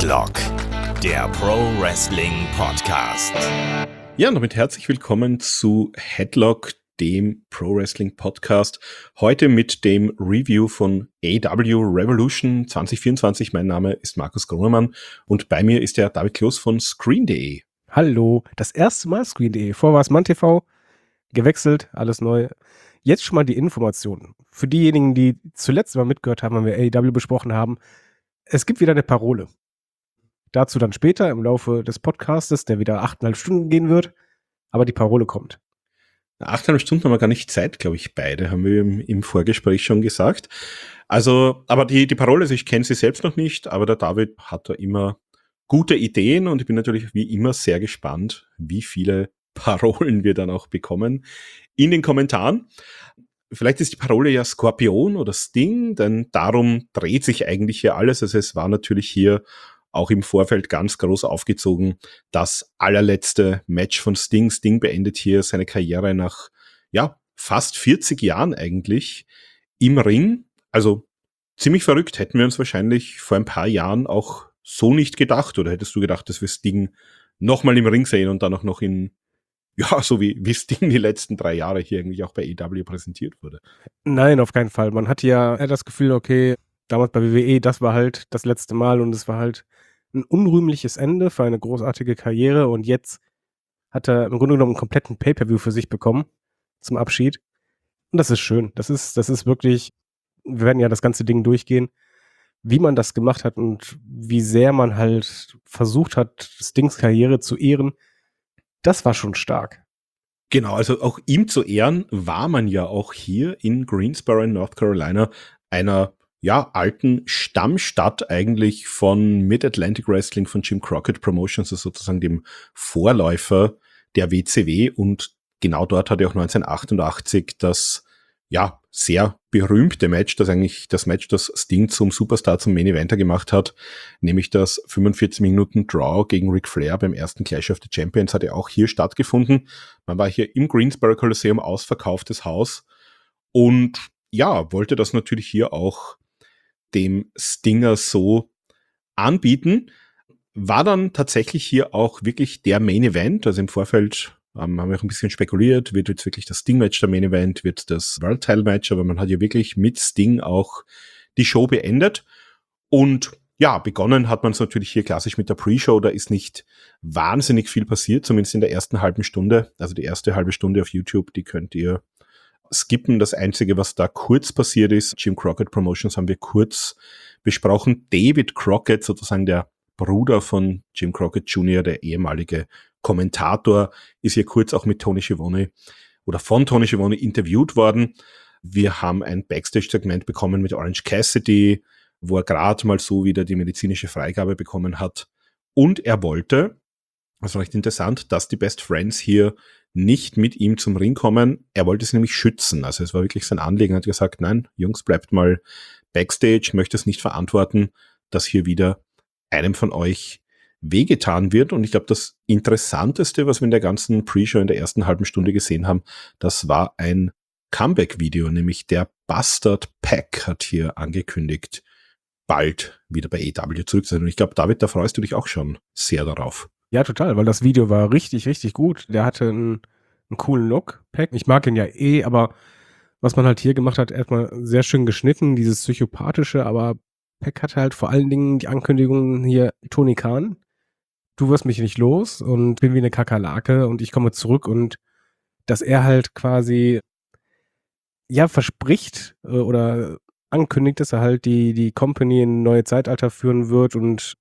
Headlock, der Pro Wrestling Podcast. Ja, und damit herzlich willkommen zu Headlock, dem Pro Wrestling Podcast. Heute mit dem Review von AEW Revolution 2024. Mein Name ist Markus Grunermann und bei mir ist der David Kloß von Screen.de. Hallo, das erste Mal Screen.de. Vorher war es MannTV, gewechselt, alles neu. Jetzt schon mal die Informationen. Für diejenigen, die zuletzt mal mitgehört haben, wenn wir AEW besprochen haben, es gibt wieder eine Parole. Dazu dann später im Laufe des Podcastes, der wieder 8,5 Stunden gehen wird, aber die Parole kommt. 8,5 Stunden haben wir gar nicht Zeit, glaube ich, beide, haben wir im Vorgespräch schon gesagt. Also, aber die Parole, also ich kenne sie selbst noch nicht, aber der David hat da immer gute Ideen und ich bin natürlich wie immer sehr gespannt, wie viele Parolen wir dann auch bekommen in den Kommentaren. Vielleicht ist die Parole ja Skorpion oder Sting, denn darum dreht sich eigentlich hier alles. Also es war natürlich hier auch im Vorfeld ganz groß aufgezogen, das allerletzte Match von Sting. Sting beendet hier seine Karriere nach, ja, fast 40 Jahren eigentlich im Ring. Also ziemlich verrückt, hätten wir uns wahrscheinlich vor ein paar Jahren auch so nicht gedacht. Oder hättest du gedacht, dass wir Sting nochmal im Ring sehen und dann auch noch in, ja, so wie Sting die letzten 3 Jahre hier irgendwie auch bei AEW präsentiert wurde? Nein, auf keinen Fall. Man hatte ja das Gefühl, okay, damals bei WWE, das war halt das letzte Mal und es war halt ein unrühmliches Ende für eine großartige Karriere und jetzt hat er im Grunde genommen einen kompletten Pay-Per-View für sich bekommen zum Abschied. Und das ist schön. Das ist wirklich, wir werden ja das ganze Ding durchgehen, wie man das gemacht hat und wie sehr man halt versucht hat, Stings Karriere zu ehren. Das war schon stark. Genau, also auch ihm zu Ehren war man ja auch hier in Greensboro in North Carolina, einer ja alten Stammstadt eigentlich von Mid-Atlantic Wrestling von Jim Crockett Promotions, also sozusagen dem Vorläufer der WCW, und genau dort hat er auch 1988 das ja sehr berühmte Match, das eigentlich das Match, das Sting zum Superstar, zum Main Eventer gemacht hat, nämlich das 45 Minuten Draw gegen Ric Flair beim ersten Clash of the Champions, hat ja auch hier stattgefunden. Man war hier im Greensboro Coliseum, ausverkauftes Haus, und ja, wollte das natürlich hier auch dem Stinger so anbieten. War dann tatsächlich hier auch wirklich der Main Event, also im Vorfeld haben wir auch ein bisschen spekuliert, wird jetzt wirklich das Sting-Match der Main Event, wird das World-Title-Match, aber man hat ja wirklich mit Sting auch die Show beendet. Und ja, begonnen hat man es natürlich hier klassisch mit der Pre-Show, da ist nicht wahnsinnig viel passiert, zumindest in der ersten halben Stunde. Also die erste halbe Stunde auf YouTube, die könnt ihr skippen. Das Einzige, was da kurz passiert ist, Jim Crockett Promotions haben wir kurz besprochen. David Crockett, sozusagen der Bruder von Jim Crockett Jr., der ehemalige Kommentator, ist hier kurz auch mit Tony Schiavone oder von Tony Schiavone interviewt worden. Wir haben ein Backstage-Segment bekommen mit Orange Cassidy, wo er gerade mal so wieder die medizinische Freigabe bekommen hat. Und er wollte, das war recht interessant, dass die Best Friends hier nicht mit ihm zum Ring kommen. Er wollte sie nämlich schützen. Also es war wirklich sein Anliegen. Er hat gesagt, nein, Jungs, bleibt mal Backstage, möchte es nicht verantworten, dass hier wieder einem von euch wehgetan wird. Und ich glaube, das Interessanteste, was wir in der ganzen Pre-Show in der ersten halben Stunde gesehen haben, das war ein Comeback-Video, nämlich der Bastard Pack hat hier angekündigt, bald wieder bei AEW zurück zu sein. Und ich glaube, David, da freust du dich auch schon sehr darauf. Ja, total, weil das Video war richtig, richtig gut. Der hatte einen coolen Look, Pack. Ich mag ihn ja aber was man halt hier gemacht hat, erstmal sehr schön geschnitten, dieses Psychopathische, aber Pack hatte halt vor allen Dingen die Ankündigung hier, Tony Khan, du wirst mich nicht los und bin wie eine Kakerlake und ich komme zurück, und dass er halt quasi ja verspricht oder ankündigt, dass er halt die Company in ein neues Zeitalter führen wird, und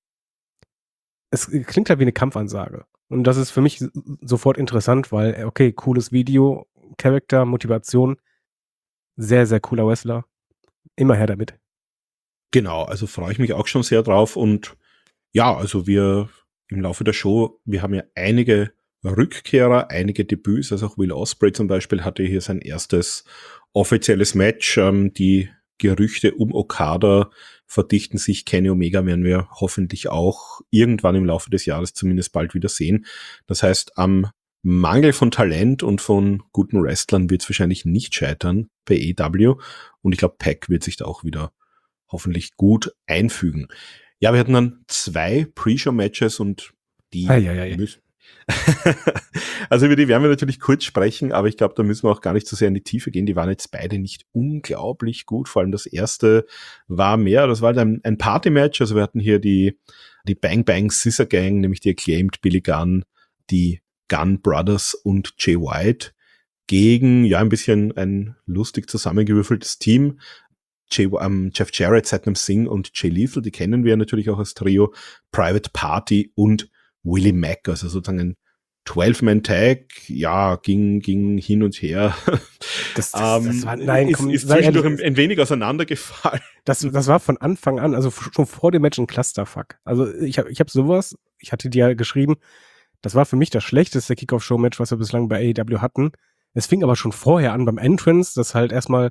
es klingt halt wie eine Kampfansage. Und das ist für mich sofort interessant, weil, okay, cooles Video, Charakter, Motivation, sehr, sehr cooler Wrestler. Immer her damit. Genau, also freue ich mich auch schon sehr drauf. Und ja, also wir im Laufe der Show, wir haben ja einige Rückkehrer, einige Debüts, also auch Will Ospreay zum Beispiel hatte hier sein erstes offizielles Match. Die Gerüchte um Okada verdichten sich. Kenny Omega werden wir hoffentlich auch irgendwann im Laufe des Jahres zumindest bald wieder sehen. Das heißt, am Mangel von Talent und von guten Wrestlern wird es wahrscheinlich nicht scheitern bei AEW. Und ich glaube, Pac wird sich da auch wieder hoffentlich gut einfügen. Ja, wir hatten dann 2 Pre-Show-Matches und die müssen. Also über die werden wir natürlich kurz sprechen, aber ich glaube, da müssen wir auch gar nicht so sehr in die Tiefe gehen. Die waren jetzt beide nicht unglaublich gut. Vor allem das erste war das war halt ein Party-Match. Also wir hatten hier die Bang Bang Scissor Gang, nämlich die Acclaimed, Billy Gunn, die Gunn Brothers und Jay White gegen, ein bisschen ein lustig zusammengewürfeltes Team. Jeff Jarrett, Satnam Singh und Jay Lethal, die kennen wir natürlich auch als Trio, Private Party und Willie Mack, also sozusagen ein 12-Man-Tag, ging hin und her. Das war, nein, ist zwischendurch ein wenig auseinandergefallen. Das war von Anfang an, also schon vor dem Match ein Clusterfuck. Also ich hab sowas, ich hatte dir ja geschrieben, das war für mich das schlechteste Kickoff-Show-Match, was wir bislang bei AEW hatten. Es fing aber schon vorher an beim Entrance, das halt erstmal,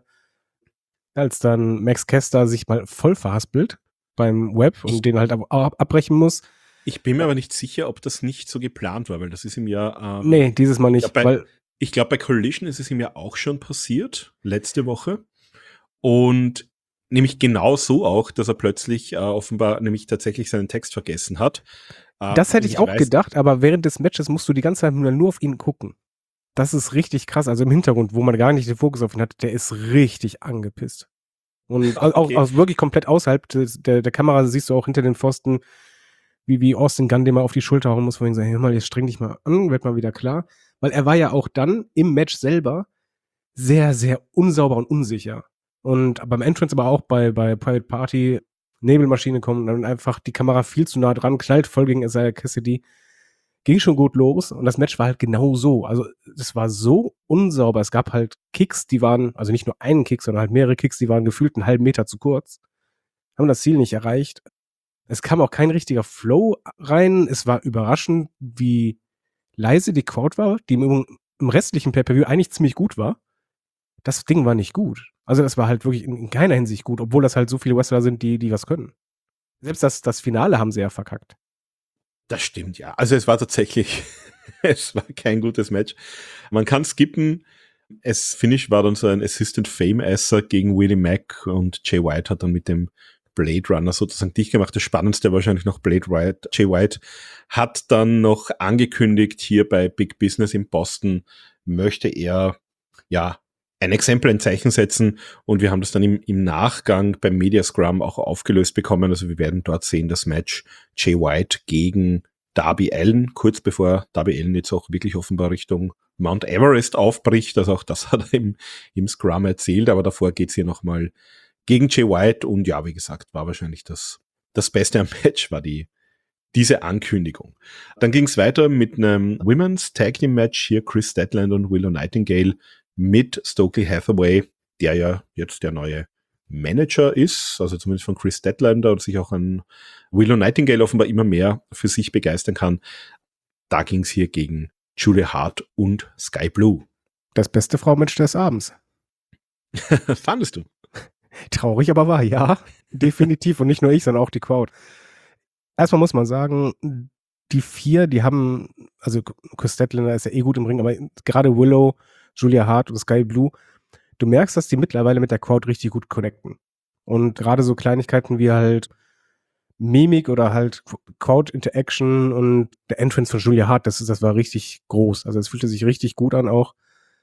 als dann Max Caster sich mal voll verhaspelt beim Web und den halt abbrechen muss. Ich bin mir aber nicht sicher, ob das nicht so geplant war, weil das ist ihm ja... nee, dieses Mal nicht. Ich glaube, bei Collision ist es ihm ja auch schon passiert, letzte Woche. Und nämlich genau so auch, dass er plötzlich offenbar nämlich tatsächlich seinen Text vergessen hat. Das hätte ich auch gedacht, aber während des Matches musst du die ganze Zeit nur auf ihn gucken. Das ist richtig krass. Also im Hintergrund, wo man gar nicht den Fokus auf ihn hat, der ist richtig angepisst. Und auch wirklich komplett außerhalb der Kamera siehst du auch hinter den Pfosten, wie Austin Gunn, den mal auf die Schulter hauen muss, wo ich sagen, hör mal, jetzt streng dich mal an, werd mal wieder klar. Weil er war ja auch dann im Match selber sehr, sehr unsauber und unsicher. Und beim Entrance, aber auch bei Private Party, Nebelmaschine kommen dann einfach die Kamera viel zu nah dran, knallt voll gegen Isaiah Cassidy. Ging schon gut los und das Match war halt genau so. Also das war so unsauber. Es gab halt Kicks, die waren, also nicht nur einen Kick, sondern halt mehrere Kicks, die waren gefühlt einen halben Meter zu kurz. Haben das Ziel nicht erreicht. Es kam auch kein richtiger Flow rein. Es war überraschend, wie leise die Crowd war, die im restlichen Pay-Per-View eigentlich ziemlich gut war. Das Ding war nicht gut. Also das war halt wirklich in keiner Hinsicht gut, obwohl das halt so viele Wrestler sind, die was können. Selbst das Finale haben sie ja verkackt. Das stimmt, ja. Also es war tatsächlich, es war kein gutes Match. Man kann skippen. Es Finish war dann so ein Assistant Fame-Esser gegen Willie Mack und Jay White hat dann mit dem Blade Runner sozusagen dicht gemacht. Das Spannendste wahrscheinlich noch Jay White hat dann noch angekündigt, hier bei Big Business in Boston möchte er, ein Exempel, ein Zeichen setzen und wir haben das dann im Nachgang beim Media Scrum auch aufgelöst bekommen. Also wir werden dort sehen, das Match Jay White gegen Darby Allin, kurz bevor Darby Allin jetzt auch wirklich offenbar Richtung Mount Everest aufbricht. Also auch das hat er im Scrum erzählt, aber davor geht's hier nochmal gegen Jay White und wie gesagt, war wahrscheinlich das Beste am Match, war diese Ankündigung. Dann ging's weiter mit einem Women's Tag Team Match, hier Chris Statlander und Willow Nightingale mit Stokely Hathaway, der ja jetzt der neue Manager ist, also zumindest von Chris Statlander und sich auch an Willow Nightingale offenbar immer mehr für sich begeistern kann. Da ging's hier gegen Julia Hart und Sky Blue. Das beste Frauenmatch des Abends. Fandest du? Traurig, aber wahr, ja. Definitiv. Und nicht nur ich, sondern auch die Crowd. Erstmal muss man sagen, die 4, die haben, also Chris Statlander ist ja gut im Ring, aber gerade Willow, Julia Hart und Sky Blue, du merkst, dass die mittlerweile mit der Crowd richtig gut connecten. Und gerade so Kleinigkeiten wie halt Mimik oder halt Crowd-Interaction und der Entrance von Julia Hart, das war richtig groß. Also es fühlte sich richtig gut an auch.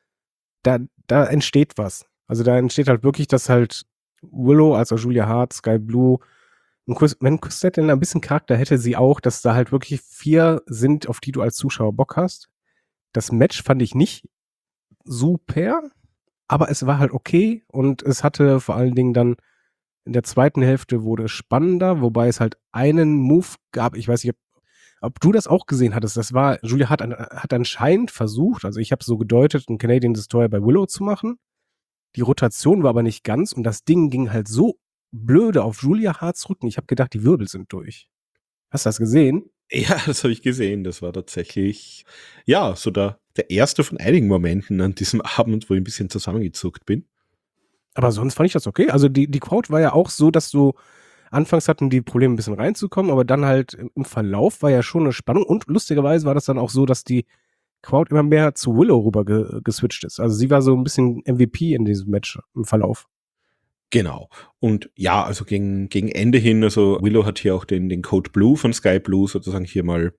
Da entsteht was. Also da entsteht halt wirklich, dass halt Willow, also Julia Hart, Sky Blue, und wenn Chris Statlander ein bisschen Charakter hätte, sie auch, dass da halt wirklich 4 sind, auf die du als Zuschauer Bock hast. Das Match fand ich nicht super, aber es war halt okay und es hatte vor allen Dingen dann in der zweiten Hälfte wurde es spannender, wobei es halt einen Move gab, ich weiß nicht, ob du das auch gesehen hattest, das war, Julia hat anscheinend versucht, also ich habe so gedeutet, einen Canadian Destroyer bei Willow zu machen, die Rotation war aber nicht ganz und das Ding ging halt so blöde auf Julia Harts Rücken, ich habe gedacht, die Wirbel sind durch. Hast du das gesehen? Ja, das habe ich gesehen. Das war tatsächlich, so der erste von einigen Momenten an diesem Abend, wo ich ein bisschen zusammengezuckt bin. Aber sonst fand ich das okay. Also die Crowd war ja auch so, dass du anfangs hatten die Probleme ein bisschen reinzukommen, aber dann halt im Verlauf war ja schon eine Spannung und lustigerweise war das dann auch so, dass die Crowd immer mehr zu Willow rüber geswitcht ist. Also sie war so ein bisschen MVP in diesem Match im Verlauf. Genau. Und ja, also gegen Ende hin, also Willow hat hier auch den Code Blue von Sky Blue sozusagen hier mal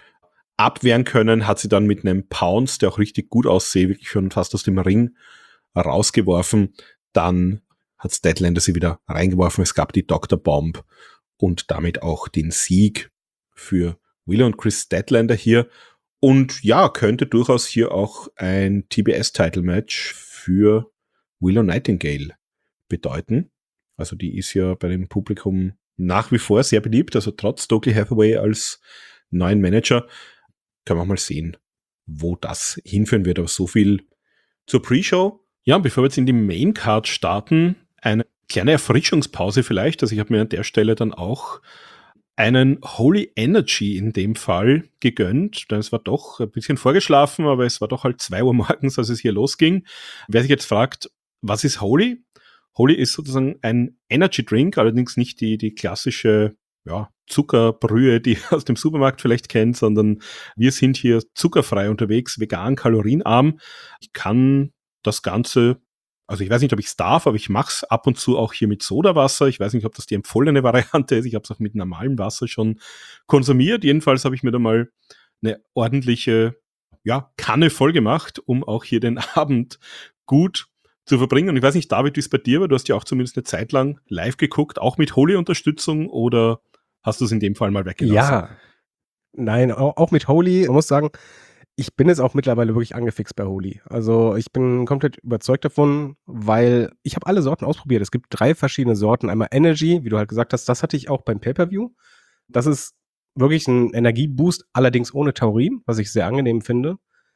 abwehren können, hat sie dann mit einem Pounce, der auch richtig gut aussieht, wirklich schon fast aus dem Ring rausgeworfen. Dann hat Statlander sie wieder reingeworfen. Es gab die Dr. Bomb und damit auch den Sieg für Willow und Chris Statlander hier. Und ja, könnte durchaus hier auch ein TBS-Title-Match für Willow Nightingale bedeuten. Also die ist ja bei dem Publikum nach wie vor sehr beliebt, also trotz Stokely Hathaway als neuen Manager. Können wir mal sehen, wo das hinführen wird. Aber so viel zur Pre-Show. Ja, bevor wir jetzt in die Main-Card starten, eine kleine Erfrischungspause vielleicht. Also ich habe mir an der Stelle dann auch einen Holy Energy in dem Fall gegönnt. Es war doch ein bisschen vorgeschlafen, aber es war doch halt 2 Uhr morgens, als es hier losging. Wer sich jetzt fragt, was ist Holy? Holy ist sozusagen ein Energy Drink, allerdings nicht die klassische Zuckerbrühe, die ihr aus dem Supermarkt vielleicht kennt, sondern wir sind hier zuckerfrei unterwegs, vegan, kalorienarm. Ich kann das Ganze, also ich weiß nicht, ob ich es darf, aber ich mache es ab und zu auch hier mit Sodawasser. Ich weiß nicht, ob das die empfohlene Variante ist. Ich habe es auch mit normalem Wasser schon konsumiert. Jedenfalls habe ich mir da mal eine ordentliche Kanne voll gemacht, um auch hier den Abend gut zu verbringen. Und ich weiß nicht, David, wie es bei dir war. Du hast ja auch zumindest eine Zeit lang live geguckt, auch mit Holy-Unterstützung, oder hast du es in dem Fall mal weggelassen? Ja, nein, auch mit Holy. Man muss sagen, ich bin jetzt auch mittlerweile wirklich angefixt bei Holy. Also ich bin komplett überzeugt davon, weil ich habe alle Sorten ausprobiert. Es gibt 3 verschiedene Sorten. Einmal Energy, wie du halt gesagt hast, das hatte ich auch beim Pay-Per-View. Das ist wirklich ein Energieboost, allerdings ohne Taurin, was ich sehr angenehm finde.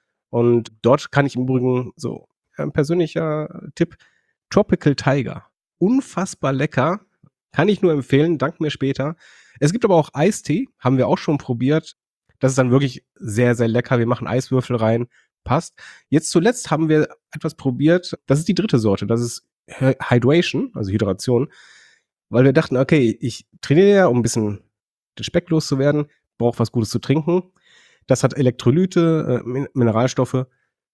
Und dort kann ich im Übrigen so ein persönlicher Tipp, Tropical Tiger. Unfassbar lecker. Kann ich nur empfehlen, dank mir später. Es gibt aber auch Eistee, haben wir auch schon probiert. Das ist dann wirklich sehr, sehr lecker. Wir machen Eiswürfel rein, passt. Jetzt zuletzt haben wir etwas probiert. Das ist die 3. Sorte. Das ist Hydration, also Hydration. Weil wir dachten, okay, ich trainiere ja, um ein bisschen den Speck loszuwerden, brauche was Gutes zu trinken. Das hat Elektrolyte, Mineralstoffe.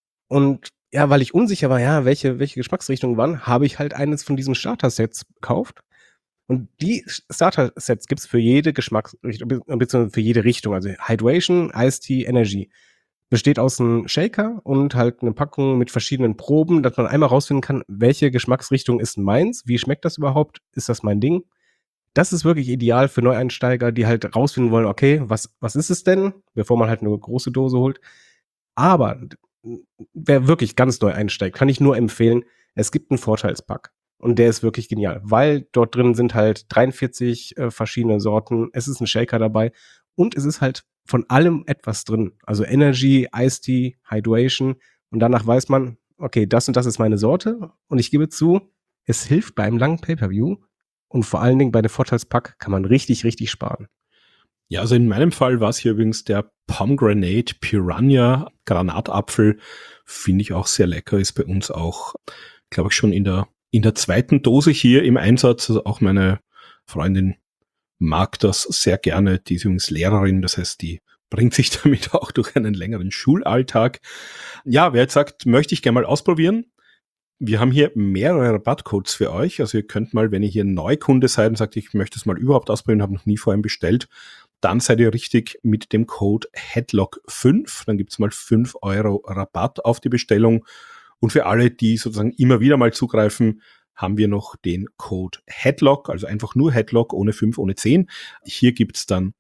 Und ja, weil ich unsicher war, ja, welche Geschmacksrichtungen waren, habe ich halt eines von diesen Starter-Sets gekauft. Und die Starter-Sets gibt's für jede Geschmacksrichtung, beziehungsweise für jede Richtung. Also Hydration, Iced Tea, Energy. Besteht aus einem Shaker und halt eine Packung mit verschiedenen Proben, dass man einmal rausfinden kann, welche Geschmacksrichtung ist meins, wie schmeckt das überhaupt, ist das mein Ding? Das ist wirklich ideal für Neueinsteiger, die halt rausfinden wollen, okay, was ist es denn, bevor man halt eine große Dose holt. Aber wer wirklich ganz neu einsteigt, kann ich nur empfehlen, es gibt einen Vorteilspack. Und der ist wirklich genial, weil dort drin sind halt 43 verschiedene Sorten. Es ist ein Shaker dabei und es ist halt von allem etwas drin. Also Energy, Iced Tea, Hydration. Und danach weiß man, okay, das und das ist meine Sorte. Und ich gebe zu, es hilft beim langen Pay-Per-View. Und vor allen Dingen bei dem Vorteilspack kann man richtig, richtig sparen. Ja, also in meinem Fall war es hier übrigens der Pomegranate Piranha Granatapfel. Finde ich auch sehr lecker. Ist bei uns auch, glaube ich, schon in der 2. Dose hier im Einsatz. Also auch meine Freundin mag das sehr gerne. Die ist übrigens Lehrerin, das heißt, die bringt sich damit auch durch einen längeren Schulalltag. Ja, wer jetzt sagt, möchte ich gerne mal ausprobieren. Wir haben hier mehrere Rabattcodes für euch. Also ihr könnt mal, wenn ihr hier Neukunde seid und sagt, ich möchte es mal überhaupt ausprobieren, habe noch nie vorhin bestellt, dann seid ihr richtig mit dem Code HEADLOCK5. Dann gibt's mal 5 € Rabatt auf die Bestellung. Und für alle, die sozusagen immer wieder mal zugreifen, haben wir noch den Code HEADLOCK, also einfach nur HEADLOCK, ohne 5, ohne 10. Hier gibt's dann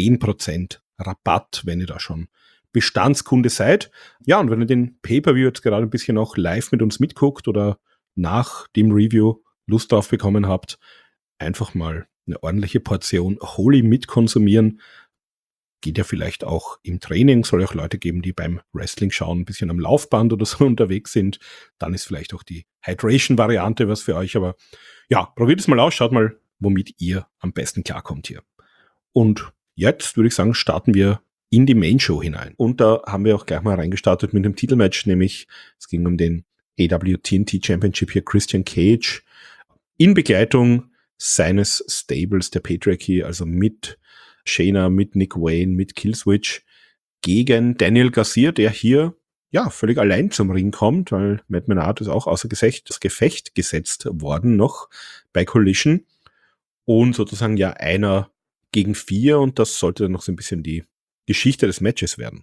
10% Rabatt, wenn ihr da schon Bestandskunde seid. Ja, und wenn ihr den Pay-Per-View jetzt gerade ein bisschen auch live mit uns mitguckt oder nach dem Review Lust drauf bekommen habt, einfach mal eine ordentliche Portion Holy mitkonsumieren. Geht ja vielleicht auch im Training, soll ja auch Leute geben, die beim Wrestling schauen, ein bisschen am Laufband oder so unterwegs sind. Dann ist vielleicht auch die Hydration-Variante was für euch. Aber ja, probiert es mal aus, schaut mal, womit ihr am besten klarkommt hier. Und jetzt würde ich sagen, starten wir in die Main-Show hinein. Und da haben wir auch gleich mal reingestartet mit dem Titelmatch, nämlich es ging um den AEW TNT Championship hier, Christian Cage in Begleitung seines Stables, der Patriarchy, also mit Shayna, mit Nick Wayne, mit Killswitch gegen Daniel Garcia, der hier ja, völlig allein zum Ring kommt, weil Matt Menard ist auch außer das Gefecht gesetzt worden noch bei Collision und sozusagen ja einer gegen 4 und das sollte dann noch so ein bisschen die Geschichte des Matches werden.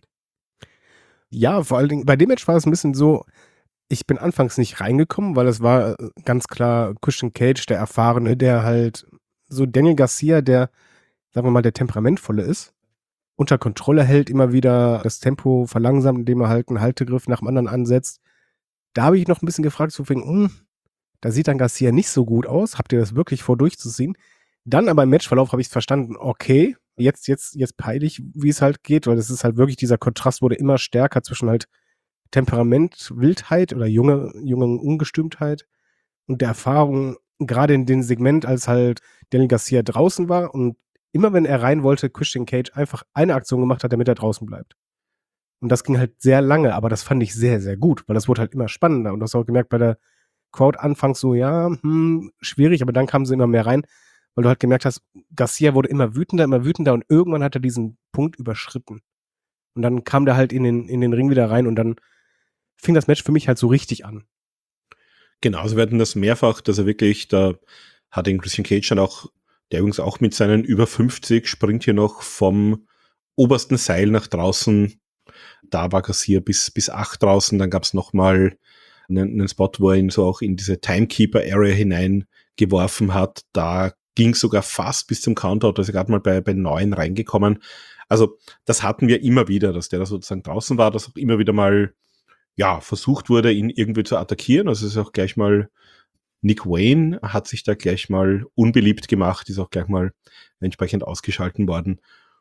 Ja, vor allen Dingen, bei dem Match war es ein bisschen so, ich bin anfangs nicht reingekommen, weil es war ganz klar Christian Cage, der Erfahrene, der halt so Daniel Garcia, der, sagen wir mal, der Temperamentvolle ist, unter Kontrolle hält, immer wieder das Tempo verlangsamt, indem er halt einen Haltegriff nach dem anderen ansetzt. Da habe ich noch ein bisschen gefragt, so wegen, da sieht dann Garcia nicht so gut aus. Habt ihr das wirklich vor, durchzuziehen? Dann aber im Matchverlauf habe ich es verstanden, okay, jetzt peile ich, wie es halt geht, weil es ist halt wirklich, dieser Kontrast wurde immer stärker zwischen halt Temperament, Wildheit oder junge Ungestümtheit und der Erfahrung, gerade in dem Segment, als halt Daniel Garcia draußen war und immer wenn er rein wollte, Christian Cage einfach eine Aktion gemacht hat, damit er draußen bleibt. Und das ging halt sehr lange, aber das fand ich sehr, sehr gut, weil das wurde halt immer spannender. Und du hast auch gemerkt bei der Crowd anfangs so, ja, schwierig, aber dann kamen sie immer mehr rein, weil du halt gemerkt hast, Garcia wurde immer wütender und irgendwann hat er diesen Punkt überschritten. Und dann kam der halt in den Ring wieder rein und dann fing das Match für mich halt so richtig an. Genau, also wir hatten das mehrfach, dass er wirklich, da hat den Christian Cage dann auch, der übrigens auch mit seinen über 50 springt hier noch vom obersten Seil nach draußen. Da war Garcia bis 8 draußen, dann gab es nochmal einen Spot, wo er ihn so auch in diese Timekeeper-Area hineingeworfen hat. Da ging sogar fast bis zum Countout, also gerade mal bei 9 reingekommen. Also das hatten wir immer wieder, dass der da sozusagen draußen war, dass auch immer wieder mal ja, versucht wurde, ihn irgendwie zu attackieren. Also es ist auch gleich mal, Nick Wayne hat sich da gleich mal unbeliebt gemacht, ist auch gleich mal entsprechend ausgeschalten worden.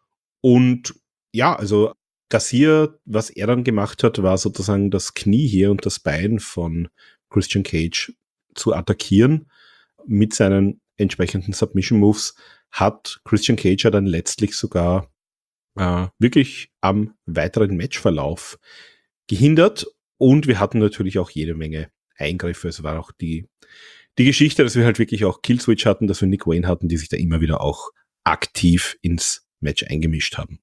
Und ja, also Garcia, was er dann gemacht hat, war sozusagen das Knie hier und das Bein von Christian Cage zu attackieren mit seinen entsprechenden Submission Moves, hat Christian Cage ja dann letztlich sogar wirklich am weiteren Matchverlauf gehindert. Und wir hatten natürlich auch jede Menge Eingriffe. Es war auch die Geschichte, dass wir halt wirklich auch Killswitch hatten, dass wir Nick Wayne hatten, die sich da immer wieder auch aktiv ins Match eingemischt haben.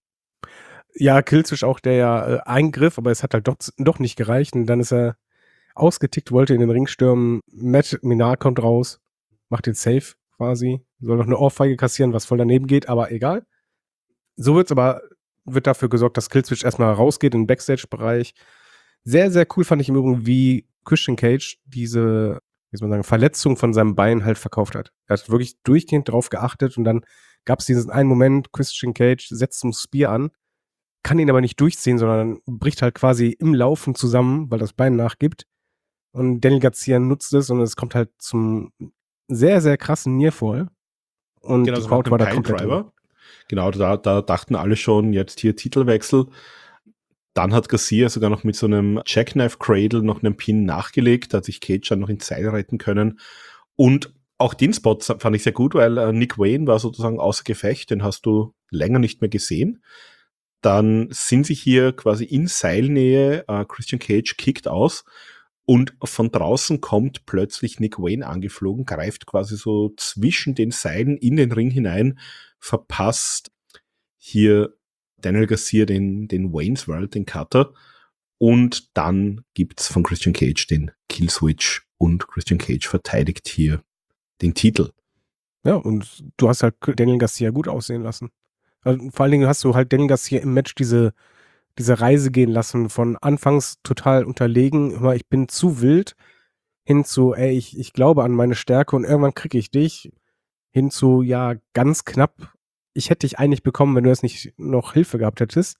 Ja, Killswitch auch der ja Eingriff, aber es hat halt doch nicht gereicht. Und dann ist er ausgetickt, wollte in den Ring stürmen. Matt Menard kommt raus, macht den Safe quasi. Soll noch eine Ohrfeige kassieren, was voll daneben geht, aber egal. So wird dafür gesorgt, dass Killswitch erstmal rausgeht in den Backstage-Bereich. Sehr, sehr cool fand ich im Übrigen, wie Christian Cage diese, wie soll man sagen, Verletzung von seinem Bein halt verkauft hat. Er hat wirklich durchgehend drauf geachtet und dann gab es diesen einen Moment, Christian Cage setzt zum Spear an, kann ihn aber nicht durchziehen, sondern bricht halt quasi im Laufen zusammen, weil das Bein nachgibt. Und Daniel Garcia nutzt es und es kommt halt zum sehr, sehr krassen Nearfall. Und genau, die Crowd war da komplett Driver. Genau, da dachten alle schon, jetzt hier Titelwechsel. Dann hat Garcia sogar noch mit so einem Jackknife Cradle noch einen Pin nachgelegt, da hat sich Cage dann noch ins Seil retten können. Und auch den Spot fand ich sehr gut, weil Nick Wayne war sozusagen außer Gefecht, den hast du länger nicht mehr gesehen. Dann sind sich hier quasi in Seilnähe, Christian Cage kickt aus und von draußen kommt plötzlich Nick Wayne angeflogen, greift quasi so zwischen den Seilen in den Ring hinein, verpasst hier Daniel Garcia den Wayne's World, den Cutter. Und dann gibt's von Christian Cage den Killswitch und Christian Cage verteidigt hier den Titel. Ja, und du hast halt Daniel Garcia gut aussehen lassen. Also vor allen Dingen hast du halt Daniel Garcia im Match diese Reise gehen lassen von anfangs total unterlegen, immer ich bin zu wild, hin zu, ey, ich glaube an meine Stärke und irgendwann kriege ich dich, hin zu, ja, ganz knapp, ich hätte dich eigentlich bekommen, wenn du jetzt nicht noch Hilfe gehabt hättest.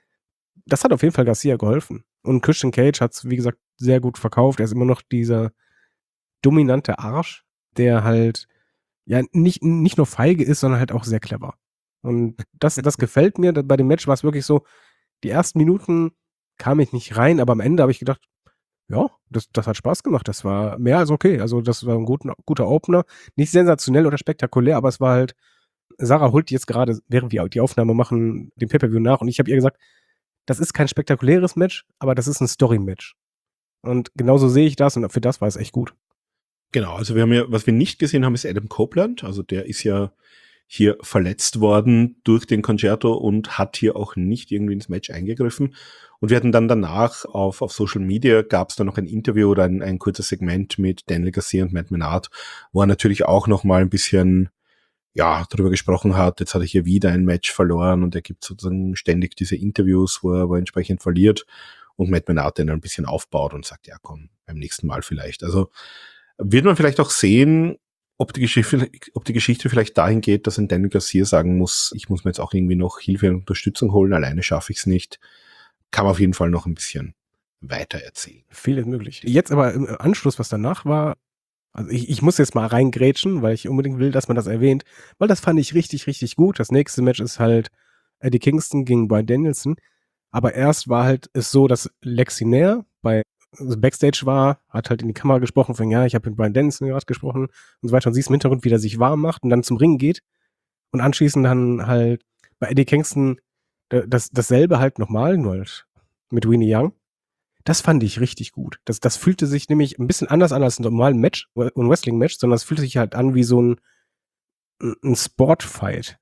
Das hat auf jeden Fall Garcia geholfen. Und Christian Cage hat es, wie gesagt, sehr gut verkauft. Er ist immer noch dieser dominante Arsch, der halt ja nicht nur feige ist, sondern halt auch sehr clever. Und das gefällt mir. Bei dem Match war es wirklich so, die ersten Minuten kam ich nicht rein, aber am Ende habe ich gedacht, ja, das hat Spaß gemacht. Das war mehr als okay. Also das war ein guter Opener. Nicht sensationell oder spektakulär, aber es war halt, Sarah holt jetzt gerade, während wir die Aufnahme machen, den Pay-Per-View nach und ich habe ihr gesagt, das ist kein spektakuläres Match, aber das ist ein Story-Match. Und genauso sehe ich das und für das war es echt gut. Genau, also wir haben ja, was wir nicht gesehen haben, ist Adam Copeland. Also der ist ja hier verletzt worden durch den Concerto und hat hier auch nicht irgendwie ins Match eingegriffen. Und wir hatten dann danach auf Social Media gab es dann noch ein Interview oder ein kurzes Segment mit Daniel Garcia und Matt Menard, wo er natürlich auch noch mal ein bisschen darüber gesprochen hat, jetzt hat er hier wieder ein Match verloren und er gibt sozusagen ständig diese Interviews, wo er entsprechend verliert und Matt Menard dann ein bisschen aufbaut und sagt, ja komm, beim nächsten Mal vielleicht. Also wird man vielleicht auch sehen, ob die Geschichte vielleicht dahin geht, dass ein Daniel Garcia sagen muss, ich muss mir jetzt auch irgendwie noch Hilfe und Unterstützung holen, alleine schaffe ich es nicht. Kann man auf jeden Fall noch ein bisschen weiter erzählen. Vieles möglich. Jetzt aber im Anschluss, was danach war, also ich muss jetzt mal reingrätschen, weil ich unbedingt will, dass man das erwähnt, weil das fand ich richtig, richtig gut. Das nächste Match ist halt Eddie Kingston gegen Bryan Danielson. Aber erst war halt es so, dass Lexi Nair Backstage war, hat halt in die Kamera gesprochen, von ja, ich habe mit Bryan Danielson gerade gesprochen und so weiter und siehst im Hintergrund, wie er sich warm macht und dann zum Ring geht und anschließend dann halt bei Eddie Kingston dasselbe halt nochmal, nur halt mit Winnie Young. Das fand ich richtig gut. Das fühlte sich nämlich ein bisschen anders an als ein normales Match, ein Wrestling-Match, sondern es fühlte sich halt an wie so ein Sportfight.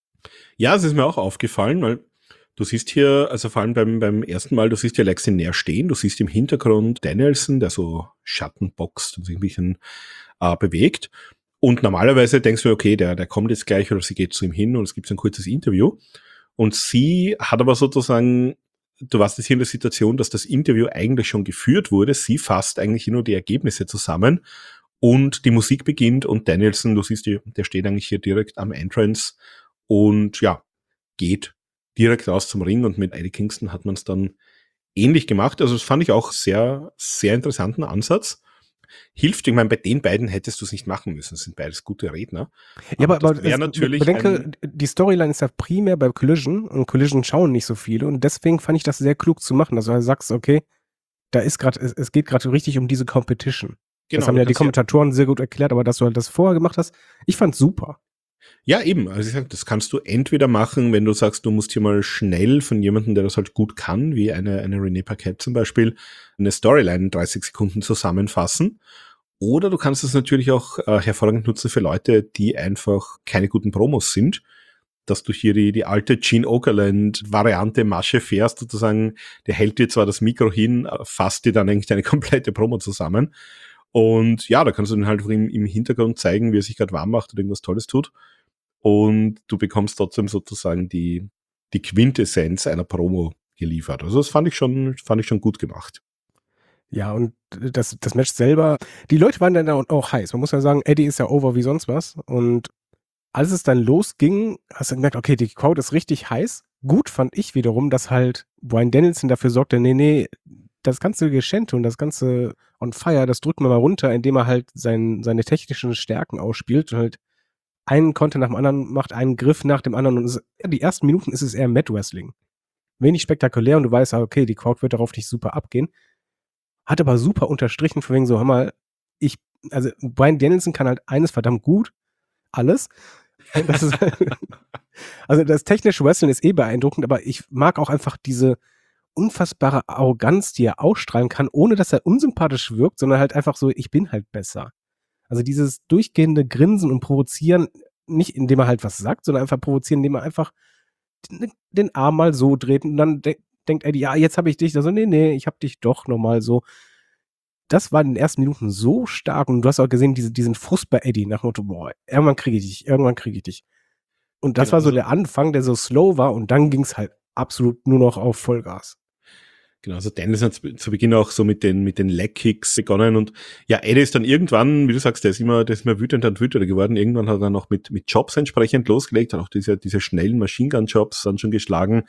Ja, es ist mir auch aufgefallen, weil du siehst hier, also vor allem beim ersten Mal, du siehst ja Lexi näher stehen, du siehst im Hintergrund Danielson, der so Schattenboxt und sich ein bisschen bewegt. Und normalerweise denkst du, okay, der kommt jetzt gleich oder sie geht zu ihm hin und es gibt so ein kurzes Interview. Und sie hat aber sozusagen, du warst jetzt hier in der Situation, dass das Interview eigentlich schon geführt wurde. Sie fasst eigentlich nur die Ergebnisse zusammen und die Musik beginnt und Danielson, du siehst, der steht eigentlich hier direkt am Entrance und ja, geht direkt raus zum Ring und mit Eddie Kingston hat man es dann ähnlich gemacht. Also das fand ich auch sehr, sehr interessanten Ansatz. Hilft, ich meine, bei den beiden hättest du es nicht machen müssen. Das sind beides gute Redner. Ja, aber das wäre natürlich bedenke, die Storyline ist ja primär bei Collision und Collision schauen nicht so viele und deswegen fand ich das sehr klug zu machen, dass du halt sagst, okay, da ist gerade, es geht gerade richtig um diese Competition. Genau, das haben ja die Kommentatoren sehr gut erklärt, aber dass du halt das vorher gemacht hast, ich fand's super. Ja, eben. Also ich sag, das kannst du entweder machen, wenn du sagst, du musst hier mal schnell von jemandem, der das halt gut kann, wie eine Renee Paquette zum Beispiel, eine Storyline in 30 Sekunden zusammenfassen. Oder du kannst es natürlich auch hervorragend nutzen für Leute, die einfach keine guten Promos sind, dass du hier die alte Gene Okerlund-Variante Masche fährst, sozusagen, der hält dir zwar das Mikro hin, fasst dir dann eigentlich deine komplette Promo zusammen. Und ja, da kannst du dann halt im Hintergrund zeigen, wie er sich gerade warm macht oder irgendwas Tolles tut. Und du bekommst trotzdem sozusagen die Quintessenz einer Promo geliefert. Also das fand ich schon gut gemacht. Ja, und das Match selber, die Leute waren dann auch heiß. Man muss ja sagen, Eddie ist ja over wie sonst was. Und als es dann losging, hast du gemerkt, okay, die Crowd ist richtig heiß. Gut fand ich wiederum, dass halt Bryan Danielson dafür sorgte, nee, das ganze Geschenke und das ganze On Fire, das drückt man mal runter, indem er halt seine technischen Stärken ausspielt und halt einen Konter nach dem anderen macht, einen Griff nach dem anderen. Und die ersten Minuten ist es eher Mat Wrestling. Wenig spektakulär und du weißt, okay, die Crowd wird darauf nicht super abgehen. Hat aber super unterstrichen, von wegen so, hör mal, also Bryan Danielson kann halt eines verdammt gut, alles. Das ist, also das technische Wrestling ist beeindruckend, aber ich mag auch einfach diese unfassbare Arroganz, die er ausstrahlen kann, ohne dass er unsympathisch wirkt, sondern halt einfach so, ich bin halt besser. Also dieses durchgehende Grinsen und Provozieren, nicht indem er halt was sagt, sondern einfach provozieren, indem er einfach den Arm mal so dreht und dann denkt Eddie, ja, jetzt habe ich dich. Also nee, ich habe dich doch nochmal so. Das war in den ersten Minuten so stark und du hast auch gesehen, diesen Frust bei Eddie nach dem Motto, boah, irgendwann kriege ich dich. Und das war so der Anfang, der so slow war und dann ging es halt absolut nur noch auf Vollgas. Genau, also Dennis hat zu Beginn auch so mit den Leg-Kicks begonnen und ja, Eddie ist dann irgendwann, wie du sagst, der ist immer wütender und wütender geworden. Irgendwann hat er dann noch mit Jobs entsprechend losgelegt, hat auch diese schnellen Machine Gun Jobs dann schon geschlagen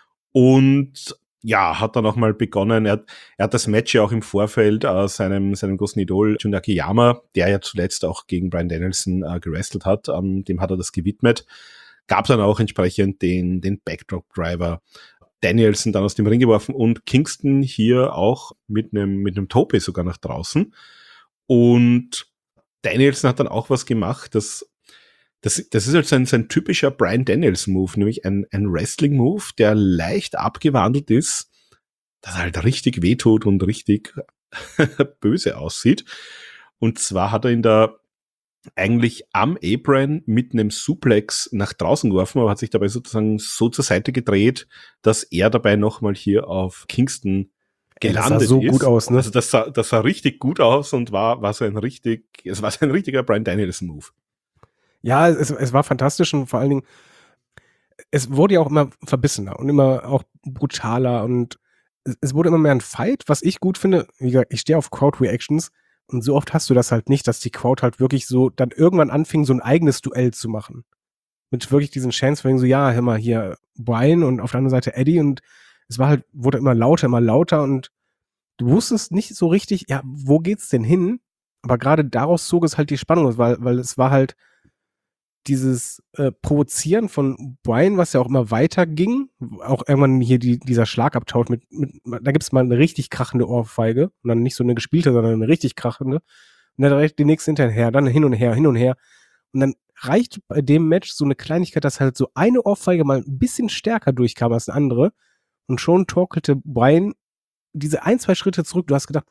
und ja, hat dann auch mal begonnen. Er hat das Match ja auch im Vorfeld seinem großen Idol Jun Akiyama, der ja zuletzt auch gegen Bryan Danielson gewrestelt hat, dem hat er das gewidmet. Gab dann auch entsprechend den Backdrop Driver. Danielson dann aus dem Ring geworfen und Kingston hier auch mit einem Tope sogar nach draußen. Und Danielson hat dann auch was gemacht, das ist halt sein typischer Bryan Danielson-Move, nämlich ein Wrestling-Move, der leicht abgewandelt ist, das halt richtig wehtut und richtig böse aussieht. Und zwar hat er in der eigentlich am Apron mit einem Suplex nach draußen geworfen, aber hat sich dabei sozusagen so zur Seite gedreht, dass er dabei nochmal hier auf Kingston gelandet das sah so ist. gut aus, ne? Also das sah richtig gut aus und war so ein richtiger Bryan Danielson-Move. Ja, es war fantastisch und vor allen Dingen, es wurde ja auch immer verbissener und immer auch brutaler und es wurde immer mehr ein Fight, was ich gut finde. Wie gesagt, ich stehe auf Crowd-Reactions und so oft hast du das halt nicht, dass die Crowd halt wirklich so dann irgendwann anfing, so ein eigenes Duell zu machen. Mit wirklich diesen Chants, von so, ja, hör mal, hier Brian und auf der anderen Seite Eddie und es war halt, wurde immer lauter und du wusstest nicht so richtig, ja, wo geht's denn hin? Aber gerade daraus zog es halt die Spannung, weil es war halt dieses Provozieren von Brian, was ja auch immer weiter ging, auch irgendwann hier dieser Schlagabtausch da gibt's mal eine richtig krachende Ohrfeige und dann nicht so eine gespielte, sondern eine richtig krachende und dann direkt die nächste hinterher, dann hin und her und dann reicht bei dem Match so eine Kleinigkeit, dass halt so eine Ohrfeige mal ein bisschen stärker durchkam als eine andere und schon torkelte Brian diese 1-2 Schritte zurück. Du hast gedacht,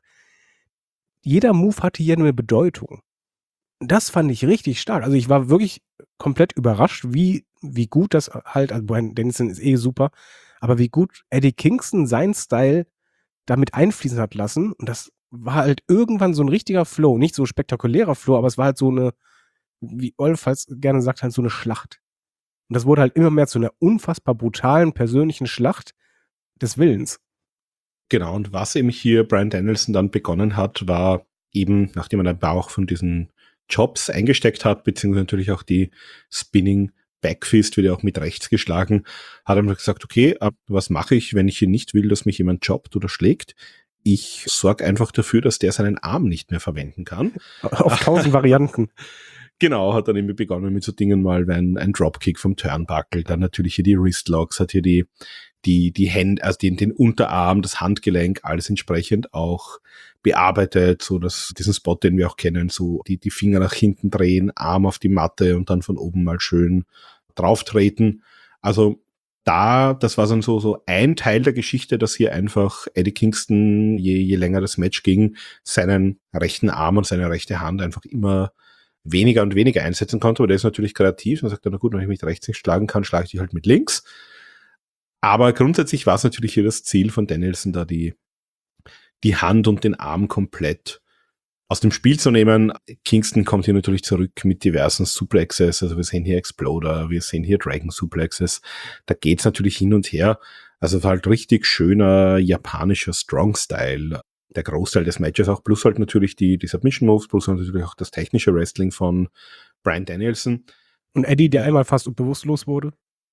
jeder Move hatte hier eine Bedeutung. Das fand ich richtig stark. Also ich war wirklich komplett überrascht, wie gut das halt, also Bryan Danielson ist super, aber wie gut Eddie Kingston seinen Style damit einfließen hat lassen. Und das war halt irgendwann so ein richtiger Flow. Nicht so spektakulärer Flow, aber es war halt so eine, wie Olf halt gerne sagt, halt so eine Schlacht. Und das wurde halt immer mehr zu einer unfassbar brutalen, persönlichen Schlacht des Willens. Genau, und was eben hier Bryan Danielson dann begonnen hat, war eben, nachdem er ein paar auch von diesen Jobs eingesteckt hat, beziehungsweise natürlich auch die Spinning Backfist wird ja auch mit rechts geschlagen, hat er mir gesagt, okay, was mache ich, wenn ich hier nicht will, dass mich jemand jobbt oder schlägt? Ich sorge einfach dafür, dass der seinen Arm nicht mehr verwenden kann. Auf 1000 Varianten. Genau, hat dann eben begonnen mit so Dingen mal, wenn ein Dropkick vom Turnbuckle, dann natürlich hier die Wristlocks, hat hier die Hände, also den Unterarm, das Handgelenk, alles entsprechend auch bearbeitet, so dass diesen Spot, den wir auch kennen, so die Finger nach hinten drehen, Arm auf die Matte und dann von oben mal schön drauf treten. Also das war dann so ein Teil der Geschichte, dass hier einfach Eddie Kingston, je länger das Match ging, seinen rechten Arm und seine rechte Hand einfach immer weniger und weniger einsetzen konnte, aber der ist natürlich kreativ und sagt dann, na gut, wenn ich mich rechts nicht schlagen kann, schlage ich dich halt mit links. Aber grundsätzlich war es natürlich hier das Ziel von Danielson, da die Hand und den Arm komplett aus dem Spiel zu nehmen. Kingston kommt hier natürlich zurück mit diversen Suplexes, also wir sehen hier Exploder, wir sehen hier Dragon Suplexes, da geht's natürlich hin und her, also halt richtig schöner japanischer Strong-Style. Der Großteil des Matches auch, plus halt natürlich die Submission Moves, plus natürlich auch das technische Wrestling von Bryan Danielson. Und Eddie, der einmal fast bewusstlos wurde.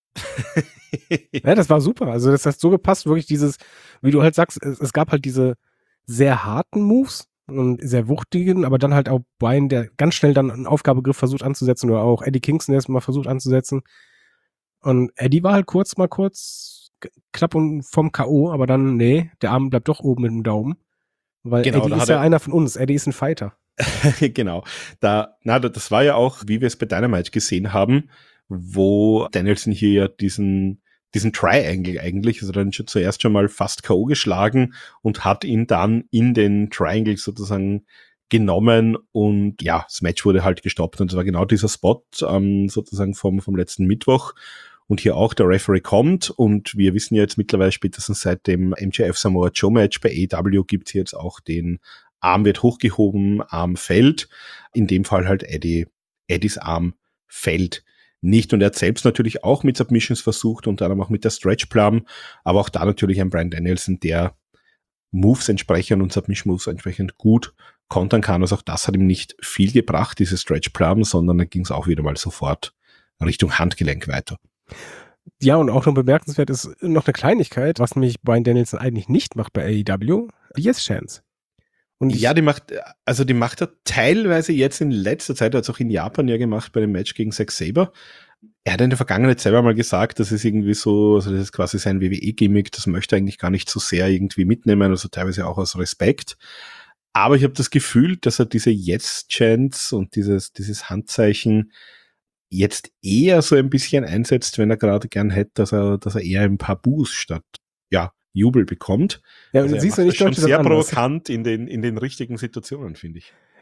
Ja, das war super. Also das hat so gepasst, wirklich dieses, wie du halt sagst, es gab halt diese sehr harten Moves und sehr wuchtigen, aber dann halt auch Bryan, der ganz schnell dann einen Aufgabegriff versucht anzusetzen oder auch Eddie Kingston erstmal versucht anzusetzen. Und Eddie war halt kurz knapp und vom K.O., aber dann, nee, der Arm bleibt doch oben mit dem Daumen. Weil genau, Eddie ist ja einer von uns. Eddie ist ein Fighter. Genau. Das war ja auch, wie wir es bei Dynamite gesehen haben, wo Danielson hier ja diesen Triangle eigentlich, also dann zuerst schon mal fast K.O. geschlagen und hat ihn dann in den Triangle sozusagen genommen und ja, das Match wurde halt gestoppt und es war genau dieser Spot sozusagen vom letzten Mittwoch. Und hier auch der Referee kommt und wir wissen ja jetzt mittlerweile spätestens seit dem MJF Samoa Joe Match bei AEW gibt es jetzt auch den Arm wird hochgehoben, Arm fällt. In dem Fall halt Eddies Arm fällt nicht und er hat selbst natürlich auch mit Submissions versucht und dann auch mit der Stretch Plum, aber auch da natürlich ein Bryan Danielson, der Moves entsprechend und Submission Moves entsprechend gut kontern kann. Also auch das hat ihm nicht viel gebracht, diese Stretch Plum, sondern dann ging es auch wieder mal sofort Richtung Handgelenk weiter. Ja, und auch noch bemerkenswert ist noch eine Kleinigkeit, was nämlich Bryan Danielson eigentlich nicht macht bei AEW, die Yes-Chance. Ja, die macht er teilweise jetzt in letzter Zeit, hat es auch in Japan ja gemacht bei dem Match gegen Zack Sabre. Er hat in der Vergangenheit selber mal gesagt, das ist irgendwie so, also das ist quasi sein WWE-Gimmick, das möchte er eigentlich gar nicht so sehr irgendwie mitnehmen, also teilweise auch aus Respekt. Aber ich habe das Gefühl, dass er diese Yes-Chance und dieses Handzeichen jetzt eher so ein bisschen einsetzt, wenn er gerade gern hätte, dass er eher ein paar Boos statt, ja, Jubel bekommt. Ja, und also siehst du nicht schon sehr provokant in den richtigen Situationen, finde ich.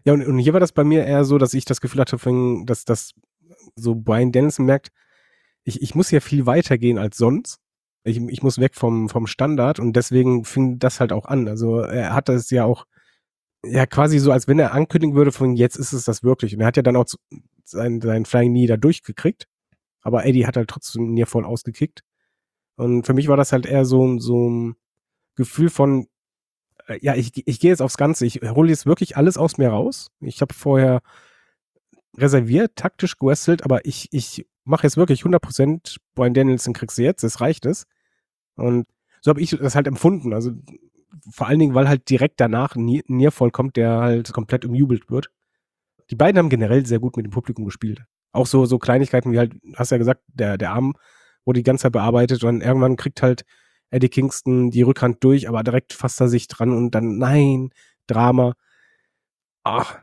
Ja, und hier war das bei mir eher so, dass ich das Gefühl hatte, dass so Bryan Danielson merkt, ich muss ja viel weiter gehen als sonst. Ich muss weg vom Standard und deswegen fing das halt auch an. Also er hat das ja auch ja quasi so, als wenn er ankündigen würde, von jetzt ist es das wirklich. Und er hat ja dann auch sein Flying Knee da durchgekriegt. Aber Eddie hat halt trotzdem Near voll ausgekickt. Und für mich war das halt eher so ein Gefühl von, ja, ich gehe jetzt aufs Ganze. Ich hole jetzt wirklich alles aus mir raus. Ich habe vorher reserviert, taktisch gewrestelt, aber ich mache jetzt wirklich 100%. Bryan Danielson kriegst du jetzt, das reicht es. Und so habe ich das halt empfunden. Also vor allen Dingen, weil halt direkt danach ein Nearfall kommt, der halt komplett umjubelt wird. Die beiden haben generell sehr gut mit dem Publikum gespielt. Auch so Kleinigkeiten wie halt, hast ja gesagt, der Arm wurde die ganze Zeit bearbeitet und irgendwann kriegt halt Eddie Kingston die Rückhand durch, aber direkt fasst er sich dran und dann, nein, Drama. Ach,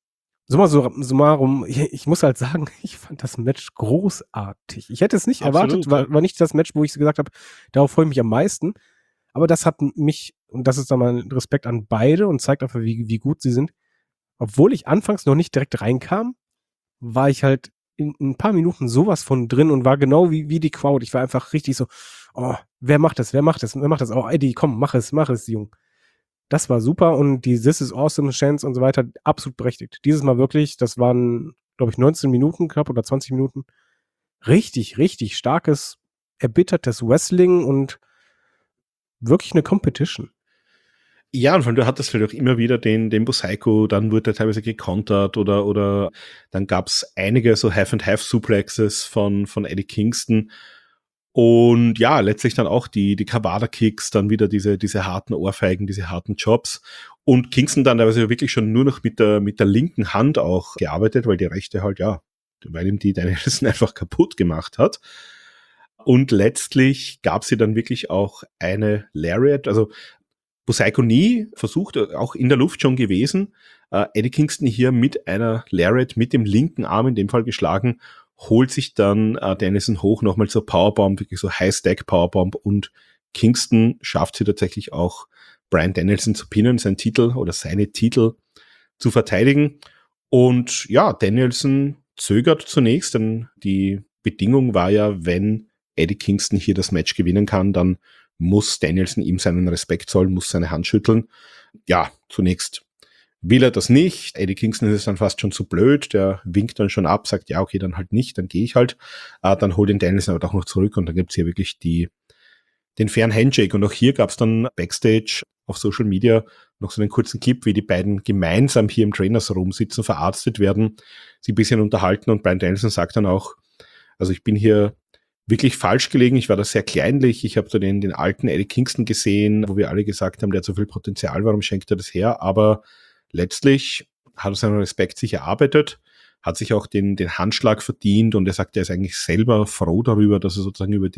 summarum, ich muss halt sagen, ich fand das Match großartig. Ich hätte es nicht Absolut, erwartet, war nicht das Match, wo ich gesagt habe, darauf freue ich mich am meisten. Aber das hat mich, und das ist dann mal Respekt an beide und zeigt einfach, wie gut sie sind. Obwohl ich anfangs noch nicht direkt reinkam, war ich halt in ein paar Minuten sowas von drin und war genau wie die Crowd. Ich war einfach richtig so, oh, wer macht das? Oh, Eddie, komm, mach es, Jung. Das war super und die This is Awesome Chance und so weiter, absolut berechtigt. Dieses Mal wirklich, das waren, glaube ich, 19 Minuten knapp oder 20 Minuten. Richtig, richtig starkes, erbittertes Wrestling und wirklich eine Competition. Ja, und vor allem, du hattest halt auch immer wieder den Busaiku, dann wurde er teilweise gekontert oder dann gab's einige so Half-and-Half-Suplexes von Eddie Kingston. Und ja, letztlich dann auch die Kawada-Kicks, dann wieder diese harten Ohrfeigen, diese harten Jobs. Und Kingston dann teilweise wirklich schon nur noch mit der linken Hand auch gearbeitet, weil die rechte halt, ja, weil ihm die Danielson einfach kaputt gemacht hat. Und letztlich gab's hier dann wirklich auch eine Lariat, also Busaiku nie versucht, auch in der Luft schon gewesen. Eddie Kingston hier mit einer Lariat mit dem linken Arm in dem Fall geschlagen, holt sich dann Danielson hoch, nochmal zur Powerbomb, wirklich so High-Stack-Powerbomb und Kingston schafft sie tatsächlich auch, Bryan Danielson zu pinnen, seinen Titel oder seine Titel zu verteidigen. Und ja, Danielson zögert zunächst, denn die Bedingung war ja, wenn Eddie Kingston hier das Match gewinnen kann, dann muss Danielson ihm seinen Respekt zollen, muss seine Hand schütteln. Ja, zunächst will er das nicht. Eddie Kingston ist dann fast schon zu blöd. Der winkt dann schon ab, sagt, ja, okay, dann halt nicht, dann gehe ich halt. Dann holt ihn Danielson aber doch noch zurück und dann gibt's hier wirklich den fairen Handshake. Und auch hier gab's dann Backstage auf Social Media noch so einen kurzen Clip, wie die beiden gemeinsam hier im Trainers Room sitzen, verarztet werden, sie ein bisschen unterhalten und Bryan Danielson sagt dann auch, also ich bin hier wirklich falsch gelegen. Ich war da sehr kleinlich. Ich habe da den alten Eddie Kingston gesehen, wo wir alle gesagt haben, der hat so viel Potenzial, warum schenkt er das her? Aber letztlich hat er seinen Respekt sich erarbeitet, hat sich auch den Handschlag verdient und er sagt, er ist eigentlich selber froh darüber, dass er sozusagen über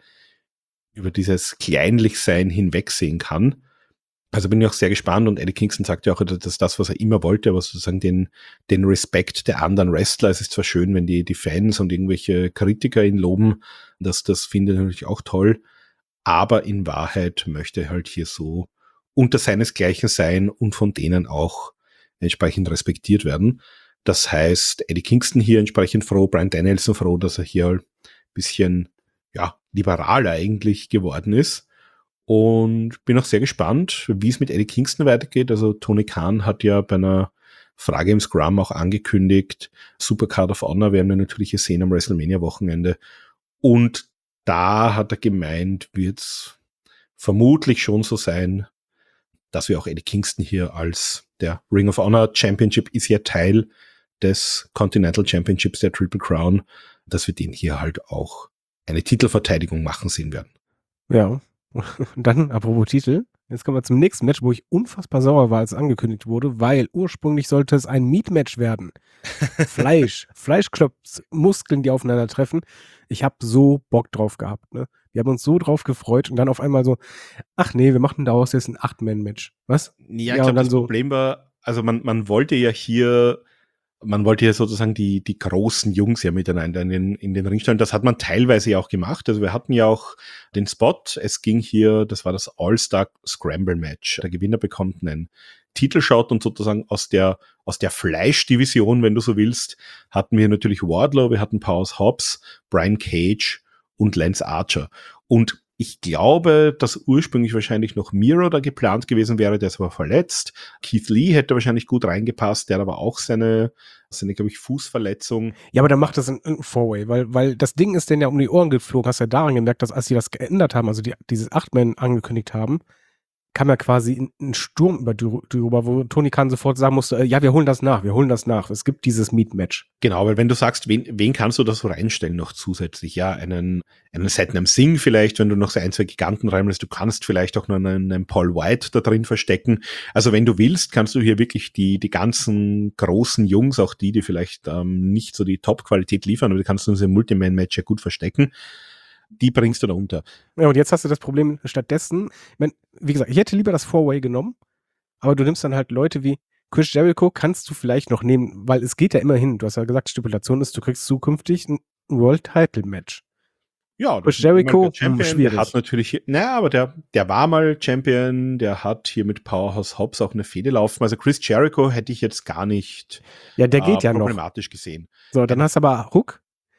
dieses Kleinlichsein hinwegsehen kann. Also bin ich auch sehr gespannt und Eddie Kingston sagt ja auch, dass das, was er immer wollte, aber sozusagen den Respekt der anderen Wrestler. Es ist zwar schön, wenn die Fans und irgendwelche Kritiker ihn loben, das findet er natürlich auch toll, aber in Wahrheit möchte er halt hier so unter seinesgleichen sein und von denen auch entsprechend respektiert werden. Das heißt, Eddie Kingston hier entsprechend froh, Bryan Danielson froh, dass er hier halt ein bisschen, ja, liberaler eigentlich geworden ist. Und bin auch sehr gespannt, wie es mit Eddie Kingston weitergeht. Also Tony Khan hat ja bei einer Frage im Scrum auch angekündigt, Supercard of Honor werden wir natürlich hier sehen am WrestleMania-Wochenende. Und da hat er gemeint, wird es vermutlich schon so sein, dass wir auch Eddie Kingston hier als der Ring of Honor Championship ist ja Teil des Continental Championships, der Triple Crown, dass wir den hier halt auch eine Titelverteidigung machen sehen werden. Ja. Und dann, apropos Titel, jetzt kommen wir zum nächsten Match, wo ich unfassbar sauer war, als es angekündigt wurde, weil ursprünglich sollte es ein Meat-Match werden. Fleischklopps, Muskeln, die aufeinandertreffen. Ich habe so Bock drauf gehabt. Ne? Wir haben uns so drauf gefreut und dann auf einmal so, ach nee, wir machen daraus jetzt ein 8-Man-Match. Was? Ja, ich glaube, das Problem war, also man wollte ja hier sozusagen die großen Jungs ja miteinander in den Ring stellen. Das hat man teilweise ja auch gemacht. Also wir hatten ja auch den Spot. Es ging hier, das war das All-Star Scramble Match. Der Gewinner bekommt einen Titelschaut und sozusagen aus der Fleischdivision, wenn du so willst, hatten wir natürlich Wardlow, wir hatten Powerhouse Hobbs, Brian Cage und Lance Archer. Und ich glaube, dass ursprünglich wahrscheinlich noch Miro da geplant gewesen wäre, der ist aber verletzt. Keith Lee hätte wahrscheinlich gut reingepasst, der hat aber auch seine glaube ich, Fußverletzung. Ja, aber dann macht das ein Four-Way, weil das Ding ist denen ja um die Ohren geflogen. Hast ja daran gemerkt, dass als sie das geändert haben, also dieses 8-Man angekündigt haben, kam ja quasi ein Sturm über drüber, wo Tony Khan sofort sagen musste, ja, wir holen das nach. Es gibt dieses Meat-Match. Genau, weil wenn du sagst, wen kannst du da so reinstellen noch zusätzlich? Ja, einen Satnam Singh vielleicht, wenn du noch so ein, zwei Giganten reinlässt. Du kannst vielleicht auch noch einen Paul White da drin verstecken. Also wenn du willst, kannst du hier wirklich die ganzen großen Jungs, auch die vielleicht nicht so die Top-Qualität liefern, aber die kannst du in so einem Multiman-Match ja gut verstecken. Die bringst du da unter. Ja, und jetzt hast du das Problem stattdessen, ich meine, wie gesagt, ich hätte lieber das Four-Way genommen, aber du nimmst dann halt Leute wie Chris Jericho, kannst du vielleicht noch nehmen, weil es geht ja immerhin, du hast ja gesagt, Stipulation ist, du kriegst zukünftig ein World-Title-Match. Ja, Chris Jericho, Champion, schwierig. der hat natürlich, aber der war mal Champion, der hat hier mit Powerhouse Hobbs auch eine Fehde laufen. Also Chris Jericho hätte ich jetzt gar nicht ja, der geht ja problematisch gesehen. So, dann hast du aber Hook,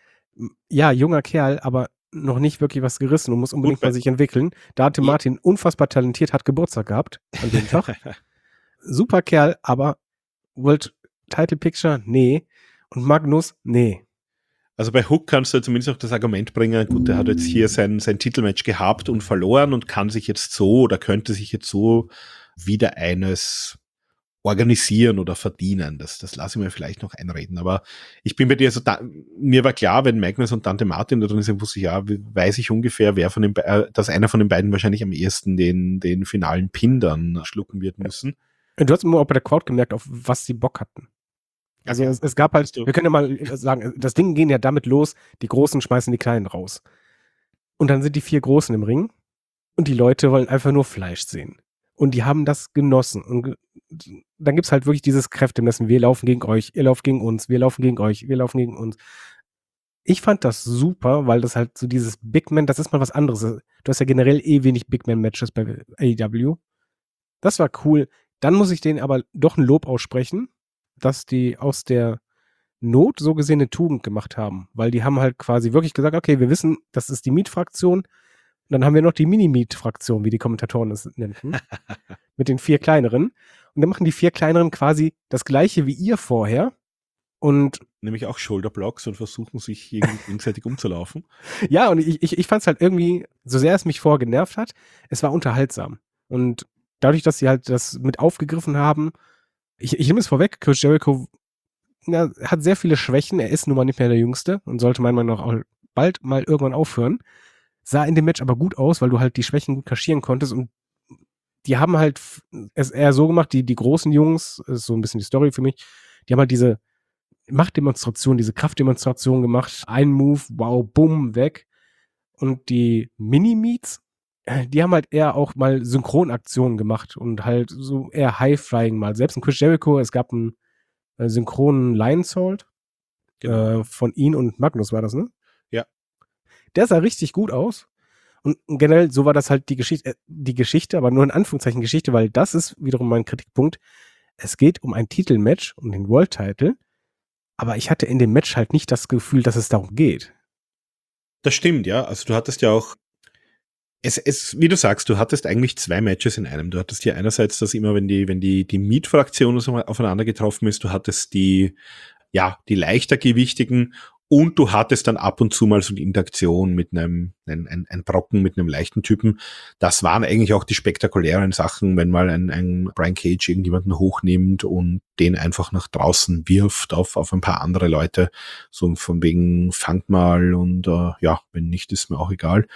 ja, junger Kerl, aber noch nicht wirklich was gerissen und muss unbedingt mal sich entwickeln. Da hatte Martin unfassbar talentiert, hat Geburtstag gehabt an dem Tag. Super Kerl, aber World Title Picture, nee. Und Magnus, nee. Also bei Hook kannst du zumindest auch das Argument bringen, gut, der hat jetzt hier sein Titelmatch gehabt und verloren und kann sich jetzt so oder könnte sich jetzt so wieder eines organisieren oder verdienen. Das lasse ich mir vielleicht noch einreden. Aber ich bin bei dir, also mir war klar, wenn Magnus und Dante Martin da drin sind, wusste ich, ja, weiß ich ungefähr, wer von den dass einer von den beiden wahrscheinlich am ehesten den finalen Pin dann schlucken wird müssen. Du hast immer auch bei der Crowd gemerkt, auf was sie Bock hatten. Also es gab halt, wir können ja mal sagen, das Ding geht ja damit los, die Großen schmeißen die Kleinen raus. Und dann sind die 4 Großen im Ring und die Leute wollen einfach nur Fleisch sehen. Und die haben das genossen. Und dann gibt's halt wirklich dieses Kräftemessen. Wir laufen gegen euch, ihr lauft gegen uns, wir laufen gegen euch, wir laufen gegen uns. Ich fand das super, weil das halt so dieses Big Man, das ist mal was anderes. Du hast ja generell wenig Big Man-Matches bei AEW. Das war cool. Dann muss ich denen aber doch ein Lob aussprechen, dass die aus der Not so gesehen eine Tugend gemacht haben. Weil die haben halt quasi wirklich gesagt, okay, wir wissen, das ist die Meat-Fraktion. Dann haben wir noch die Mini-Meat-Fraktion, wie die Kommentatoren es nannten, mit den 4 kleineren. Und dann machen die 4 kleineren quasi das Gleiche wie ihr vorher. Und nämlich auch Shoulderblocks und versuchen sich irgendwie gegenseitig umzulaufen. Ja, und ich fand es halt irgendwie, so sehr es mich vorher genervt hat, es war unterhaltsam. Und dadurch, dass sie halt das mit aufgegriffen haben, ich nehme es vorweg, Chris Jericho hat sehr viele Schwächen, er ist nun mal nicht mehr der Jüngste und sollte meiner Meinung nach auch bald mal irgendwann aufhören. Sah in dem Match aber gut aus, weil du halt die Schwächen gut kaschieren konntest und die haben halt es eher so gemacht, die großen Jungs, ist so ein bisschen die Story für mich, die haben halt diese Machtdemonstration, diese Kraftdemonstration gemacht, ein Move, wow, bumm, weg. Und die Mini-Meets, die haben halt eher auch mal Synchronaktionen gemacht und halt so eher High-Flying mal. Selbst in Chris Jericho, es gab einen synchronen Lion Salt von ihn und Magnus war das, ne? Ja. Der sah richtig gut aus. Und generell, so war das halt die Geschichte, aber nur in Anführungszeichen Geschichte, weil das ist wiederum mein Kritikpunkt. Es geht um ein Titelmatch, um den World-Title, aber ich hatte in dem Match halt nicht das Gefühl, dass es darum geht. Das stimmt, ja. Also du hattest ja auch, wie du sagst, du hattest eigentlich 2 Matches in einem. Du hattest hier einerseits das immer, wenn die Meat-Fraktion so aufeinander getroffen ist, du hattest die leichter gewichtigen und du hattest dann ab und zu mal so die Interaktion mit ein Brocken, mit einem leichten Typen. Das waren eigentlich auch die spektakulären Sachen, wenn mal ein Brian Cage irgendjemanden hochnimmt und den einfach nach draußen wirft auf ein paar andere Leute. So von wegen, fangt mal und wenn nicht, ist mir auch egal.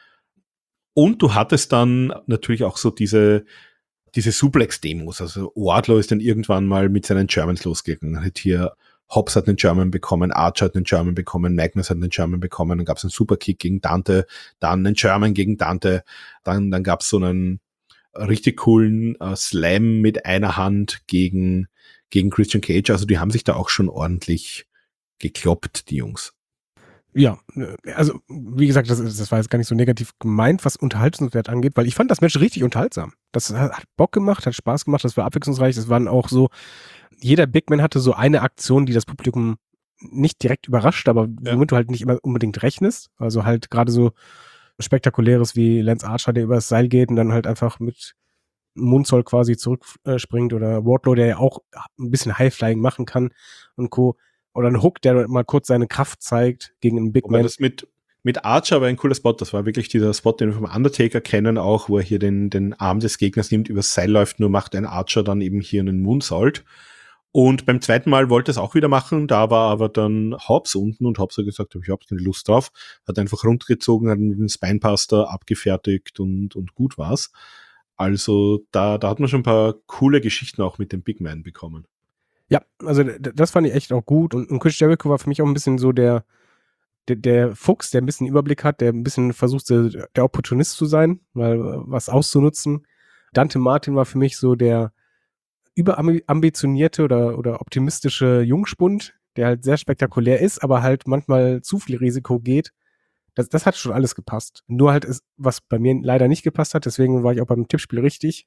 Und du hattest dann natürlich auch so diese Suplex-Demos. Also Wardlow ist dann irgendwann mal mit seinen Germans losgegangen. Hat hier Hobbs hat einen German bekommen, Archer hat einen German bekommen, Magnus hat einen German bekommen, dann gab es einen Superkick gegen Dante, dann einen German gegen Dante, dann gab es so einen richtig coolen Slam mit einer Hand gegen Christian Cage. Also die haben sich da auch schon ordentlich gekloppt, die Jungs. Ja, also wie gesagt, das war jetzt gar nicht so negativ gemeint, was Unterhaltungswert angeht, weil ich fand das Match richtig unterhaltsam. Das hat Bock gemacht, hat Spaß gemacht, das war abwechslungsreich, das waren auch so, jeder Big Man hatte so eine Aktion, die das Publikum nicht direkt überrascht, aber womit du halt nicht immer unbedingt rechnest. Also halt gerade so Spektakuläres wie Lance Archer, der übers Seil geht und dann halt einfach mit Moonsault quasi zurückspringt oder Wardlow, der ja auch ein bisschen Highflying machen kann und Co. Oder ein Hook, der mal kurz seine Kraft zeigt gegen einen Big Wobei Man. das mit Archer war ein cooler Spot. Das war wirklich dieser Spot, den wir vom Undertaker kennen, auch, wo er hier den Arm des Gegners nimmt, übers Seil läuft, nur macht ein Archer dann eben hier einen Moonsault. Und beim zweiten Mal wollte er es auch wieder machen, da war aber dann Hobbs unten und Hobbs hat gesagt, ich habe keine Lust drauf, hat einfach runtergezogen, hat mit dem Spinebuster abgefertigt und gut war's. Also da hat man schon ein paar coole Geschichten auch mit dem Big Man bekommen. Ja, also das fand ich echt auch gut und Chris Jericho war für mich auch ein bisschen so der Fuchs, der ein bisschen Überblick hat, der ein bisschen versucht, der Opportunist zu sein, mal was auszunutzen. Dante Martin war für mich so der überambitionierte oder optimistische Jungspund, der halt sehr spektakulär ist, aber halt manchmal zu viel Risiko geht. Das hat schon alles gepasst. Nur halt, was bei mir leider nicht gepasst hat, deswegen war ich auch beim Tippspiel richtig.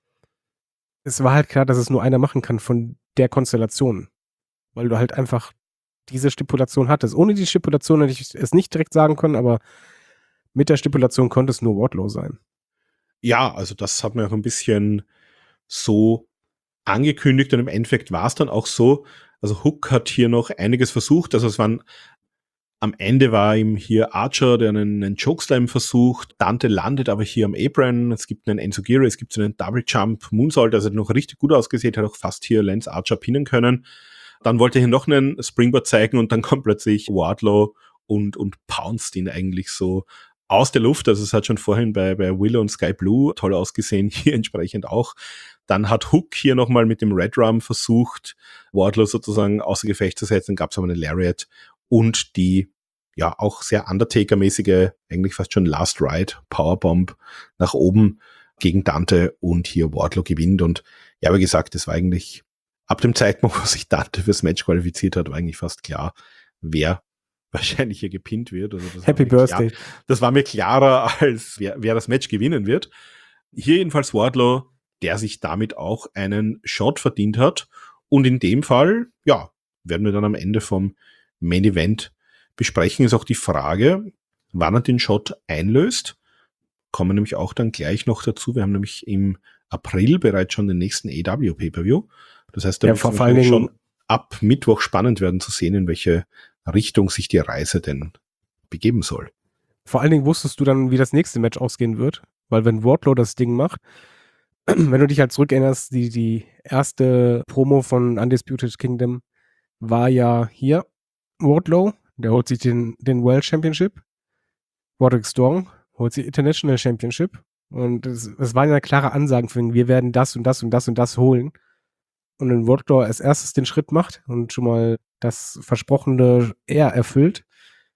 Es war halt klar, dass es nur einer machen kann von der Konstellation. Weil du halt einfach diese Stipulation hattest. Ohne die Stipulation hätte ich es nicht direkt sagen können, aber mit der Stipulation konnte es nur Wardlow sein. Ja, also das hat man auch ein bisschen so angekündigt und im Endeffekt war es dann auch so. Also Hook hat hier noch einiges versucht. Also am Ende war ihm hier Archer, der einen Chokeslam versucht. Dante landet aber hier am Apron. Es gibt einen Enzogiri, es gibt so einen Double Jump Moonsault, also noch richtig gut ausgesehen, hat auch fast hier Lance Archer pinnen können. Dann wollte er hier noch einen Springboard zeigen und dann kommt plötzlich Wardlow und pounced ihn eigentlich so aus der Luft. Also es hat schon vorhin bei Willow und Sky Blue toll ausgesehen, hier entsprechend auch. Dann hat Hook hier nochmal mit dem Red Rum versucht, Wardlow sozusagen außer Gefecht zu setzen. Dann gab es aber eine Lariat und die ja auch sehr Undertaker-mäßige, eigentlich fast schon Last Ride, Powerbomb nach oben gegen Dante und hier Wardlow gewinnt. Und ja, wie gesagt, das war eigentlich ab dem Zeitpunkt, wo sich Dante fürs Match qualifiziert hat, war eigentlich fast klar, wer wahrscheinlich hier gepinnt wird. Also das Happy Birthday. Das war mir klarer, als wer das Match gewinnen wird. Hier jedenfalls Wardlow, der sich damit auch einen Shot verdient hat. Und in dem Fall, ja, werden wir dann am Ende vom Main Event besprechen, ist auch die Frage, wann er den Shot einlöst. Kommen nämlich auch dann gleich noch dazu. Wir haben nämlich im April bereits schon den nächsten AEW Pay-Per-View. Das heißt, da wird es wahrscheinlich schon ab Mittwoch spannend werden zu sehen, in welche Richtung sich die Reise denn begeben soll. Vor allen Dingen wusstest du dann, wie das nächste Match ausgehen wird, weil wenn Wardlow das Ding macht, wenn du dich halt zurückerinnerst, die erste Promo von Undisputed Kingdom war ja hier Wardlow, der holt sich den World Championship, Roderick Strong holt sich International Championship und es waren ja klare Ansagen für ihn, wir werden das und das und das und das holen. Und wenn Wardlow als erstes den Schritt macht und schon mal das Versprochene eher erfüllt,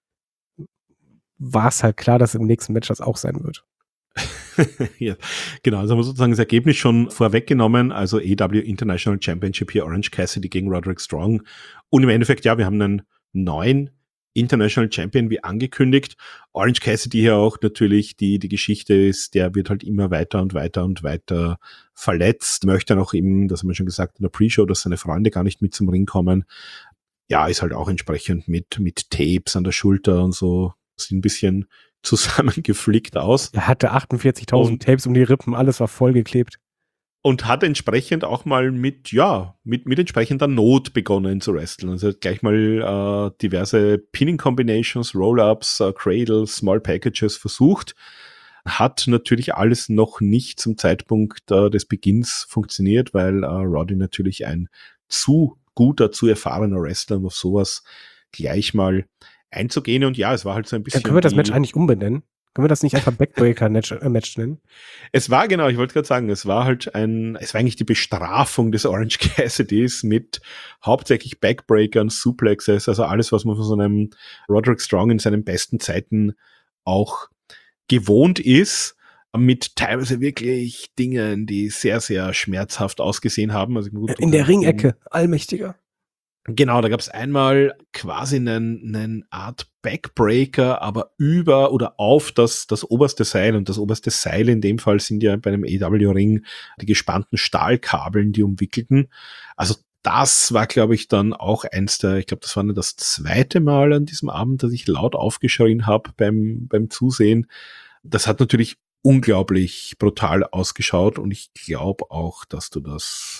war es halt klar, dass im nächsten Match das auch sein wird. Ja, genau, also haben wir sozusagen das Ergebnis schon vorweggenommen, also AEW International Championship hier Orange Cassidy gegen Roderick Strong und im Endeffekt, ja, wir haben einen neuen International Champion wie angekündigt. Orange Cassidy hier auch natürlich die Geschichte ist, der wird halt immer weiter und weiter und weiter verletzt, möchte dann auch eben, das haben wir schon gesagt in der Pre-Show, dass seine Freunde gar nicht mit zum Ring kommen. Ja, ist halt auch entsprechend mit Tapes an der Schulter und so, sieht ein bisschen zusammengeflickt aus. Er hatte 48.000 Tapes um die Rippen, alles war vollgeklebt. Und hat entsprechend auch mal mit entsprechender Not begonnen zu wresteln. Also hat gleich mal diverse Pinning Combinations, Roll-Ups, Cradles, Small Packages versucht. Hat natürlich alles noch nicht zum Zeitpunkt des Beginns funktioniert, weil Roddy natürlich ein zu guter, zu erfahrener Wrestler, um auf sowas gleich mal einzugehen. Und ja, es war halt so ein bisschen. Können wir das Match eigentlich umbenennen? Können wir das nicht einfach Backbreaker-Match nennen? Es war genau, ich wollte gerade sagen, es war eigentlich die Bestrafung des Orange Cassidys mit hauptsächlich Backbreakern, Suplexes, also alles, was man von so einem Roderick Strong in seinen besten Zeiten auch gewohnt ist, mit teilweise wirklich Dingen, die sehr, sehr schmerzhaft ausgesehen haben. Also gut, in der Ringecke, allmächtiger. Genau, da gab es einmal quasi einen Art Backbreaker, aber über oder auf das oberste Seil. Und das oberste Seil in dem Fall sind ja bei einem AEW-Ring die gespannten Stahlkabeln, die umwickelten. Also das war, glaube ich, dann auch ich glaube, das war nur das zweite Mal an diesem Abend, dass ich laut aufgeschrien habe beim Zusehen. Das hat natürlich unglaublich brutal ausgeschaut und ich glaube auch, dass du das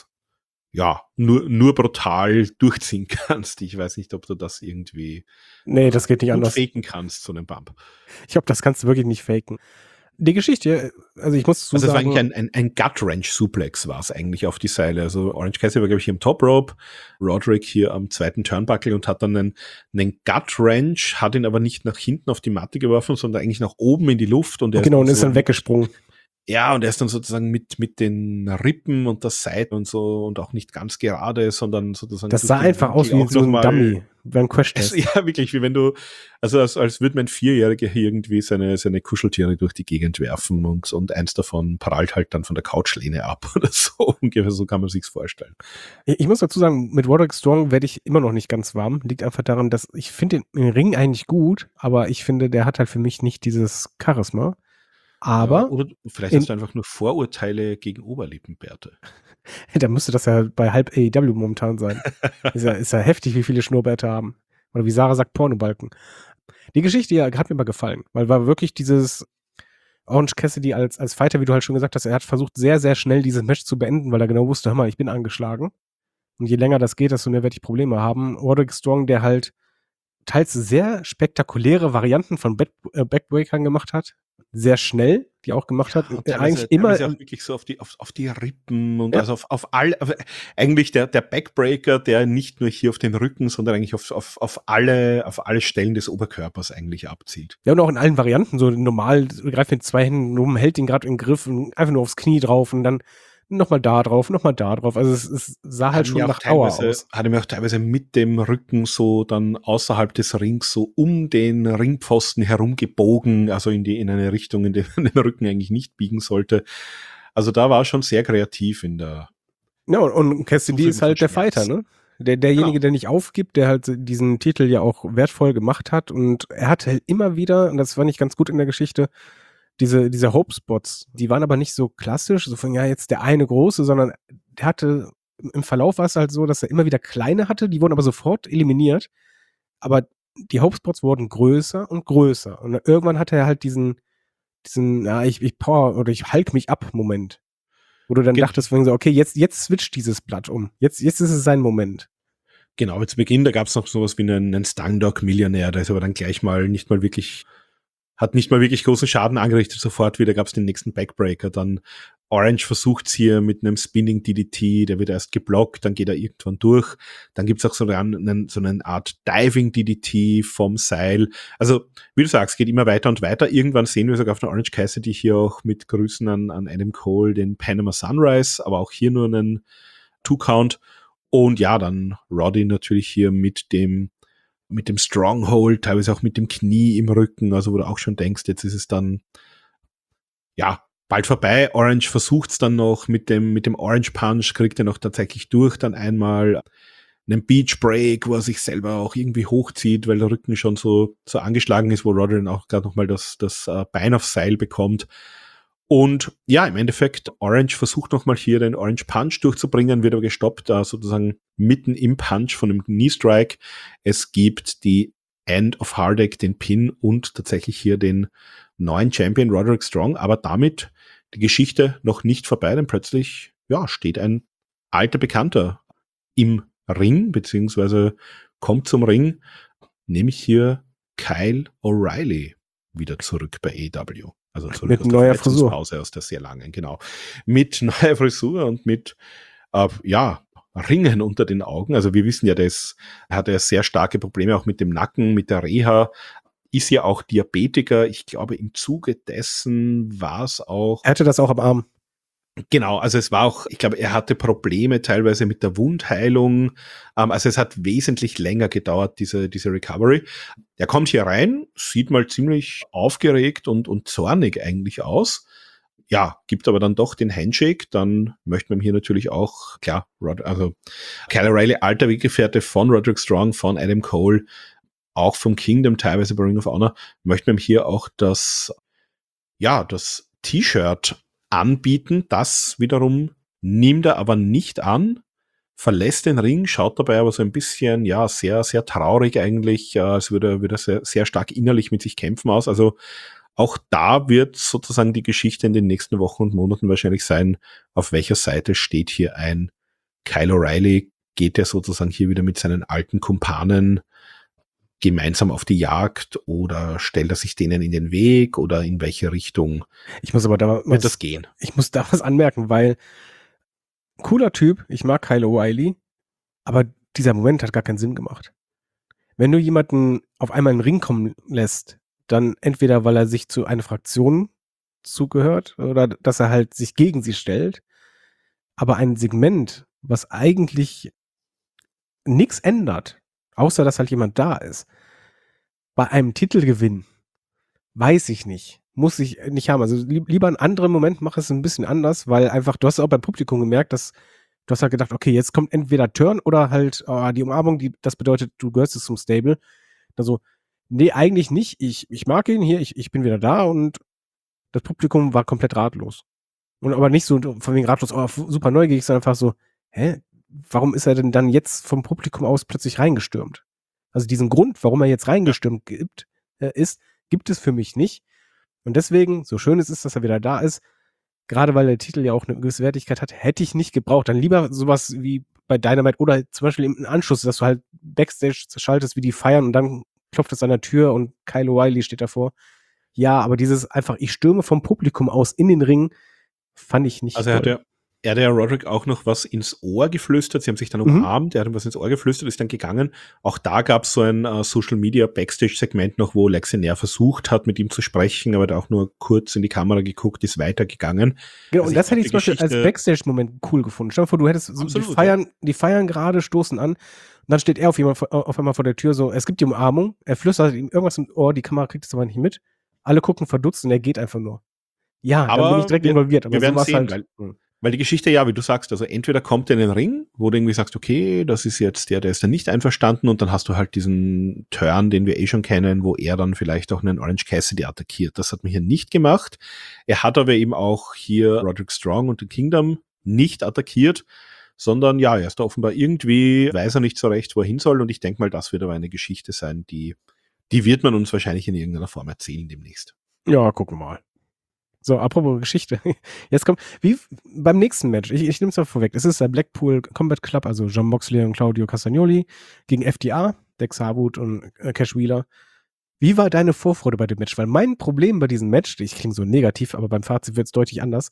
nur brutal durchziehen kannst. Ich weiß nicht, ob du das irgendwie Nee, das geht nicht anders. faken kannst, so einen Bump. Ich glaube, das kannst du wirklich nicht faken. Die Geschichte, also ich muss Also es war sagen, eigentlich ein Gut-Wrench-Suplex war es eigentlich auf die Seile. Also Orange Cassidy war, glaube ich, hier im Top-Rope, Roderick hier am zweiten Turnbuckle und hat dann einen Gut-Wrench, hat ihn aber nicht nach hinten auf die Matte geworfen, sondern eigentlich nach oben in die Luft. Und genau, und ist dann weggesprungen. Ja, und er ist dann sozusagen mit den Rippen und der Seite und so und auch nicht ganz gerade, sondern sozusagen. Das sah einfach aus wie so ein Dummy, wie ein Crash-Test. Ja, wirklich, wie wenn du, also als würde mein Vierjähriger hier irgendwie seine Kuscheltiere durch die Gegend werfen und eins davon prallt halt dann von der Couchlehne ab oder so. Ungefähr so kann man sich's vorstellen. Ich muss dazu sagen, mit Roderick Strong werde ich immer noch nicht ganz warm. Liegt einfach daran, dass ich finde den Ring eigentlich gut, aber ich finde, der hat halt für mich nicht dieses Charisma. Aber. Ja, oder vielleicht hast du einfach nur Vorurteile gegen Oberlippenbärte. Da müsste das ja bei halb AEW momentan sein. Ist ja heftig, wie viele Schnurrbärte haben. Oder wie Sarah sagt, Pornobalken. Die Geschichte ja, hat mir mal gefallen, weil war wirklich dieses Orange Cassidy als Fighter, wie du halt schon gesagt hast, er hat versucht, sehr, sehr schnell dieses Match zu beenden, weil er genau wusste, hör mal, ich bin angeschlagen. Und je länger das geht, desto mehr werde ich Probleme haben. Roderick Strong, der halt teils sehr spektakuläre Varianten von Backbreakern gemacht hat, sehr schnell, die auch gemacht hat. Eigentlich immer auch wirklich so auf die Rippen und also auf eigentlich der Backbreaker, der nicht nur hier auf den Rücken, sondern eigentlich auf alle Stellen des Oberkörpers eigentlich abzielt. Ja, und auch in allen Varianten, so normal greift mit 2 Händen rum, hält ihn gerade in den Griff und einfach nur aufs Knie drauf und dann nochmal da drauf. Also es sah halt schon nach Power aus. Hat er mir auch teilweise mit dem Rücken so dann außerhalb des Rings so um den Ringpfosten herumgebogen, also in eine Richtung, in der man den Rücken eigentlich nicht biegen sollte. Also da war schon sehr kreativ in der. Ja, und Cassidy ist halt der Fighter, ne? Derjenige, der nicht aufgibt, der halt diesen Titel ja auch wertvoll gemacht hat und er hat halt immer wieder, und das fand ich ganz gut in der Geschichte, diese Hope-Spots, die waren aber nicht so klassisch, so von, ja, jetzt der eine große, sondern der hatte, im Verlauf war es halt so, dass er immer wieder kleine hatte, die wurden aber sofort eliminiert, aber die Hope-Spots wurden größer und größer und irgendwann hatte er halt diesen, ja, ich power oder ich hulk mich ab Moment, wo du dann dachtest, so, okay, jetzt switcht dieses Blatt um, jetzt ist es sein Moment. Genau, zu Beginn, da gab es noch sowas wie einen Stangdog-Millionär, der ist aber dann gleich mal nicht mal wirklich großen Schaden angerichtet, sofort wieder gab es den nächsten Backbreaker, dann Orange versucht's hier mit einem Spinning DDT, der wird erst geblockt, dann geht er irgendwann durch, dann gibt's auch so eine Art Diving DDT vom Seil, also wie du sagst, geht immer weiter und weiter, irgendwann sehen wir sogar auf der Orange Cassidy hier auch mit Grüßen an Adam Cole den Panama Sunrise, aber auch hier nur einen 2-Count und ja, dann Roddy natürlich hier mit dem Stronghold, teilweise auch mit dem Knie im Rücken, also wo du auch schon denkst, jetzt ist es dann, ja, bald vorbei. Orange versucht's dann noch mit dem Orange Punch, kriegt er noch tatsächlich durch, dann einmal einen Beach Break, wo er sich selber auch irgendwie hochzieht, weil der Rücken schon so angeschlagen ist, wo Roddy dann auch gerade nochmal das Bein aufs Seil bekommt. Und ja, im Endeffekt, Orange versucht nochmal hier den Orange Punch durchzubringen, wird aber gestoppt, sozusagen mitten im Punch von dem Knee Strike. Es gibt die End of Hardek, den Pin und tatsächlich hier den neuen Champion Roderick Strong, aber damit die Geschichte noch nicht vorbei, denn plötzlich, ja, steht ein alter Bekannter im Ring, beziehungsweise kommt zum Ring, nämlich hier Kyle O'Reilly wieder zurück bei AEW. Also zurück mit aus der neuer Frisur. Pause, aus der sehr langen, genau. Mit neuer Frisur und mit, Ringen unter den Augen. Also wir wissen ja, er hatte sehr starke Probleme auch mit dem Nacken, mit der Reha. Ist ja auch Diabetiker. Ich glaube, im Zuge dessen war es auch. Er hatte das auch am Arm. Genau, also es war auch, ich glaube, er hatte Probleme teilweise mit der Wundheilung. Also es hat wesentlich länger gedauert, diese Recovery. Er kommt hier rein, sieht mal ziemlich aufgeregt und zornig eigentlich aus. ja, gibt aber dann doch den Handshake. Dann möchte man hier natürlich auch, klar, Kyle O'Reilly, alter Weggefährte von Roderick Strong, von Adam Cole, auch vom Kingdom, teilweise bei Ring of Honor, möchte man hier auch das T-Shirt anbieten. Das wiederum nimmt er aber nicht an, verlässt den Ring, schaut dabei aber so ein bisschen, ja, sehr, sehr traurig eigentlich, als würde er sehr, sehr stark innerlich mit sich kämpfen aus. Also auch da wird sozusagen die Geschichte in den nächsten Wochen und Monaten wahrscheinlich sein, auf welcher Seite steht hier ein Kyle O'Reilly, geht er sozusagen hier wieder mit seinen alten Kumpanen gemeinsam auf die Jagd oder stellt er sich denen in den Weg oder in welche Richtung Ich muss aber da wird das gehen? Ich muss da was anmerken, weil cooler Typ, ich mag Kyle O'Reilly, aber dieser Moment hat gar keinen Sinn gemacht. Wenn du jemanden auf einmal in den Ring kommen lässt, dann entweder, weil er sich zu einer Fraktion zugehört oder dass er halt sich gegen sie stellt, aber ein Segment, was eigentlich nichts ändert, außer dass halt jemand da ist, bei einem Titelgewinn, weiß ich nicht. Muss ich nicht haben. Also lieber einen anderen Moment, mach es ein bisschen anders, weil einfach, du hast auch beim Publikum gemerkt, dass du hast halt gedacht, okay, jetzt kommt entweder Turn oder halt die Umarmung, das bedeutet, du gehörst jetzt zum Stable. Also, nee, eigentlich nicht. Ich mag ihn hier, ich bin wieder da und das Publikum war komplett ratlos. Und aber nicht so von wegen ratlos, super neugierig, sondern einfach so, warum ist er denn dann jetzt vom Publikum aus plötzlich reingestürmt? Also diesen Grund, warum er jetzt reingestürmt gibt es für mich nicht. Und deswegen, so schön es ist, dass er wieder da ist, gerade weil der Titel ja auch eine gewisse Wertigkeit hat, hätte ich nicht gebraucht. Dann lieber sowas wie bei Dynamite oder zum Beispiel im Anschluss, dass du halt Backstage schaltest, wie die feiern und dann klopft es an der Tür und Kyle O'Reilly steht davor. Ja, aber dieses einfach, ich stürme vom Publikum aus in den Ring, fand ich nicht Also er hat ja Roderick auch noch was ins Ohr geflüstert. Sie haben sich dann umarmt, er hat ihm was ins Ohr geflüstert, ist dann gegangen. Auch da gab es so ein Social-Media-Backstage-Segment noch, wo Lex Luger versucht hat, mit ihm zu sprechen, aber da auch nur kurz in die Kamera geguckt, ist weitergegangen. Genau, also und das hätte ich zum Beispiel als Backstage-Moment cool gefunden. Stell dir vor, du hättest die feiern gerade, stoßen an und dann steht er auf einmal vor der Tür so, es gibt die Umarmung, er flüstert ihm irgendwas im Ohr, die Kamera kriegt es aber nicht mit. Alle gucken verdutzt und er geht einfach nur. Ja, aber dann bin ich direkt involviert. Aber wir werden sehen, halt, weil die Geschichte, ja, wie du sagst, also entweder kommt er in den Ring, wo du irgendwie sagst, okay, das ist jetzt der ist dann nicht einverstanden und dann hast du halt diesen Turn, den wir schon kennen, wo er dann vielleicht auch einen Orange Cassidy attackiert. Das hat man hier nicht gemacht. Er hat aber eben auch hier Roderick Strong und den Kingdom nicht attackiert, sondern ja, er ist da offenbar irgendwie, weiß er nicht so recht, wo er hin soll und ich denke mal, das wird aber eine Geschichte sein, die wird man uns wahrscheinlich in irgendeiner Form erzählen demnächst. Ja, gucken wir mal. So, apropos Geschichte. Jetzt kommt, wie beim nächsten Match, ich nehme es mal vorweg, es ist der Blackpool Combat Club, also Jon Moxley und Claudio Castagnoli gegen FTR, Dex Harwood und Cash Wheeler. Wie war deine Vorfreude bei dem Match? Weil mein Problem bei diesem Match, ich klinge so negativ, aber beim Fazit wird es deutlich anders,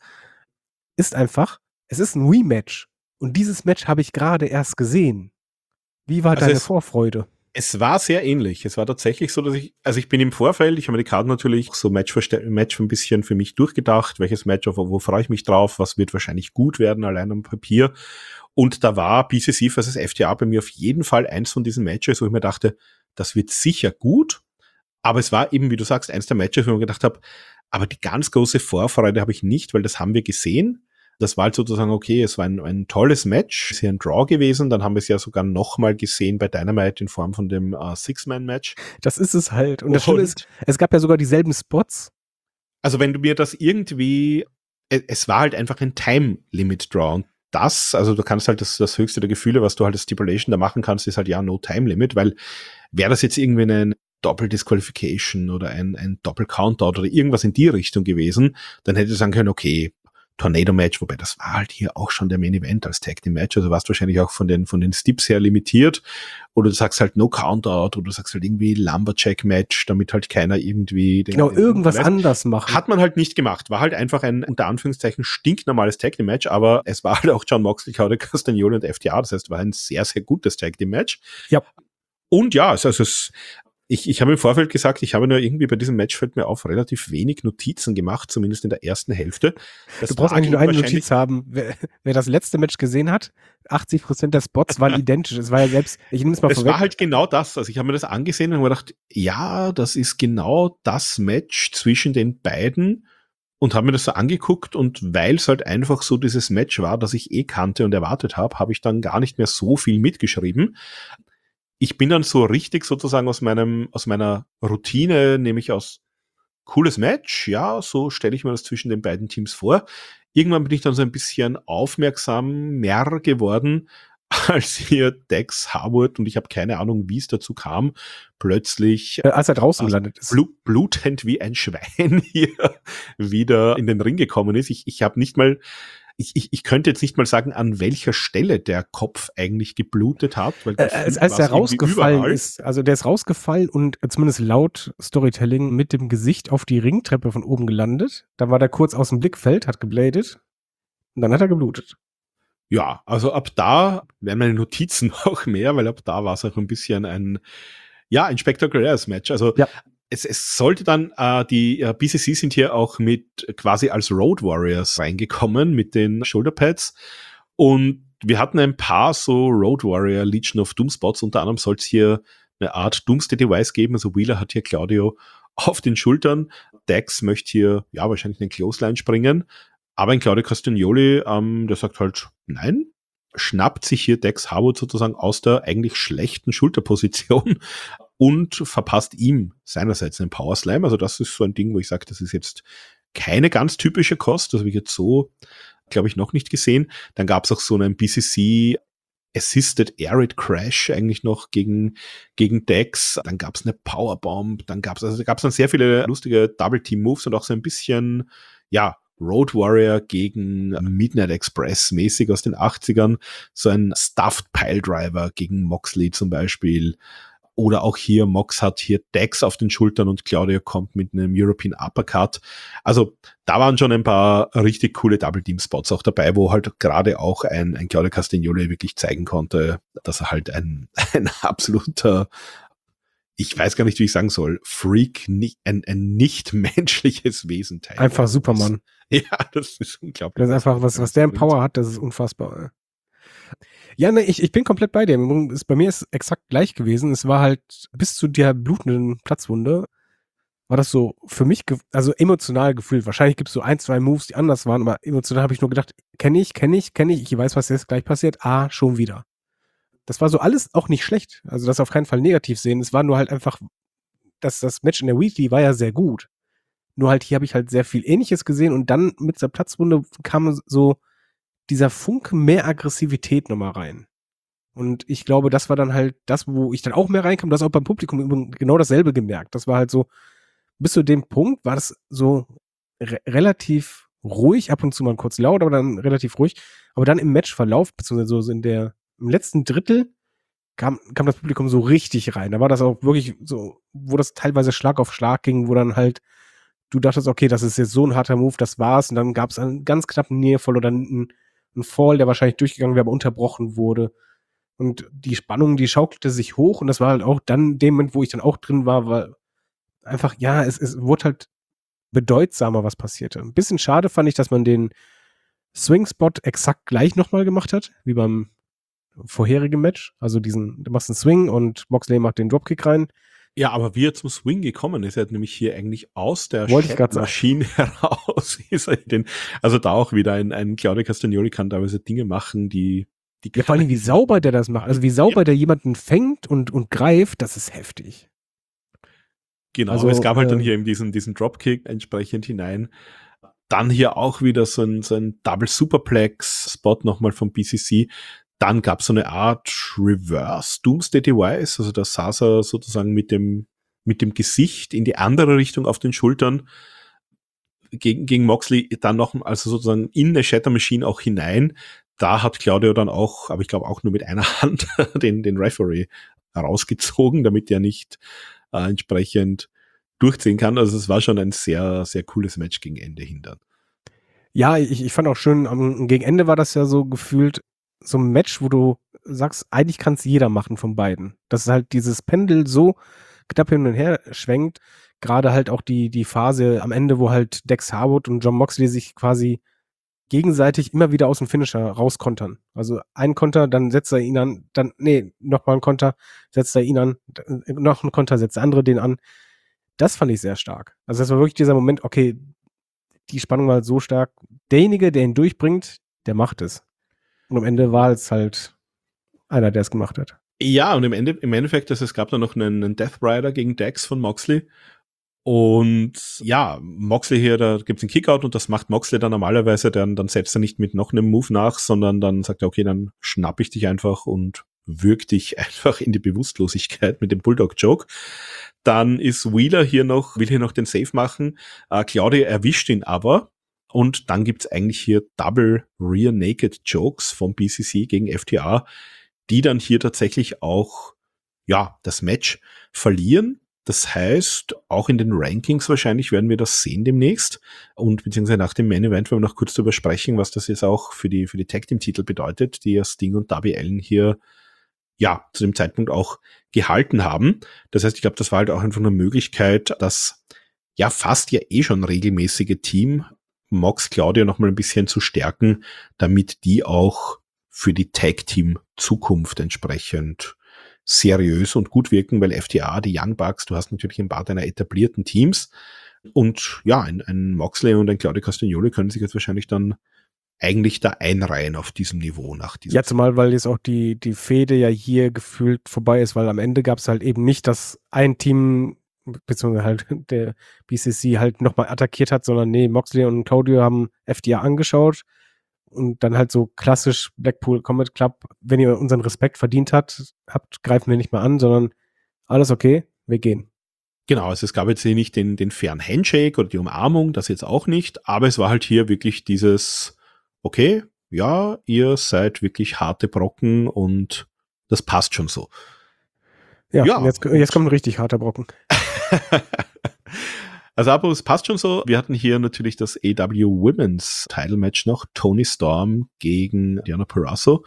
ist einfach, es ist ein Rematch. Und dieses Match habe ich gerade erst gesehen. Wie war deine Vorfreude? Es war sehr ähnlich. Es war tatsächlich so, dass ich bin im Vorfeld, ich habe mir die Karten natürlich so Match ein bisschen für mich durchgedacht, welches Match, wo freue ich mich drauf, was wird wahrscheinlich gut werden, allein am Papier. Und da war BCC vs. FTA bei mir auf jeden Fall eins von diesen Matches, wo ich mir dachte, das wird sicher gut, aber es war eben, wie du sagst, eins der Matches, wo ich mir gedacht habe, aber die ganz große Vorfreude habe ich nicht, weil das haben wir gesehen. Das war halt sozusagen, okay, es war ein tolles Match, ist hier ein Draw gewesen, dann haben wir es ja sogar nochmal gesehen bei Dynamite in Form von dem Six-Man-Match. Das ist es halt. Und das Schöne ist, es gab ja sogar dieselben Spots. Also wenn du mir das irgendwie, es war halt einfach ein Time-Limit-Draw und also du kannst halt das höchste der Gefühle, was du halt als Stipulation da machen kannst, ist halt ja no Time Limit, weil wäre das jetzt irgendwie eine Doppel-Disqualification oder ein Doppel-Countout oder irgendwas in die Richtung gewesen, dann hätte ich sagen können, okay, Tornado-Match, wobei das war halt hier auch schon der Main-Event als Tag-Team-Match, also warst wahrscheinlich auch von den Stips her limitiert, oder du sagst halt no Countout, oder du sagst halt irgendwie Lumberjack-Match, damit halt keiner irgendwie irgendwas anders macht. Hat man halt nicht gemacht, war halt einfach ein, unter Anführungszeichen, stinknormales Tag-Team-Match, aber es war halt auch Jon Moxley, Claudio Castagnoli und FTA, das heißt, war ein sehr, sehr gutes Tag-Team-Match. Ja. Und ja, ich habe im Vorfeld gesagt, ich habe nur irgendwie bei diesem Match, fällt mir auf, relativ wenig Notizen gemacht, zumindest in der ersten Hälfte. Du brauchst eigentlich nur eine Notiz haben. Wer das letzte Match gesehen hat, 80% der Spots waren identisch. Es war ja selbst, ich nehme es mal vorweg. Es war halt genau das. Also ich habe mir das angesehen und habe gedacht, ja, das ist genau das Match zwischen den beiden. und habe mir das so angeguckt, und weil es halt einfach so dieses Match war, das ich kannte und erwartet habe, habe ich dann gar nicht mehr so viel mitgeschrieben. Ich bin dann so richtig sozusagen aus meiner Routine, nämlich aus cooles Match, ja, so stelle ich mir das zwischen den beiden Teams vor. Irgendwann bin ich dann so ein bisschen aufmerksamer geworden, als hier Dex Harwood, und ich habe keine Ahnung, wie es dazu kam, plötzlich Als er draußen gelandet ist. blutend wie ein Schwein hier wieder in den Ring gekommen ist. Ich habe nicht mal, ich könnte jetzt nicht mal sagen, an welcher Stelle der Kopf eigentlich geblutet hat. Weil als der rausgefallen ist, also der ist rausgefallen und zumindest laut Storytelling mit dem Gesicht auf die Ringtreppe von oben gelandet. Da war der kurz aus dem Blickfeld, hat gebladet und dann hat er geblutet. Ja, also ab da werden meine Notizen auch mehr, weil ab da war es auch ein bisschen ein spektakuläres Match. Also ja. Es sollte dann, die BCC sind hier auch mit quasi als Road Warriors reingekommen mit den Shoulderpads, und wir hatten ein paar so Road Warrior Legion of Doom Spots. Unter anderem soll es hier eine Art Doomsday Device geben. Also Wheeler hat hier Claudio auf den Schultern. Dex möchte hier wahrscheinlich einen Clothesline springen. Aber ein Claudio Castagnoli, der sagt halt nein, schnappt sich hier Dex Harwood sozusagen aus der eigentlich schlechten Schulterposition und verpasst ihm seinerseits einen Power Slam. Also das ist so ein Ding, wo ich sage, das ist jetzt keine ganz typische Kost. Das habe ich jetzt so, glaube ich, noch nicht gesehen. Dann gab es auch so einen BCC Assisted Air Raid Crash eigentlich noch gegen Dex. Dann gab es eine Powerbomb. Dann gab es dann sehr viele lustige Double Team Moves und auch so ein bisschen, Road Warrior gegen Midnight Express mäßig aus den 80ern. So ein Stuffed Piledriver gegen Moxley zum Beispiel. Oder auch hier, Mox hat hier Dex auf den Schultern und Claudio kommt mit einem European Uppercut. Also da waren schon ein paar richtig coole Double-Team-Spots auch dabei, wo halt gerade auch ein Claudio Castagnoli wirklich zeigen konnte, dass er halt ein absoluter, ich weiß gar nicht, wie ich sagen soll, Freak, ein nicht menschliches Wesen teilweise. Einfach Superman. Ja, das ist unglaublich. Das ist einfach, was der in Power hat, das ist unfassbar. Ja, ne, ich bin komplett bei dir. Bei mir ist es exakt gleich gewesen. Es war halt bis zu der blutenden Platzwunde, war das so für mich, also emotional gefühlt. Wahrscheinlich gibt es so 1, 2 Moves, die anders waren, aber emotional habe ich nur gedacht, kenne ich. Ich weiß, was jetzt gleich passiert. Schon wieder. Das war so alles auch nicht schlecht. Also das auf keinen Fall negativ sehen. Es war nur halt einfach, das Match in der Weekly war ja sehr gut. Nur halt hier habe ich halt sehr viel Ähnliches gesehen, und dann mit der Platzwunde kam so dieser Funke mehr Aggressivität nochmal rein. Und ich glaube, das war dann halt das, wo ich dann auch mehr reinkam. Das auch beim Publikum genau dasselbe gemerkt. Das war halt so, bis zu dem Punkt war das so relativ ruhig, ab und zu mal kurz laut, aber dann relativ ruhig. Aber dann im Matchverlauf, beziehungsweise so im letzten Drittel, kam das Publikum so richtig rein. Da war das auch wirklich so, wo das teilweise Schlag auf Schlag ging, wo dann halt du dachtest, okay, das ist jetzt so ein harter Move, das war's. Und dann gab es einen ganz knappen Nearfall oder einen Fall, der wahrscheinlich durchgegangen wäre, aber unterbrochen wurde. Und die Spannung, die schaukelte sich hoch, und das war halt auch dann dem Moment, wo ich dann auch drin war einfach, es wurde halt bedeutsamer, was passierte. Ein bisschen schade fand ich, dass man den Swing-Spot exakt gleich nochmal gemacht hat, wie beim vorherigen Match. Also du machst einen Swing und Moxley macht den Dropkick rein. Ja, aber wie er zum Swing gekommen ist, er hat nämlich hier eigentlich aus der Maschine heraus, also da auch wieder ein Claudio Castagnoli kann teilweise Dinge machen, die ja, vor allem wie sauber der das macht, also wie sauber der jemanden fängt und greift, das ist heftig. Genau, also, es gab halt dann hier eben diesen Dropkick entsprechend hinein. Dann hier auch wieder so ein Double Superplex Spot nochmal vom BCC. Dann gab es so eine Art Reverse Doomsday Device, also da saß er sozusagen mit dem Gesicht in die andere Richtung auf den Schultern gegen Moxley, dann noch, also sozusagen in eine Shatter Machine auch hinein. Da hat Claudio dann auch, aber ich glaube auch nur mit einer Hand, den Referee rausgezogen, damit er nicht entsprechend durchziehen kann. Also es war schon ein sehr, sehr cooles Match gegen Ende hin dann. Ja, ich fand auch schön, gegen Ende war das ja so gefühlt so ein Match, wo du sagst, eigentlich kann es jeder machen von beiden. Dass halt dieses Pendel so knapp hin und her schwenkt. Gerade halt auch die Phase am Ende, wo halt Dex Harwood und Jon Moxley sich quasi gegenseitig immer wieder aus dem Finisher rauskontern. Also ein Konter, dann setzt er ihn an, nochmal ein Konter, setzt er ihn an, noch ein Konter, setzt der andere den an. Das fand ich sehr stark. Also das war wirklich dieser Moment, okay, die Spannung war halt so stark. Derjenige, der ihn durchbringt, der macht es. Und am Ende war es halt einer, der es gemacht hat. Ja, und im Endeffekt, also es gab da noch einen Death Rider gegen Dax von Moxley. Und ja, Moxley hier, da gibt's einen Kickout und das macht Moxley dann normalerweise, dann setzt er nicht mit noch einem Move nach, sondern dann sagt er, okay, dann schnapp ich dich einfach und würg dich einfach in die Bewusstlosigkeit mit dem Bulldog-Joke. Dann ist Wheeler will hier noch den Save machen. Claudia erwischt ihn aber. Und dann gibt's eigentlich hier Double Rear Naked Jokes vom BCC gegen FTA, die dann hier tatsächlich auch, ja, das Match verlieren. Das heißt, auch in den Rankings wahrscheinlich werden wir das sehen demnächst. Und beziehungsweise nach dem Main Event werden wir noch kurz darüber sprechen, was das jetzt auch für die Tag Team Titel bedeutet, die ja Sting und Darby Allin hier, ja, zu dem Zeitpunkt auch gehalten haben. Das heißt, ich glaube, das war halt auch einfach eine Möglichkeit, das ja fast ja schon regelmäßige Team Mox Claudia noch mal ein bisschen zu stärken, damit die auch für die Tag Team Zukunft entsprechend seriös und gut wirken, weil FTA, die Young Bucks, du hast natürlich ein paar deiner etablierten Teams und ja, ein Moxley und ein Claudio Castagnoli können sich jetzt wahrscheinlich dann eigentlich da einreihen auf diesem Niveau nach diesem. Ja, zumal, weil jetzt auch die Fehde ja hier gefühlt vorbei ist, weil am Ende gab es halt eben nicht, dass ein Team, beziehungsweise halt der BCC halt nochmal attackiert hat, sondern nee, Moxley und Claudio haben FTA angeschaut und dann halt so klassisch Blackpool Combat Club, wenn ihr unseren Respekt verdient habt, greifen wir nicht mehr an, sondern alles okay, wir gehen. Genau, also es gab jetzt hier nicht den fairen Handshake oder die Umarmung, das jetzt auch nicht, aber es war halt hier wirklich dieses, okay, ja, ihr seid wirklich harte Brocken und das passt schon so. Ja, und jetzt kommt ein richtig harter Brocken. Also aber es passt schon so. Wir hatten hier natürlich das AW Women's Title Match noch. Toni Storm gegen Deonna Purrazzo.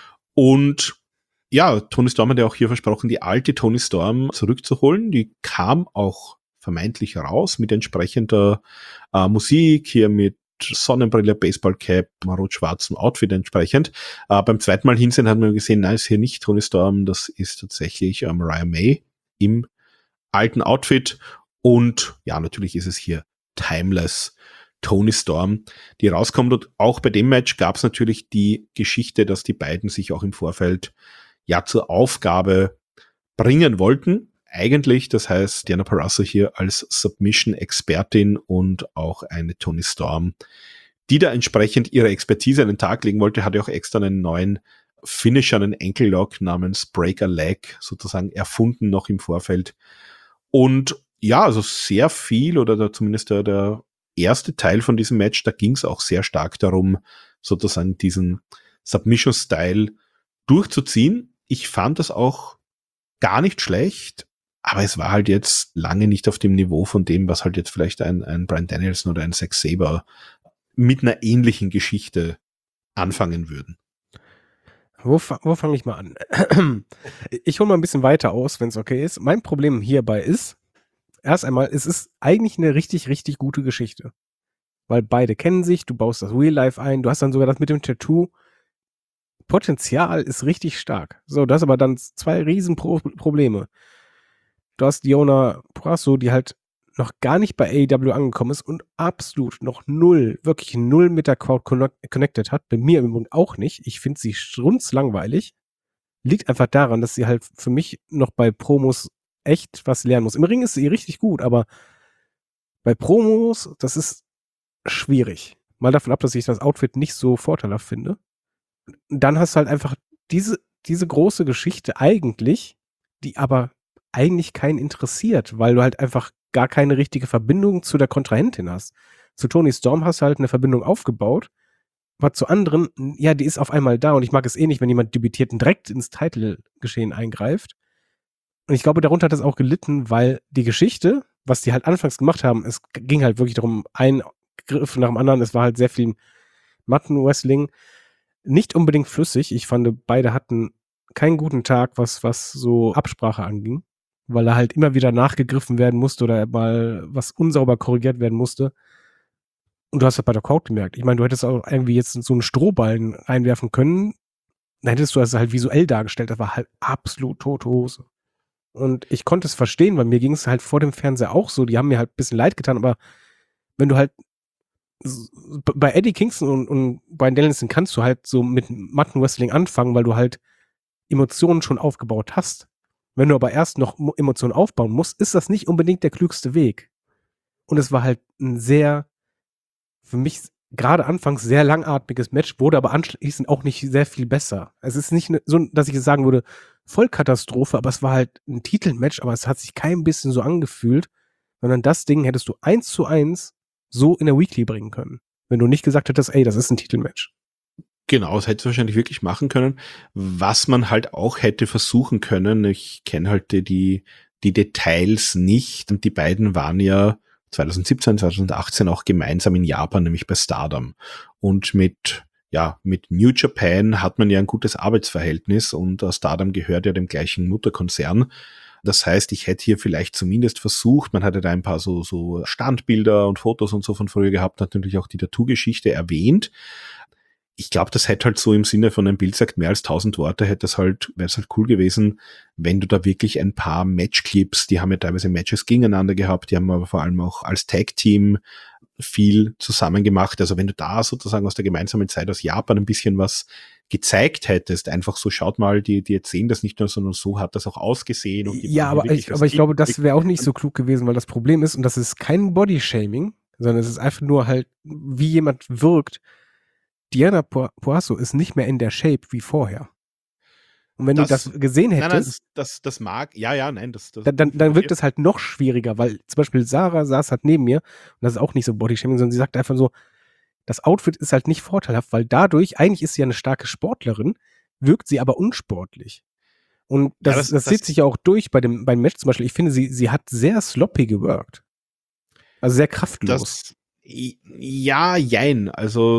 Und ja, Toni Storm hat ja auch hier versprochen, die alte Toni Storm zurückzuholen. Die kam auch vermeintlich raus mit entsprechender Musik, hier mit Sonnenbrille, Baseballcap, rot-schwarzem Outfit entsprechend. Beim zweiten Mal hinsehen hat man gesehen, nein, ist hier nicht Toni Storm, das ist tatsächlich Mariah May im alten Outfit. Und ja, natürlich ist es hier Timeless Toni Storm, die rauskommt. Und auch bei dem Match gab es natürlich die Geschichte, dass die beiden sich auch im Vorfeld ja zur Aufgabe bringen wollten. Eigentlich, das heißt, Deonna Purrazzo hier als Submission-Expertin und auch eine Toni Storm, die da entsprechend ihre Expertise an den Tag legen wollte, hat ja auch extra einen neuen Finisher, einen Ankle Lock namens Break a Leg sozusagen erfunden noch im Vorfeld. Und ja, also sehr viel oder zumindest der erste Teil von diesem Match, da ging es auch sehr stark darum, sozusagen diesen Submission-Style durchzuziehen. Ich fand das auch gar nicht schlecht, aber es war halt jetzt lange nicht auf dem Niveau von dem, was halt jetzt vielleicht ein Bryan Danielson oder ein Zack Sabre mit einer ähnlichen Geschichte anfangen würden. Wo fange ich mal an? Ich hole mal ein bisschen weiter aus, wenn es okay ist. Mein Problem hierbei ist, erst einmal, es ist eigentlich eine richtig, richtig gute Geschichte. Weil beide kennen sich, du baust das Real Life ein, du hast dann sogar das mit dem Tattoo. Potenzial ist richtig stark. So, das aber dann zwei riesen Probleme. Du hast Deonna Purrazzo, die halt noch gar nicht bei AEW angekommen ist und absolut noch wirklich null mit der Crowd connected hat. Bei mir im Übrigen auch nicht. Ich finde sie strunzlangweilig. Liegt einfach daran, dass sie halt für mich noch bei Promos echt was lernen muss. Im Ring ist sie richtig gut, aber bei Promos, das ist schwierig. Mal davon ab, dass ich das Outfit nicht so vorteilhaft finde. Dann hast du halt einfach diese große Geschichte eigentlich, die aber eigentlich keinen interessiert, weil du halt einfach gar keine richtige Verbindung zu der Kontrahentin hast. Zu Toni Storm hast du halt eine Verbindung aufgebaut, aber zu anderen, ja, die ist auf einmal da und ich mag es eh nicht, wenn jemand debütiert und direkt ins Titelgeschehen eingreift. Und ich glaube, darunter hat es auch gelitten, weil die Geschichte, was die halt anfangs gemacht haben, es ging halt wirklich darum, ein Griff nach dem anderen, es war halt sehr viel Mattenwrestling, nicht unbedingt flüssig. Ich fand, beide hatten keinen guten Tag, was so Absprache anging, weil da halt immer wieder nachgegriffen werden musste oder mal was unsauber korrigiert werden musste. Und du hast das bei der Crowd gemerkt. Ich meine, du hättest auch irgendwie jetzt so einen Strohballen reinwerfen können, dann hättest du das halt visuell dargestellt. Das war halt absolut tote Hose. Und ich konnte es verstehen, weil mir ging es halt vor dem Fernseher auch so. Die haben mir halt ein bisschen leid getan, aber wenn du halt bei Eddie Kingston und Bryan Danielson kannst du halt so mit Matten-Wrestling anfangen, weil du halt Emotionen schon aufgebaut hast. Wenn du aber erst noch Emotionen aufbauen musst, ist das nicht unbedingt der klügste Weg. Und es war halt ein sehr, für mich gerade anfangs sehr langatmiges Match, wurde aber anschließend auch nicht sehr viel besser. Es ist nicht so, dass ich jetzt sagen würde, Vollkatastrophe, aber es war halt ein Titelmatch, aber es hat sich kein bisschen so angefühlt, sondern das Ding hättest du 1:1 so in der Weekly bringen können. Wenn du nicht gesagt hättest, ey, das ist ein Titelmatch. Genau, das hätte es wahrscheinlich wirklich machen können. Was man halt auch hätte versuchen können, ich kenne halt die Details nicht. Und die beiden waren ja 2017, 2018 auch gemeinsam in Japan, nämlich bei Stardom. Und mit New Japan hat man ja ein gutes Arbeitsverhältnis und Stardom gehört ja dem gleichen Mutterkonzern. Das heißt, ich hätte hier vielleicht zumindest versucht, man hatte da ein paar so Standbilder und Fotos und so von früher gehabt, natürlich auch die Tattoo-Geschichte erwähnt. Ich glaube, das hätte halt so im Sinne von einem Bild sagt mehr als 1000 Worte, wäre es halt cool gewesen, wenn du da wirklich ein paar Matchclips, die haben ja teilweise Matches gegeneinander gehabt, die haben aber vor allem auch als Tag-Team viel zusammen gemacht. Also wenn du da sozusagen aus der gemeinsamen Zeit aus Japan ein bisschen was gezeigt hättest, einfach so, schaut mal, die erzählen das nicht nur, sondern so hat das auch ausgesehen. Und Ja, aber ich glaube, das wäre auch nicht so klug gewesen, weil das Problem ist, und das ist kein Bodyshaming, sondern es ist einfach nur halt, wie jemand wirkt. Diana Purrazzo ist nicht mehr in der Shape wie vorher. Und wenn du das gesehen hättest, das mag, nein, dann wirkt es halt noch schwieriger, weil zum Beispiel Sarah saß halt neben mir und das ist auch nicht so Bodyshaming, sondern sie sagt einfach so, das Outfit ist halt nicht vorteilhaft, weil dadurch, eigentlich ist sie ja eine starke Sportlerin, wirkt sie aber unsportlich. Und das zieht sich ja auch durch beim Match zum Beispiel. Ich finde, sie hat sehr sloppy geworkt. Also sehr kraftlos. Jein. Also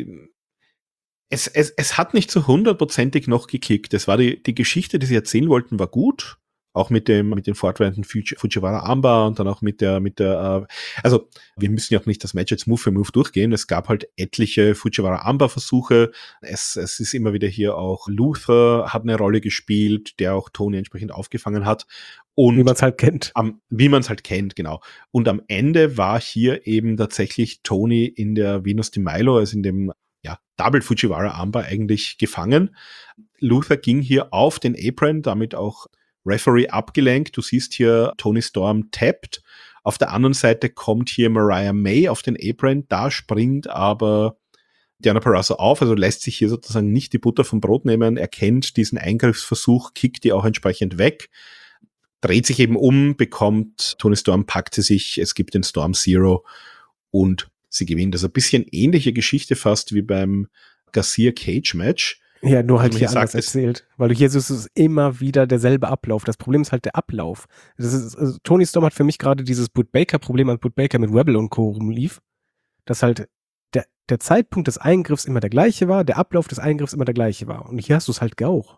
es hat nicht so 100%ig noch gekickt. Es war die Geschichte, die sie erzählen wollten, war gut. Auch mit den fortwährenden Fujiwara Armbar und dann auch mit der, also wir müssen ja auch nicht das Match jetzt Move für Move durchgehen. Es gab halt etliche Fujiwara Armbar Versuche. Es ist immer wieder hier auch Luther hat eine Rolle gespielt, der auch Tony entsprechend aufgefangen hat. Und wie man es halt kennt. Wie man es halt kennt, genau. Und am Ende war hier eben tatsächlich Tony in der Venus de Milo, also in dem Double Fujiwara Armbar eigentlich gefangen. Luther ging hier auf den Apron, damit auch Referee abgelenkt. Du siehst hier Tony Storm tappt. Auf der anderen Seite kommt hier Mariah May auf den Apron. Da springt aber Diana Purrazzo auf, also lässt sich hier sozusagen nicht die Butter vom Brot nehmen, erkennt diesen Eingriffsversuch, kickt die auch entsprechend weg, dreht sich eben um, bekommt Tony Storm, packt sie sich, es gibt den Storm Zero und sie gewinnt. Also ein bisschen ähnliche Geschichte fast wie beim Garcia-Cage-Match. Ja, nur halt hier anders erzählt. Weil du hier siehst, es ist immer wieder derselbe Ablauf. Das Problem ist halt der Ablauf. Also Tony Storm hat für mich gerade dieses Britt Baker-Problem, als Britt Baker mit Rebel und Co. rumlief, dass halt der Zeitpunkt des Eingriffs immer der gleiche war, der Ablauf des Eingriffs immer der gleiche war. Und hier hast du es halt auch.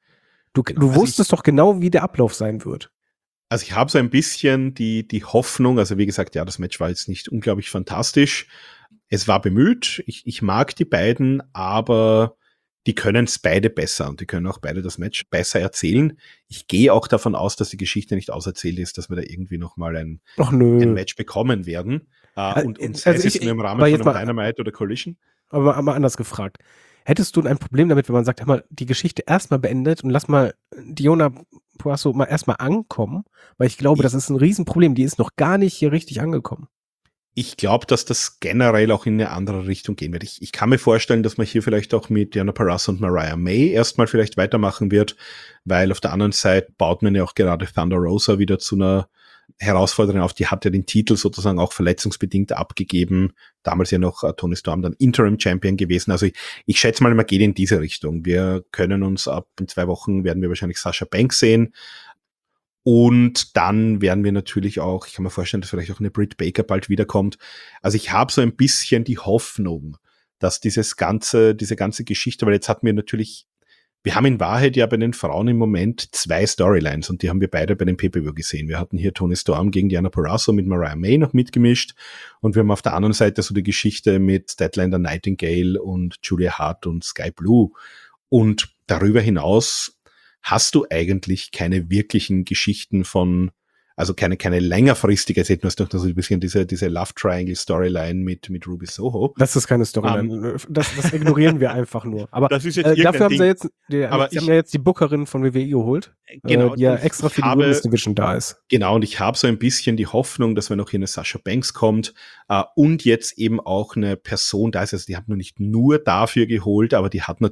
Du wusstest doch genau, wie der Ablauf sein wird. Also ich habe so ein bisschen die Hoffnung, also wie gesagt, das Match war jetzt nicht unglaublich fantastisch. Es war bemüht, ich mag die beiden, aber die können es beide besser und die können auch beide das Match besser erzählen. Ich gehe auch davon aus, dass die Geschichte nicht auserzählt ist, dass wir da irgendwie nochmal ein Match bekommen werden. Und sei es jetzt nur im Rahmen von einem Dynamite oder Collision. Aber mal anders gefragt. Hättest du ein Problem damit, wenn man sagt, mal die Geschichte erstmal beendet und lass mal Diana Purrazzo mal erstmal ankommen? Weil ich glaube, das ist ein Riesenproblem. Die ist noch gar nicht hier richtig angekommen. Ich glaube, dass das generell auch in eine andere Richtung gehen wird. Ich kann mir vorstellen, dass man hier vielleicht auch mit Diana Purrazzo und Mariah May erstmal vielleicht weitermachen wird, weil auf der anderen Seite baut man ja auch gerade Thunder Rosa wieder zu einer Herausforderin auf. Die hat ja den Titel sozusagen auch verletzungsbedingt abgegeben. Damals ja noch Tony Storm dann Interim Champion gewesen. Also ich schätze mal, man geht in diese Richtung. Wir können uns in 2 Wochen werden wir wahrscheinlich Sasha Banks sehen. Und dann werden wir natürlich auch, ich kann mir vorstellen, dass vielleicht auch eine Britt Baker bald wiederkommt. Also ich habe so ein bisschen die Hoffnung, dass diese ganze Geschichte, weil jetzt hatten wir haben in Wahrheit ja bei den Frauen im Moment 2 Storylines und die haben wir beide bei dem Pay-Per-View gesehen. Wir hatten hier Tony Storm gegen Diana Purrazzo mit Mariah May noch mitgemischt und wir haben auf der anderen Seite so die Geschichte mit Statlander Nightingale und Julia Hart und Sky Blue. Und darüber hinaus hast du eigentlich keine wirklichen Geschichten Also keine längerfristige, jetzt hätten wir es doch so ein bisschen diese Love Triangle Storyline mit Ruby Soho. Das ist keine Storyline. Das ignorieren wir einfach nur. Aber das ist jetzt dafür haben sie jetzt, sie Aber haben ja jetzt die Bookerin von WWE geholt, genau, die ja extra für die Women's Division da ist. Genau, und ich habe so ein bisschen die Hoffnung, dass wenn noch hier eine Sasha Banks kommt und jetzt eben auch eine Person da ist, also die hat man nicht nur dafür geholt, aber die hat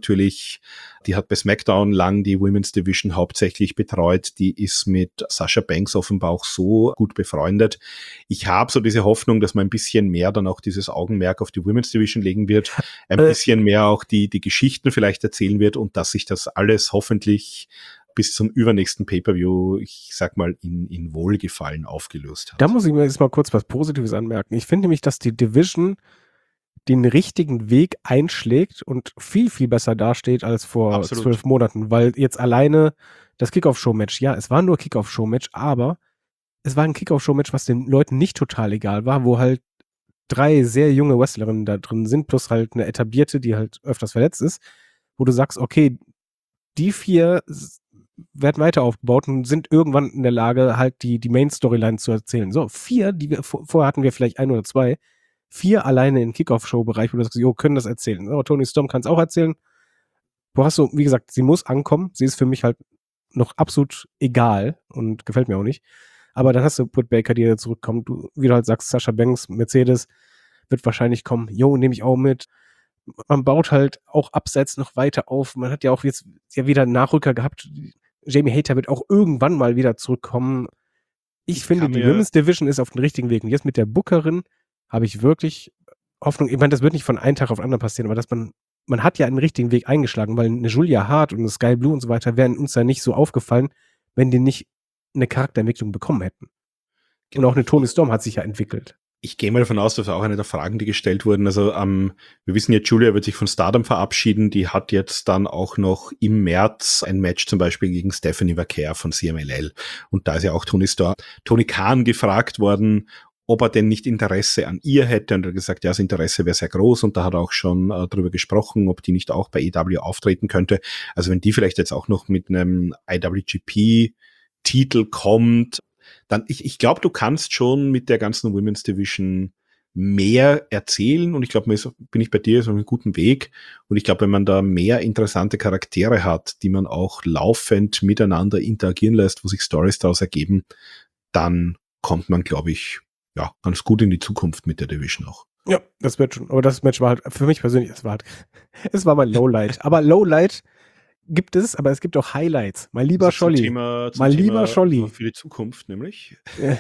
bei SmackDown lang die Women's Division hauptsächlich betreut, die ist mit Sasha Banks offenbar auch so gut befreundet. Ich habe so diese Hoffnung, dass man ein bisschen mehr dann auch dieses Augenmerk auf die Women's Division legen wird, ein bisschen mehr auch die Geschichten vielleicht erzählen wird und dass sich das alles hoffentlich bis zum übernächsten Pay-Per-View, ich sag mal, in Wohlgefallen aufgelöst hat. Da muss ich mir jetzt mal kurz was Positives anmerken. Ich finde nämlich, dass die Division den richtigen Weg einschlägt und viel, viel besser dasteht als vor Absolut. 12 Monaten, weil jetzt alleine das Kickoff-Show-Match, ja, es war nur Kickoff-Show-Match, aber es war ein Kickoff-Show-Match, was den Leuten nicht total egal war, wo halt 3 sehr junge Wrestlerinnen da drin sind, plus halt eine etablierte, die halt öfters verletzt ist, wo du sagst, okay, die 4 werden weiter aufgebaut und sind irgendwann in der Lage, halt die Main-Storyline zu erzählen. So, 4, die wir vorher hatten wir vielleicht 1 oder 2, 4 alleine im Kickoff-Show-Bereich, wo du sagst, können das erzählen. So, Toni Storm kann es auch erzählen. Du hast so, wie gesagt, sie muss ankommen. Sie ist für mich halt noch absolut egal und gefällt mir auch nicht. Aber dann hast du Britt Baker, die da zurückkommt. Du, wie du halt sagst, Sasha Banks, Mercedes wird wahrscheinlich kommen. Nehme ich auch mit. Man baut halt auch abseits noch weiter auf. Man hat ja auch jetzt wieder einen Nachrücker gehabt. Jamie Hayter wird auch irgendwann mal wieder zurückkommen. Ich finde, die Women's Division ist auf dem richtigen Weg. Und jetzt mit der Bookerin habe ich wirklich Hoffnung. Ich meine, das wird nicht von einem Tag auf den anderen passieren, aber dass man hat ja einen richtigen Weg eingeschlagen, weil eine Julia Hart und eine Sky Blue und so weiter wären uns da nicht so aufgefallen, wenn die nicht eine Charakterentwicklung bekommen hätten. Genau. Und auch eine Toni Storm hat sich ja entwickelt. Ich gehe mal davon aus, dass auch eine der Fragen, die gestellt wurden, also wir wissen ja, Julia wird sich von Stardom verabschieden, die hat jetzt dann auch noch im März ein Match zum Beispiel gegen Stephanie Vaquer von CMLL und da ist ja auch Tony Khan gefragt worden, ob er denn nicht Interesse an ihr hätte und er hat gesagt, ja, das Interesse wäre sehr groß und da hat er auch schon drüber gesprochen, ob die nicht auch bei EW auftreten könnte. Also wenn die vielleicht jetzt auch noch mit einem IWGP-Titel kommt, dann, ich glaube, du kannst schon mit der ganzen Women's Division mehr erzählen und ich glaube, bin ich bei dir so auf einem guten Weg und ich glaube, wenn man da mehr interessante Charaktere hat, die man auch laufend miteinander interagieren lässt, wo sich Storys daraus ergeben, dann kommt man, glaube ich, ja, ganz gut in die Zukunft mit der Division auch. Ja, das wird schon. Aber das Match war halt, für mich persönlich, es war mein Lowlight. Aber Lowlight gibt es, aber es gibt auch Highlights. Mein lieber Scholli. Mein lieber Scholli. Für die Zukunft nämlich.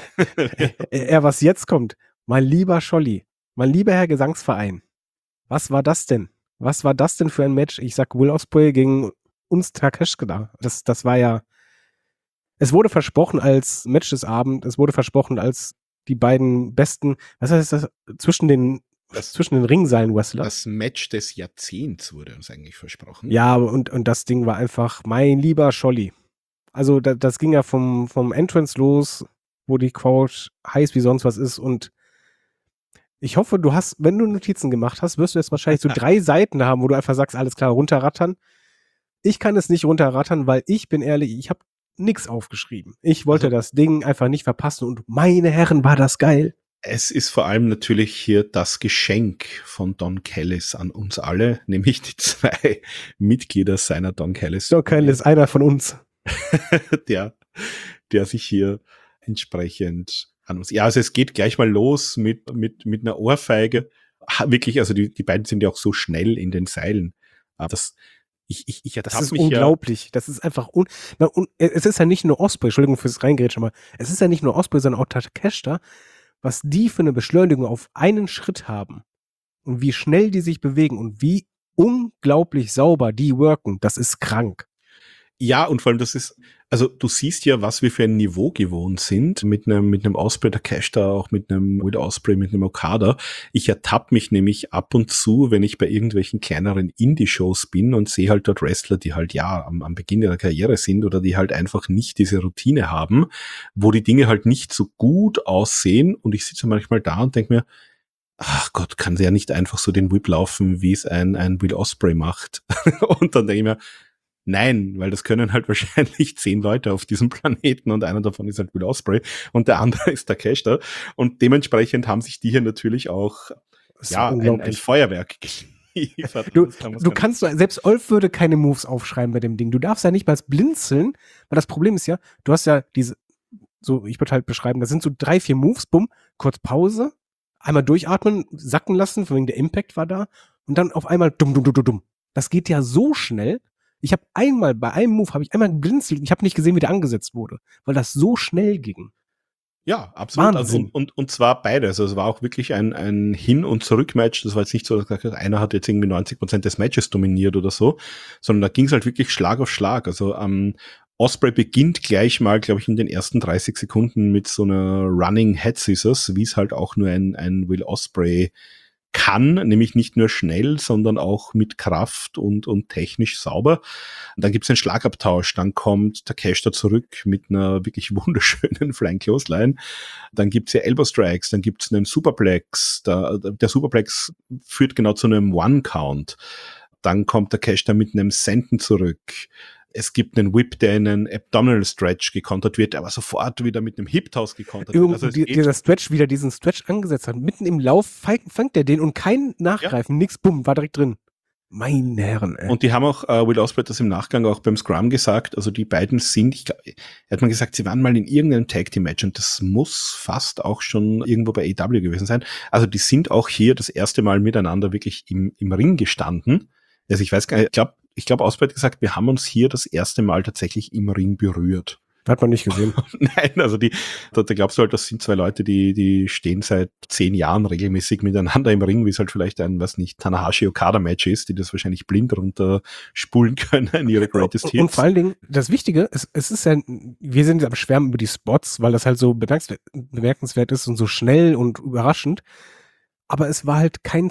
Was jetzt kommt. Mein lieber Scholli. Mein lieber Herr Gesangsverein. Was war das denn? Was war das denn für ein Match? Ich sag Will Ospreay gegen uns Takeshita. Das war ja, es wurde versprochen als Match des Abends, es wurde versprochen als die beiden besten, was heißt das, zwischen den Ringseilen-Wrestler. Das Match des Jahrzehnts wurde uns eigentlich versprochen. Ja, und das Ding war einfach mein lieber Scholli. Also das ging ja vom Entrance los, wo die Crowd heiß wie sonst was ist und ich hoffe, wenn du Notizen gemacht hast, wirst du jetzt wahrscheinlich so 3 Seiten haben, wo du einfach sagst, alles klar, runterrattern. Ich kann es nicht runterrattern, weil ich bin ehrlich, ich habe nix aufgeschrieben. Ich wollte das Ding einfach nicht verpassen und meine Herren, war das geil. Es ist vor allem natürlich hier das Geschenk von Don Callis an uns alle, nämlich die 2 Mitglieder seiner Don Callis. Don Callis, einer von uns. der sich hier entsprechend an uns. Ja, also es geht gleich mal los mit einer Ohrfeige. Wirklich, also die beiden sind ja auch so schnell in den Seilen. Das ist unglaublich. Ja. Das ist einfach es ist ja nicht nur Ospreay, Entschuldigung fürs Reingrätschen, aber es ist ja nicht nur Ospreay, sondern auch Takeshita, was die für eine Beschleunigung auf einen Schritt haben und wie schnell die sich bewegen und wie unglaublich sauber die worken, das ist krank. Ja, und vor allem also du siehst ja, was wir für ein Niveau gewohnt sind, mit einem Ospreay, der Takeshita, auch mit einem Will Ospreay, mit einem Okada. Ich ertappe mich nämlich ab und zu, wenn ich bei irgendwelchen kleineren Indie-Shows bin und sehe halt dort Wrestler, die halt am Beginn ihrer Karriere sind oder die halt einfach nicht diese Routine haben, wo die Dinge halt nicht so gut aussehen und ich sitze manchmal da und denke mir, ach Gott, kann der ja nicht einfach so den Whip laufen, wie es ein Will Ospreay macht. Und dann denke ich mir, Nein, weil das können halt wahrscheinlich 10 Leute auf diesem Planeten und einer davon ist halt Will Ospreay und der andere ist Takeshita. Und dementsprechend haben sich die hier natürlich auch Das war ein unglaublich. Feuerwerk geliefert. Du, Das kann man du sagen. kannst, selbst Olf würde keine Moves aufschreiben bei dem Ding. Du darfst ja nicht mal blinzeln, weil das Problem ist ja, du hast ja diese, so, ich würde halt beschreiben, das sind so 3, 4 Moves, bumm, kurz Pause, einmal durchatmen, sacken lassen, von wegen der Impact war da und dann auf einmal dumm, dumm, dumm, dumm, dumm. Das geht ja so schnell. Ich habe einmal, bei einem Move habe ich einmal geblinzelt, ich habe nicht gesehen, wie der angesetzt wurde, weil das so schnell ging. Ja, absolut. Wahnsinn. Und zwar beides. Also es war auch wirklich ein Hin- und Zurück-Match. Das war jetzt nicht so, dass einer hat jetzt irgendwie 90% des Matches dominiert oder so, sondern da ging es halt wirklich Schlag auf Schlag. Also Ospreay beginnt gleich mal, glaube ich, in den ersten 30 Sekunden mit so einer Running Head Scissors, wie es halt auch nur ein Will Ospreay kann, nämlich nicht nur schnell, sondern auch mit Kraft und technisch sauber. Und dann gibt's einen Schlagabtausch, dann kommt Takeshita zurück mit einer wirklich wunderschönen Flying Clothesline. Dann gibt's ja Elbow Strikes, dann gibt's einen Superplex. Der Superplex führt genau zu einem One-Count. Dann kommt Takeshita mit einem Senten zurück. Es gibt einen Whip, der in einen Abdominal Stretch gekontert wird, aber sofort wieder mit einem Hip Toss gekontert wird. Also dieser Stretch wieder diesen Stretch angesetzt hat, mitten im Lauf fängt er den und kein Nachgreifen, nix, bumm, war direkt drin. Meine Herren, ey. Und die haben auch Will Ospreay das im Nachgang auch beim Scrum gesagt, also die beiden sind, er hat mal gesagt, sie waren mal in irgendeinem Tag Team Match und das muss fast auch schon irgendwo bei AEW gewesen sein. Also die sind auch hier das erste Mal miteinander wirklich im Ring gestanden. Also ich weiß gar nicht, ich glaube, Ospreay hat gesagt, wir haben uns hier das erste Mal tatsächlich im Ring berührt. Hat man nicht gesehen. Nein, also da glaubst du halt, das sind zwei Leute, die stehen seit 10 Jahren regelmäßig miteinander im Ring, wie es halt vielleicht ein, was nicht, Tanahashi-Okada-Match ist, die das wahrscheinlich blind runterspulen können in ihre Greatest Hits. Und vor allen Dingen, das Wichtige, es ist ja, wir sind am Schwärmen über die Spots, weil das halt so bemerkenswert ist und so schnell und überraschend, aber es war halt kein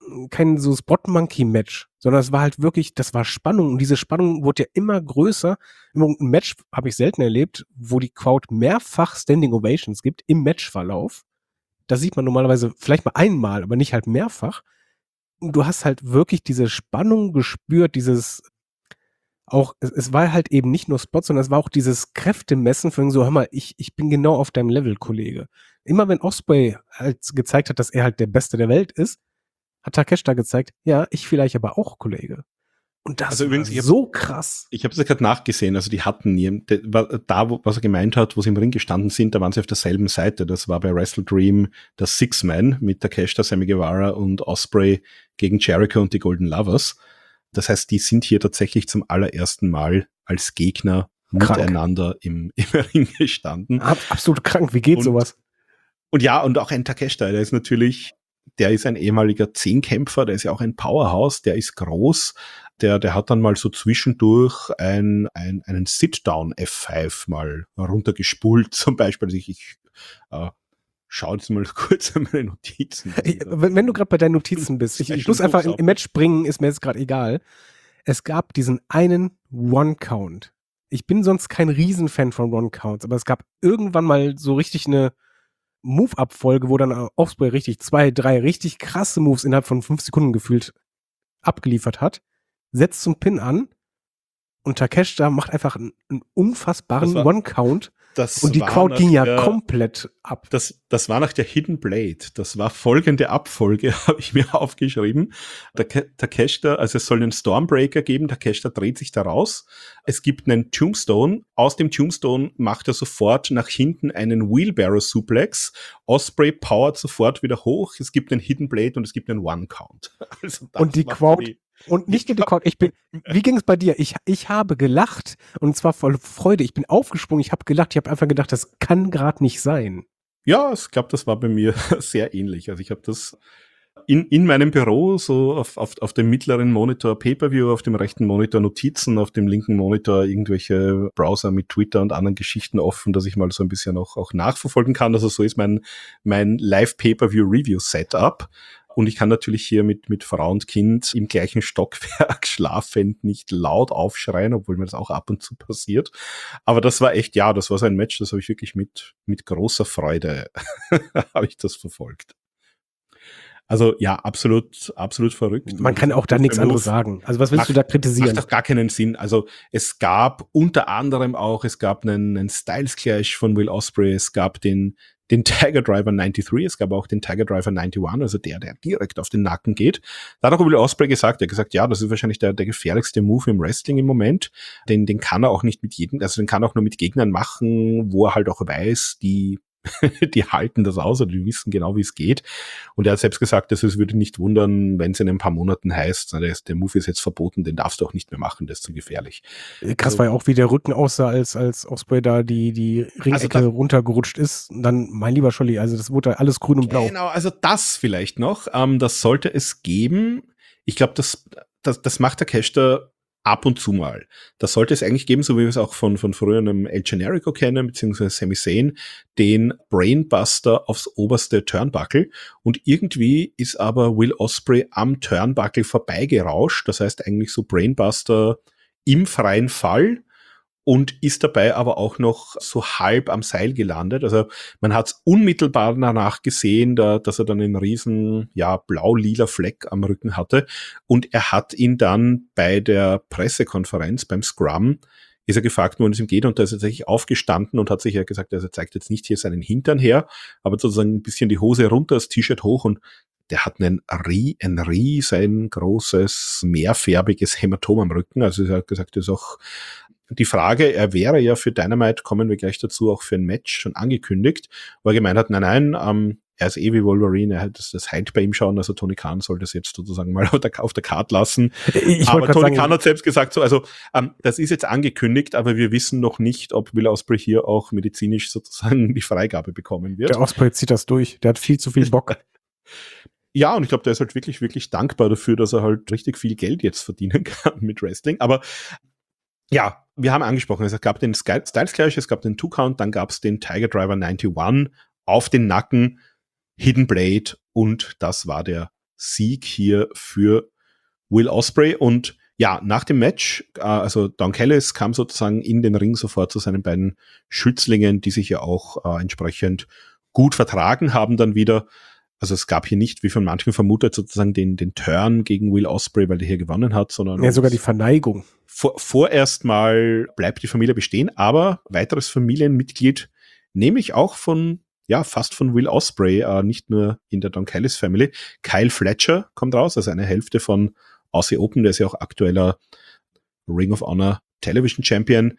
so Spot-Monkey-Match, sondern es war halt wirklich, das war Spannung und diese Spannung wurde ja immer größer. Ein Match habe ich selten erlebt, wo die Crowd mehrfach Standing Ovations gibt im Matchverlauf. Da sieht man normalerweise vielleicht mal einmal, aber nicht halt mehrfach. Und du hast halt wirklich diese Spannung gespürt, dieses auch, es war halt eben nicht nur Spot, sondern es war auch dieses Kräftemessen von so, hör mal, ich bin genau auf deinem Level, Kollege. Immer wenn Ospreay halt gezeigt hat, dass er halt der Beste der Welt ist, hat Takeshita gezeigt, ja, ich vielleicht aber auch, Kollege. Und das also übrigens, war so krass. Ich habe es ja gerade nachgesehen, also die hatten was er gemeint hat, wo sie im Ring gestanden sind, da waren sie auf derselben Seite. Das war bei Wrestle Dream der Six-Man mit Takeshita, Sammy Guevara und Ospreay gegen Jericho und die Golden Lovers. Das heißt, die sind hier tatsächlich zum allerersten Mal als Gegner miteinander im Ring gestanden. Absolut krank, wie geht sowas? Und ja, und auch ein Takeshita, der ist ein ehemaliger Zehnkämpfer, der ist ja auch ein Powerhouse, der ist groß, der hat dann mal so zwischendurch einen Sit-Down F5 mal runtergespult, zum Beispiel. Also ich schaue jetzt mal kurz an meine Notizen. Wenn du gerade bei deinen Notizen bist, ich muss einfach im Match springen, ist mir jetzt gerade egal. Es gab diesen einen One-Count. Ich bin sonst kein Riesenfan von One-Counts, aber es gab irgendwann mal so richtig eine Move-Abfolge, wo dann Ospreay richtig 2, 3 richtig krasse Moves innerhalb von 5 Sekunden gefühlt abgeliefert hat, setzt zum Pin an und Takeshita macht einfach einen unfassbaren One-Count und die Crowd ging ja komplett ab. Das war nach der Hidden Blade. Das war folgende Abfolge, habe ich mir aufgeschrieben. Takeshita, also es soll einen Stormbreaker geben, Takeshita dreht sich da raus. Es gibt einen Tombstone. Aus dem Tombstone macht er sofort nach hinten einen Wheelbarrow Suplex. Ospreay powert sofort wieder hoch. Es gibt einen Hidden Blade und es gibt einen One-Count. Also und die Crowd und nicht nur die Crowd, wie ging es bei dir? Ich habe gelacht und zwar voll Freude. Ich bin aufgesprungen, ich habe gelacht, ich habe einfach gedacht, das kann gerade nicht sein. Ja, ich glaube, das war bei mir sehr ähnlich. Also ich habe das in meinem Büro so auf dem mittleren Monitor Pay-Per-View, auf dem rechten Monitor Notizen, auf dem linken Monitor irgendwelche Browser mit Twitter und anderen Geschichten offen, dass ich mal so ein bisschen auch nachverfolgen kann. Also so ist mein Live-Pay-Per-View-Review-Setup. Und ich kann natürlich hier mit Frau und Kind im gleichen Stockwerk schlafend nicht laut aufschreien, obwohl mir das auch ab und zu passiert. Aber das war echt, ja, das war so ein Match, das habe ich wirklich mit großer Freude habe ich das verfolgt. Also ja, absolut verrückt. Man kann auch da nichts anderes sagen. Also was willst du da kritisieren? Macht doch gar keinen Sinn. Also es gab unter anderem auch, es gab einen Styles Clash von Will Ospreay, es gab den Tiger Driver 93, es gab auch den Tiger Driver 91, also der direkt auf den Nacken geht. Da hat auch Will Ospreay gesagt, er hat gesagt, ja, das ist wahrscheinlich der gefährlichste Move im Wrestling im Moment. Den kann er auch nicht mit jedem, also den kann er auch nur mit Gegnern machen, wo er halt auch weiß, die halten das aus oder die wissen genau, wie es geht. Und er hat selbst gesagt, dass es würde nicht wundern, wenn es in ein paar Monaten heißt, der Move ist jetzt verboten, den darfst du auch nicht mehr machen, das ist zu gefährlich. Krass war ja auch, wie der Rücken aussah, als Ospreay da die Ringecke runtergerutscht ist. Und dann, mein lieber Scholli, also das wurde alles grün und blau. Genau, also das vielleicht noch, das sollte es geben. Ich glaube, das macht der Caster ab und zu mal. Das sollte es eigentlich geben, so wie wir es auch von früher einem El Generico kennen, beziehungsweise Sami Zayn, den Brainbuster aufs oberste Turnbuckle. Und irgendwie ist aber Will Ospreay am Turnbuckle vorbeigerauscht. Das heißt eigentlich so Brainbuster im freien Fall und ist dabei aber auch noch so halb am Seil gelandet. Also man hat es unmittelbar danach gesehen, dass er dann einen riesen, ja, blau-lila Fleck am Rücken hatte. Und er hat ihn dann bei der Pressekonferenz, beim Scrum, ist er gefragt, worum es ihm geht, und da ist er tatsächlich aufgestanden und hat sich ja gesagt, also er zeigt jetzt nicht hier seinen Hintern her, aber sozusagen ein bisschen die Hose runter, das T-Shirt hoch, und der hat ein riesengroßes, mehrfärbiges Hämatom am Rücken. Also er hat gesagt, das ist auch die Frage, er wäre ja für Dynamite, kommen wir gleich dazu, auch für ein Match schon angekündigt, wo er gemeint hat, nein, er ist wie Wolverine, das heilt bei ihm schon, also Tony Khan soll das jetzt sozusagen mal auf der Karte lassen. Aber Tony Khan hat selbst gesagt, so, also das ist jetzt angekündigt, aber wir wissen noch nicht, ob Will Ospreay hier auch medizinisch sozusagen die Freigabe bekommen wird. Der Ospreay zieht das durch, der hat viel zu viel Bock. Ja, und ich glaube, der ist halt wirklich, wirklich dankbar dafür, dass er halt richtig viel Geld jetzt verdienen kann mit Wrestling. Aber ja, wir haben angesprochen, es gab den Styles Clash, es gab den Two-Count, dann gab es den Tiger Driver 91 auf den Nacken, Hidden Blade, und das war der Sieg hier für Will Ospreay. Und ja, nach dem Match, also Don Callis kam sozusagen in den Ring sofort zu seinen beiden Schützlingen, die sich ja auch entsprechend gut vertragen haben dann wieder. Also es gab hier nicht, wie von manchen vermutet, sozusagen den Turn gegen Will Ospreay, weil der hier gewonnen hat, sondern ja, sogar die Verneigung. Vorerst mal bleibt die Familie bestehen, aber weiteres Familienmitglied, nämlich auch fast von Will Ospreay, nicht nur in der Don Callis Family. Kyle Fletcher kommt raus, also eine Hälfte von Aussie Open, der ist ja auch aktueller Ring of Honor Television Champion.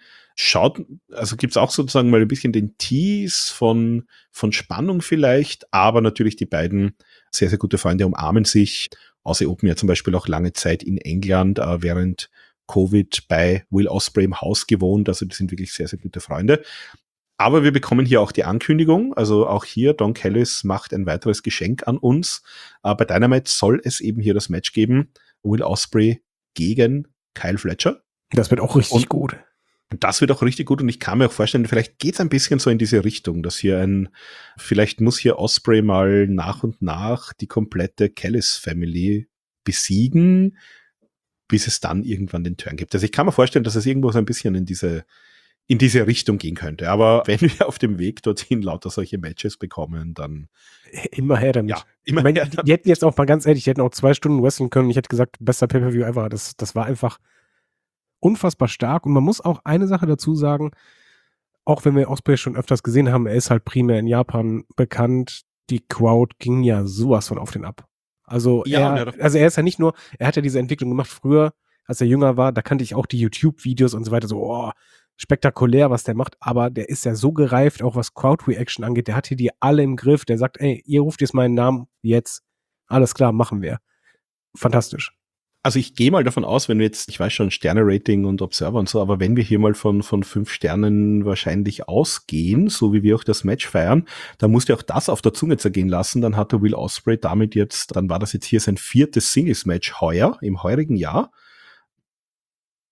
Also gibt's auch sozusagen mal ein bisschen den Tease von Spannung vielleicht, aber natürlich die beiden sehr, sehr gute Freunde umarmen sich. Aussie Open ja zum Beispiel auch lange Zeit in England, während Covid bei Will Ospreay im Haus gewohnt, also die sind wirklich sehr, sehr gute Freunde. Aber wir bekommen hier auch die Ankündigung, also auch hier, Don Callis macht ein weiteres Geschenk an uns. Bei Dynamite soll es eben hier das Match geben, Will Ospreay gegen Kyle Fletcher. Das wird auch richtig gut. Das wird auch richtig gut, und ich kann mir auch vorstellen, vielleicht geht's ein bisschen so in diese Richtung, dass hier vielleicht muss hier Ospreay mal nach und nach die komplette Callis Family besiegen, bis es dann irgendwann den Turn gibt. Also ich kann mir vorstellen, dass es irgendwo so ein bisschen in diese Richtung gehen könnte. Aber wenn wir auf dem Weg dorthin lauter solche Matches bekommen, dann immer her damit. Ja, immer her damit. Die hätten jetzt auch mal ganz ehrlich, die hätten auch 2 Stunden wresteln können. Ich hätte gesagt, bester Pay-Per-View ever. Das war einfach unfassbar stark. Und man muss auch eine Sache dazu sagen, auch wenn wir Ospreay schon öfters gesehen haben, er ist halt primär in Japan bekannt. Die Crowd ging ja sowas von auf den ab. Also, Ja, er ist ja nicht nur, er hat ja diese Entwicklung gemacht früher, als er jünger war, da kannte ich auch die YouTube-Videos und so weiter, so, spektakulär, was der macht, aber der ist ja so gereift, auch was Crowd-Reaction angeht, der hat hier die alle im Griff, der sagt, ey, ihr ruft jetzt meinen Namen, jetzt, alles klar, machen wir. Fantastisch. Also ich gehe mal davon aus, wenn wir jetzt, ich weiß schon, Sterne-Rating und Observer und so, aber wenn wir hier mal von 5 Sternen wahrscheinlich ausgehen, so wie wir auch das Match feiern, dann musst du auch das auf der Zunge zergehen lassen. Dann hatte Will Ospreay damit dann war das jetzt hier sein 4. Singles-Match im heurigen Jahr.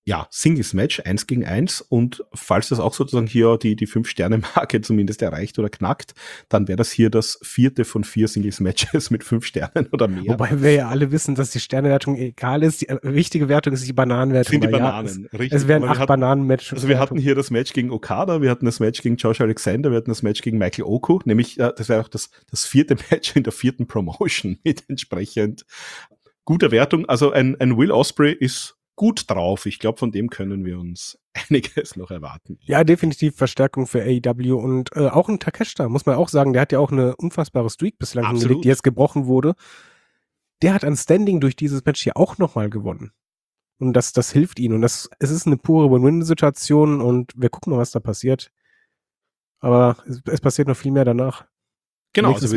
ja, Singles-Match, 1 gegen 1. Und falls das auch sozusagen hier die 5-Sterne-Marke zumindest erreicht oder knackt, dann wäre das hier das 4. von 4 Singles-Matches mit 5 Sternen oder mehr. Wobei wir ja alle wissen, dass die Sternewertung egal ist. Die wichtige Wertung ist die Bananenwertung. Sind die Bananen, richtig. Es wären 8 Bananen-Matches. Also wir hatten hier das Match gegen Okada, wir hatten das Match gegen Josh Alexander, wir hatten das Match gegen Michael Oku, nämlich das wäre auch das 4. Match in der 4. Promotion mit entsprechend guter Wertung. Also ein Will Ospreay ist gut drauf. Ich glaube, von dem können wir uns einiges noch erwarten. Ja, definitiv Verstärkung für AEW und auch ein Takeshita, muss man auch sagen. Der hat ja auch eine unfassbare Streak bislang hingelegt, die jetzt gebrochen wurde. Der hat an Standing durch dieses Match hier auch nochmal gewonnen. Und das hilft ihnen. Und es ist eine pure Win-Win-Situation und wir gucken mal, was da passiert. Aber es passiert noch viel mehr danach. Genau, also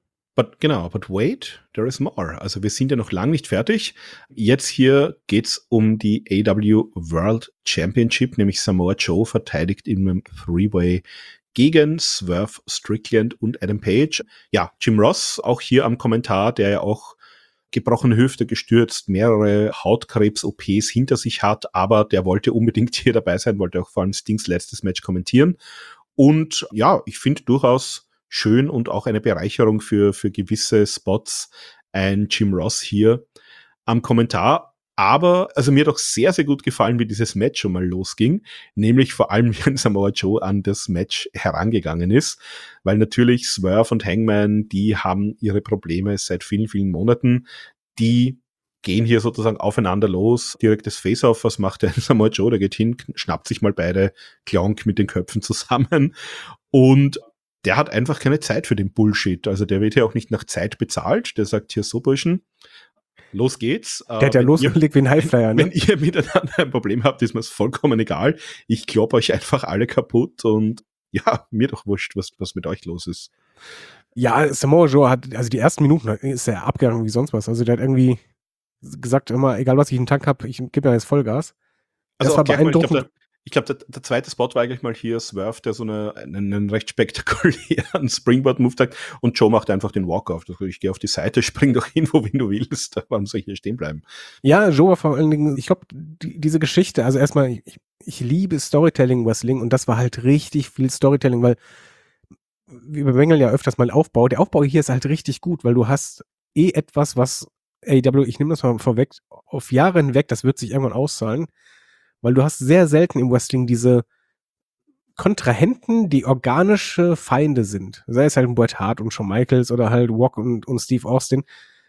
but wait, there is more. Also wir sind ja noch lange nicht fertig. Jetzt hier geht's um die AEW World Championship, nämlich Samoa Joe verteidigt in einem Three-Way gegen Swerve Strickland und Adam Page. Ja, Jim Ross, auch hier am Kommentar, der ja auch gebrochene Hüfte gestürzt, mehrere Hautkrebs-OPs hinter sich hat, aber der wollte unbedingt hier dabei sein, wollte auch vor allem Stings letztes Match kommentieren. Und ja, ich finde durchaus schön und auch eine Bereicherung für gewisse Spots ein Jim Ross hier am Kommentar. Aber also mir hat auch sehr, sehr gut gefallen, wie dieses Match schon mal losging, nämlich vor allem, wie Samoa Joe an das Match herangegangen ist, weil natürlich Swerve und Hangman, die haben ihre Probleme seit vielen, vielen Monaten, die gehen hier sozusagen aufeinander los, direktes Face-Off, was macht der Samoa Joe, der geht hin, schnappt sich mal beide Klonk mit den Köpfen zusammen und der hat einfach keine Zeit für den Bullshit. Also der wird ja auch nicht nach Zeit bezahlt. Der sagt hier so, Burschen, los geht's. Der hat ja losgelegt wie ein Highflyer. Wenn ihr miteinander ein Problem habt, ist mir es vollkommen egal. Ich klopp euch einfach alle kaputt und ja, mir doch wurscht, was mit euch los ist. Ja, Samoa Joe hat, also die ersten Minuten ist er abgegangen wie sonst was. Also der hat irgendwie gesagt, immer, egal was ich in den Tank habe, ich gebe mir jetzt Vollgas. Also das war beeindruckend. Ich glaube, der zweite Spot war eigentlich mal hier Swerve, der so einen recht spektakulären Springboard-Move hat und Joe macht einfach den Walk-Off. Ich gehe auf die Seite, spring doch hin, wohin du willst. Warum soll ich hier stehen bleiben? Ja, Joe war vor allen Dingen, ich glaube, diese Geschichte, also erstmal, ich liebe Storytelling-Wrestling und das war halt richtig viel Storytelling, weil wir bemängeln ja öfters mal Aufbau. Der Aufbau hier ist halt richtig gut, weil du hast etwas, was AEW, ich nehme das mal vorweg, auf Jahre hinweg, das wird sich irgendwann auszahlen, weil du hast sehr selten im Wrestling diese Kontrahenten, die organische Feinde sind. Sei es halt ein Bret Hart und Shawn Michaels oder halt Rock und Steve Austin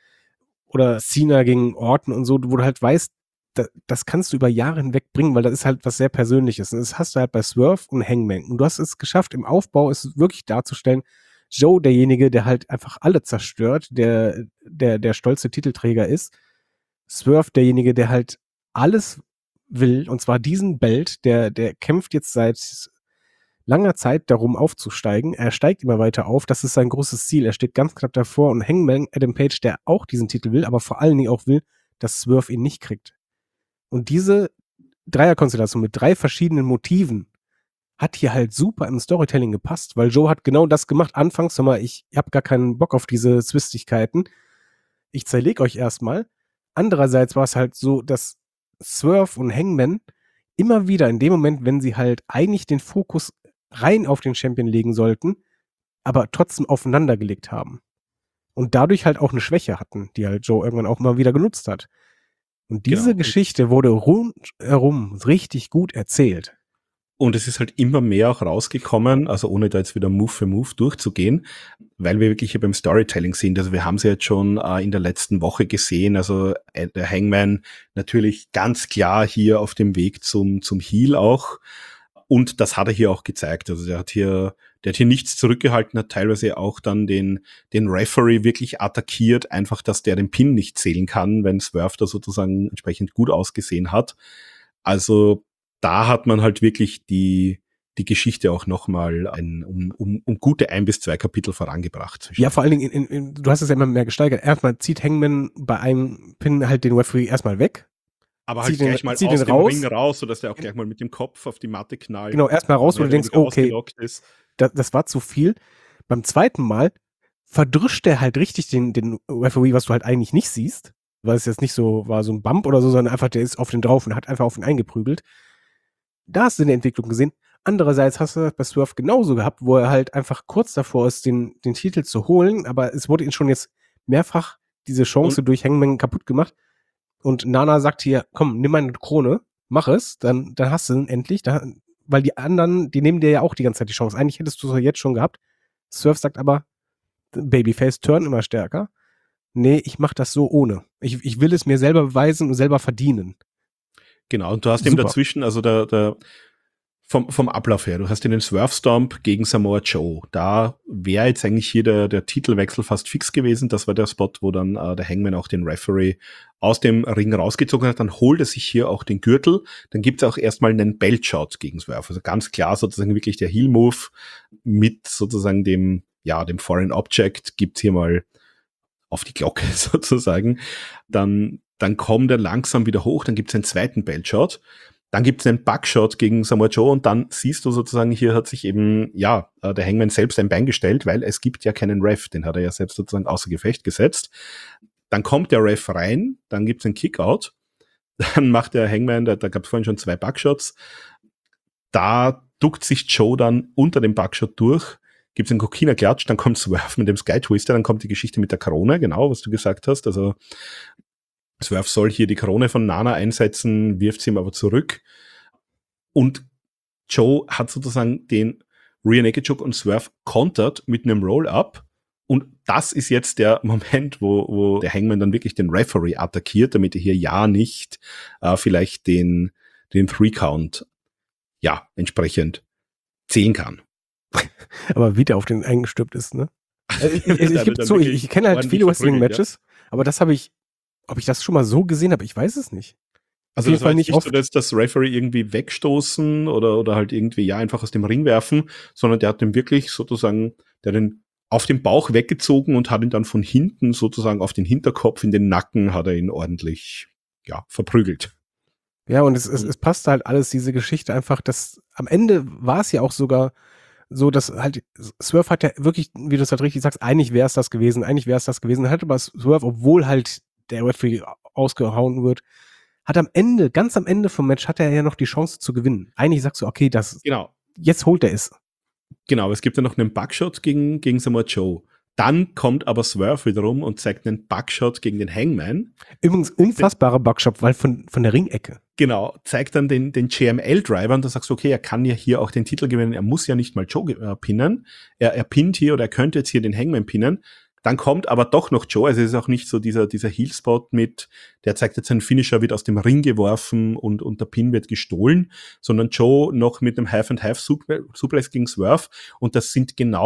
oder Cena gegen Orton und so, wo du halt weißt, das kannst du über Jahre hinweg bringen, weil das ist halt was sehr Persönliches. Und das hast du halt bei Swerve und Hangman. Und du hast es geschafft, im Aufbau es wirklich darzustellen, Joe, derjenige, der halt einfach alle zerstört, der stolze Titelträger ist. Swerve, derjenige, der halt alles will, und zwar diesen Belt, der kämpft jetzt seit langer Zeit darum aufzusteigen. Er steigt immer weiter auf, das ist sein großes Ziel. Er steht ganz knapp davor und Hangman, Adam Page, der auch diesen Titel will, aber vor allen Dingen auch will, dass Swerve ihn nicht kriegt. Und diese Dreierkonstellation mit 3 verschiedenen Motiven hat hier halt super im Storytelling gepasst, weil Joe hat genau das gemacht. Anfangs, sag mal, ich habe gar keinen Bock auf diese Zwistigkeiten. Ich zerleg euch erstmal. Andererseits war es halt so, dass Swerve und Hangman immer wieder in dem Moment, wenn sie halt eigentlich den Fokus rein auf den Champion legen sollten, aber trotzdem aufeinander gelegt haben. Und dadurch halt auch eine Schwäche hatten, die halt Joe irgendwann auch mal wieder genutzt hat. Und diese Geschichte wurde rundherum richtig gut erzählt. Und es ist halt immer mehr auch rausgekommen, also ohne da jetzt wieder Move für Move durchzugehen, weil wir wirklich hier beim Storytelling sind. Also wir haben sie jetzt schon in der letzten Woche gesehen. Also der Hangman natürlich ganz klar hier auf dem Weg zum Heel auch. Und das hat er hier auch gezeigt. Also der hat hier nichts zurückgehalten, hat teilweise auch dann den Referee wirklich attackiert, einfach, dass der den Pin nicht zählen kann, wenn Swerve da sozusagen entsprechend gut ausgesehen hat. Also da hat man halt wirklich die Geschichte auch nochmal um gute 1 bis 2 Kapitel vorangebracht. Ja, vor allen Dingen, du hast es ja immer mehr gesteigert. Erstmal zieht Hangman bei einem Pin halt den Referee erstmal weg. Aber halt gleich mal aus dem Ring raus, sodass der auch gleich mal mit dem Kopf auf die Matte knallt. Genau, erstmal raus, wo du denkst, okay, das war zu viel. Beim zweiten Mal verdrischt er halt richtig den Referee, was du halt eigentlich nicht siehst. weil es jetzt nicht so war, so ein Bump oder so, sondern einfach, der ist auf den drauf und hat einfach auf ihn eingeprügelt. Da hast du eine Entwicklung gesehen. Andererseits hast du das bei Swerve genauso gehabt, wo er halt einfach kurz davor ist, den Titel zu holen, aber es wurde ihm schon jetzt mehrfach diese Chance durch Hangman kaputt gemacht. Und Nana sagt hier, komm, nimm meine Krone, mach es, dann hast du ihn endlich. Weil die anderen, die nehmen dir ja auch die ganze Zeit die Chance. Eigentlich hättest du es jetzt schon gehabt. Swerve sagt aber, Babyface turn immer stärker. Nee, ich mach das so ohne. Ich will es mir selber beweisen und selber verdienen. Genau, und du hast eben dazwischen, also vom Ablauf her, du hast den Swerve Stomp gegen Samoa Joe. Da wäre jetzt eigentlich hier der Titelwechsel fast fix gewesen. Das war der Spot, wo dann der Hangman auch den Referee aus dem Ring rausgezogen hat. Dann holt er sich hier auch den Gürtel. Dann gibt es auch erstmal einen Belt-Shot gegen Swerve. Also ganz klar sozusagen wirklich der Heel-Move mit sozusagen dem Foreign Object gibt's hier mal auf die Glocke sozusagen. Dann kommt er langsam wieder hoch. Dann gibt's einen zweiten Belt-Shot. Dann gibt es einen Buckshot gegen Samoa Joe und dann siehst du sozusagen, hier hat sich eben, der Hangman selbst ein Bein gestellt, weil es gibt ja keinen Ref, den hat er ja selbst sozusagen außer Gefecht gesetzt. Dann kommt der Ref rein, dann gibt es einen Kickout, dann macht der Hangman, da gab es vorhin schon 2 Buckshots, da duckt sich Joe dann unter dem Buckshot durch, gibt es einen Kokina-Klatsch, dann kommt Swerve mit dem Sky Twister, dann kommt die Geschichte mit der Krone, genau, was du gesagt hast, also Swerve soll hier die Krone von Nana einsetzen, wirft sie ihm aber zurück. Und Joe hat sozusagen den Rear Naked Choke und Swerve kontert mit einem Roll-Up. Und das ist jetzt der Moment, wo der Hangman dann wirklich den Referee attackiert, damit er hier ja nicht vielleicht den 3-Count entsprechend zählen kann. Aber wie der auf den eingestülpt ist, ne? Ich gebe zu, ich kenne halt viele Wrestling-Matches, aber das habe ich, ob ich das schon mal so gesehen habe, ich weiß es nicht. Also das war nicht oft so, dass das Referee irgendwie wegstoßen oder halt irgendwie einfach aus dem Ring werfen, sondern der hat den wirklich sozusagen, der den auf den Bauch weggezogen und hat ihn dann von hinten sozusagen auf den Hinterkopf, in den Nacken hat er ihn ordentlich, verprügelt. Ja, und es passt halt alles, diese Geschichte einfach, dass am Ende war es ja auch sogar so, dass halt Swerve hat ja wirklich, wie du es halt richtig sagst, eigentlich wäre es das gewesen, hat aber Swerve, obwohl halt der Referee ausgehauen wird, hat ganz am Ende vom Match hat er ja noch die Chance zu gewinnen. Eigentlich sagst du, okay, jetzt holt er es. Genau, es gibt ja noch einen Buckshot gegen Samoa Joe. Dann kommt aber Swerve wiederum und zeigt einen Buckshot gegen den Hangman. Übrigens unfassbarer Buckshot, weil von der Ringecke. Genau, zeigt dann den JML-Driver und da sagst du, okay, er kann ja hier auch den Titel gewinnen, er muss ja nicht mal Joe pinnen. Er pinnt hier oder er könnte jetzt hier den Hangman pinnen. Dann kommt aber doch noch Joe, also es ist auch nicht so dieser Heel-Spot mit, der zeigt jetzt einen Finisher, wird aus dem Ring geworfen und der Pin wird gestohlen, sondern Joe noch mit einem Half-and-Half-Suplex gegen Swerve und das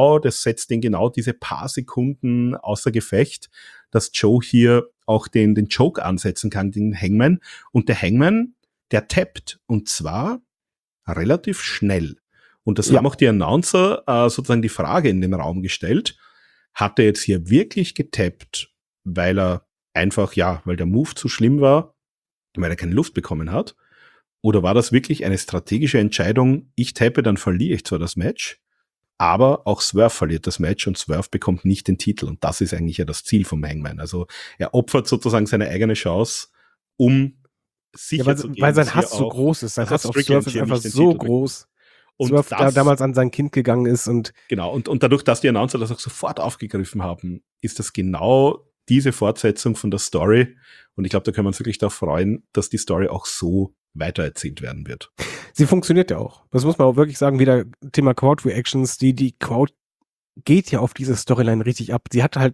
setzt den genau diese paar Sekunden außer Gefecht, dass Joe hier auch den Choke ansetzen kann gegen den Hangman und der Hangman, der tappt und zwar relativ schnell. Und das haben auch die Announcer sozusagen die Frage in den Raum gestellt, hat er jetzt hier wirklich getappt, weil er einfach, weil der Move zu schlimm war, weil er keine Luft bekommen hat? Oder war das wirklich eine strategische Entscheidung, ich tappe, dann verliere ich zwar das Match, aber auch Swerve verliert das Match und Swerve bekommt nicht den Titel. Und das ist eigentlich ja das Ziel vom Hangman. Also er opfert sozusagen seine eigene Chance, um sicher zu gehen. Weil sein Hass so groß ist. Sein Hass auf Swerve ist einfach so groß. Und Swerve damals an sein Kind gegangen ist und genau, und dadurch, dass die Announcer das auch sofort aufgegriffen haben, ist das genau diese Fortsetzung von der Story und ich glaube, da können wir uns wirklich darauf freuen, dass die Story auch so weitererzählt werden wird. Sie funktioniert ja auch. Das muss man auch wirklich sagen, wieder Thema Crowd-Reactions, die Crowd geht ja auf diese Storyline richtig ab.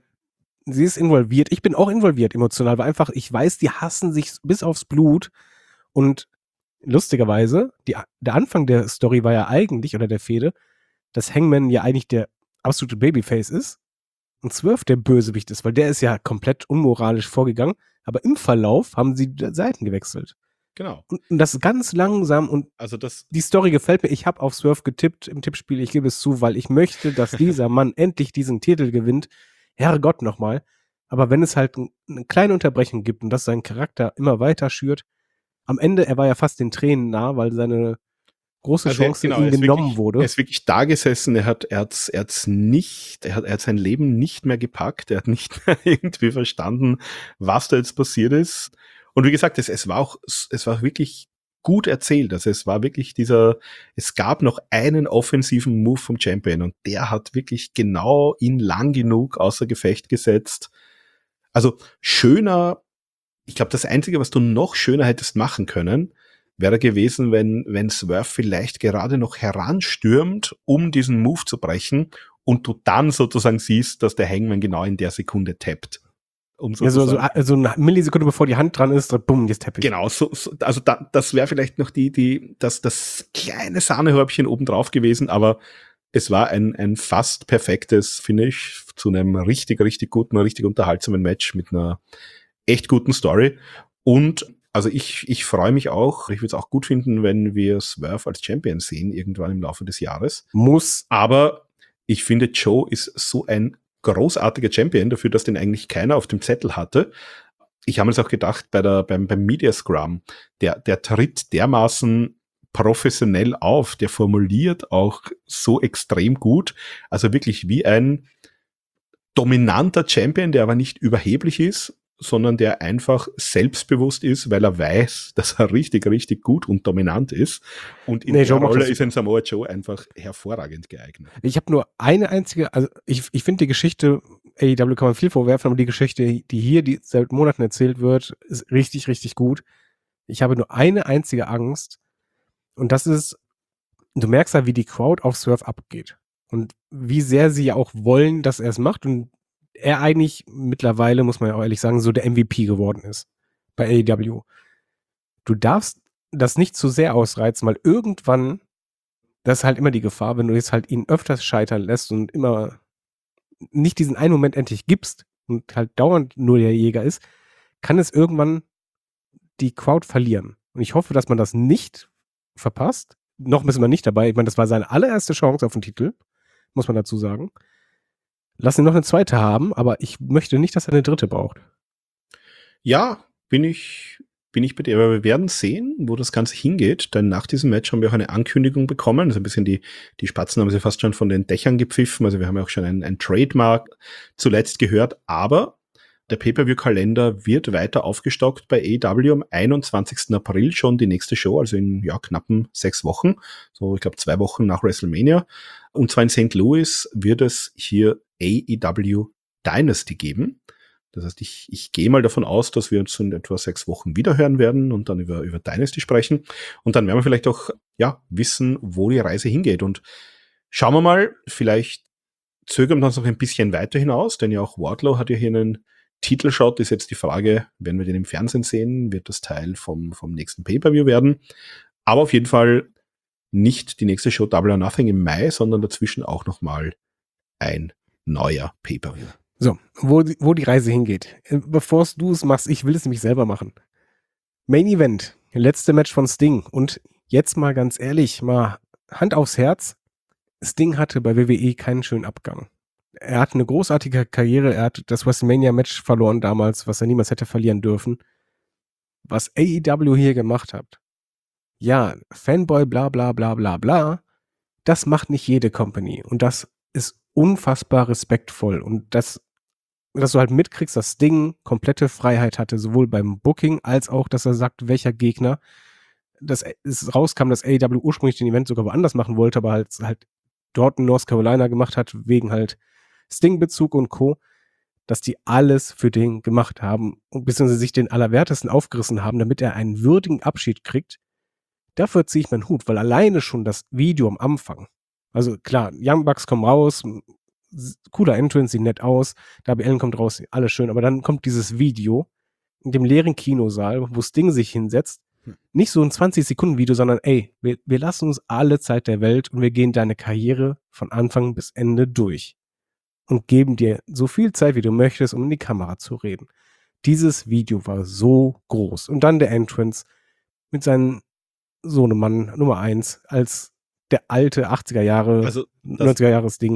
Sie ist involviert, ich bin auch involviert emotional, weil einfach, ich weiß, die hassen sich bis aufs Blut und lustigerweise, der Anfang der Story war ja eigentlich, oder der Fehde, dass Hangman ja eigentlich der absolute Babyface ist und Swerve der Bösewicht ist, weil der ist ja komplett unmoralisch vorgegangen, aber im Verlauf haben sie Seiten gewechselt. Genau. Und das ganz langsam und also die Story gefällt mir. Ich habe auf Swerve getippt im Tippspiel, ich gebe es zu, weil ich möchte, dass dieser Mann endlich diesen Titel gewinnt. Herrgott nochmal. Aber wenn es halt eine kleine Unterbrechung gibt und das seinen Charakter immer weiter schürt, am Ende, er war ja fast den Tränen nah, weil seine große Also, Chance genau, ihm er ist genommen wirklich, wurde. er ist wirklich da gesessen, er hat sein Leben nicht mehr gepackt, er hat nicht mehr irgendwie verstanden, was da jetzt passiert ist. Und wie gesagt, es war wirklich gut erzählt. Also es war wirklich es gab noch einen offensiven Move vom Champion und der hat wirklich genau ihn lang genug außer Gefecht gesetzt. Also schöner, ich glaube, das Einzige, was du noch schöner hättest machen können, wäre gewesen, wenn Swerve vielleicht gerade noch heranstürmt, um diesen Move zu brechen und du dann sozusagen siehst, dass der Hangman genau in der Sekunde tappt. Um Ja, so sozusagen, eine Millisekunde bevor die Hand dran ist, bumm, jetzt Teppich. genau, also das wäre vielleicht noch das kleine Sahnehäubchen obendrauf gewesen, aber es war ein fast perfektes Finish zu einem richtig, richtig guten, richtig unterhaltsamen Match mit einer echt guten Story. Und also ich freue mich auch, ich würde es auch gut finden, wenn wir Swerve als Champion sehen, irgendwann im Laufe des Jahres. Muss. Aber ich finde, Joe ist so ein großartiger Champion dafür, dass den eigentlich keiner auf dem Zettel hatte. Ich habe mir das auch gedacht beim Media Scrum, der tritt dermaßen professionell auf, der formuliert auch so extrem gut, also wirklich wie ein dominanter Champion, der aber nicht überheblich ist, sondern der einfach selbstbewusst ist, weil er weiß, dass er richtig, richtig gut und dominant ist. Und in der Rolle ist ein Samoa Joe einfach hervorragend geeignet. Ich habe nur eine einzige, also ich finde die Geschichte, AEW kann man viel vorwerfen, aber die Geschichte, die seit Monaten erzählt wird, ist richtig, richtig gut. Ich habe nur eine einzige Angst und das ist, du merkst ja, wie die Crowd auf Swerve abgeht und wie sehr sie ja auch wollen, dass er es macht und er eigentlich mittlerweile, muss man ja auch ehrlich sagen, so der MVP geworden ist bei AEW. Du darfst das nicht zu sehr ausreizen, weil irgendwann, das ist halt immer die Gefahr, wenn du jetzt halt ihn öfters scheitern lässt und immer nicht diesen einen Moment endlich gibst und halt dauernd nur der Jäger ist, kann es irgendwann die Crowd verlieren. Und ich hoffe, dass man das nicht verpasst. Noch ist man nicht dabei. Ich meine, das war seine allererste Chance auf den Titel, muss man dazu sagen. Lass ihn noch eine zweite haben, aber ich möchte nicht, dass er eine dritte braucht. Ja, bin ich bei dir. Aber wir werden sehen, wo das Ganze hingeht. Denn nach diesem Match haben wir auch eine Ankündigung bekommen. Also ein bisschen die Spatzen haben sie fast schon von den Dächern gepfiffen. Also wir haben ja auch schon ein Trademark zuletzt gehört. Aber der Pay-Per-View-Kalender wird weiter aufgestockt bei AEW am 21. April schon die nächste Show, also in knappen 6 Wochen. So, ich glaube 2 Wochen nach WrestleMania. Und zwar in St. Louis wird es hier AEW Dynasty geben. Das heißt, ich gehe mal davon aus, dass wir uns in etwa 6 Wochen wiederhören werden und dann über Dynasty sprechen. Und dann werden wir vielleicht auch wissen, wo die Reise hingeht. Und schauen wir mal, vielleicht zögern wir uns noch ein bisschen weiter hinaus, denn ja auch Wardlow hat ja hier einen Titelshot. Ist jetzt die Frage, werden wir den im Fernsehen sehen? Wird das Teil vom nächsten Pay-Per-View werden? Aber auf jeden Fall nicht die nächste Show Double or Nothing im Mai, sondern dazwischen auch nochmal ein neuer Pay-Per-View. So, wo die Reise hingeht. Bevor du es machst, ich will es nämlich selber machen. Main Event, letzte Match von Sting. Und jetzt mal ganz ehrlich, mal Hand aufs Herz. Sting hatte bei WWE keinen schönen Abgang. Er hat eine großartige Karriere, er hat das WrestleMania-Match verloren damals, was er niemals hätte verlieren dürfen. Was AEW hier gemacht hat, ja, Fanboy, bla bla bla bla bla, das macht nicht jede Company. Und das ist unfassbar respektvoll. Und dass du halt mitkriegst, dass Sting komplette Freiheit hatte, sowohl beim Booking, als auch, dass er sagt, welcher Gegner, dass es rauskam, dass AEW ursprünglich den Event sogar woanders machen wollte, aber halt dort in North Carolina gemacht hat, wegen halt Sting-Bezug und Co., dass die alles für den gemacht haben und beziehungsweise sich den Allerwertesten aufgerissen haben, damit er einen würdigen Abschied kriegt. Dafür ziehe ich meinen Hut, weil alleine schon das Video am Anfang, also klar, Young Bucks kommen raus, cooler Entrance, sieht nett aus, Darby Allin kommt raus, alles schön, aber dann kommt dieses Video in dem leeren Kinosaal, wo Sting sich hinsetzt, nicht so ein 20-Sekunden-Video, sondern ey, wir lassen uns alle Zeit der Welt und wir gehen deine Karriere von Anfang bis Ende durch und geben dir so viel Zeit, wie du möchtest, um in die Kamera zu reden. Dieses Video war so groß. Und dann der Entrance mit seinem Sohnemann Nummer 1 als der alte 80er Jahre, Also 90er Jahres Ding.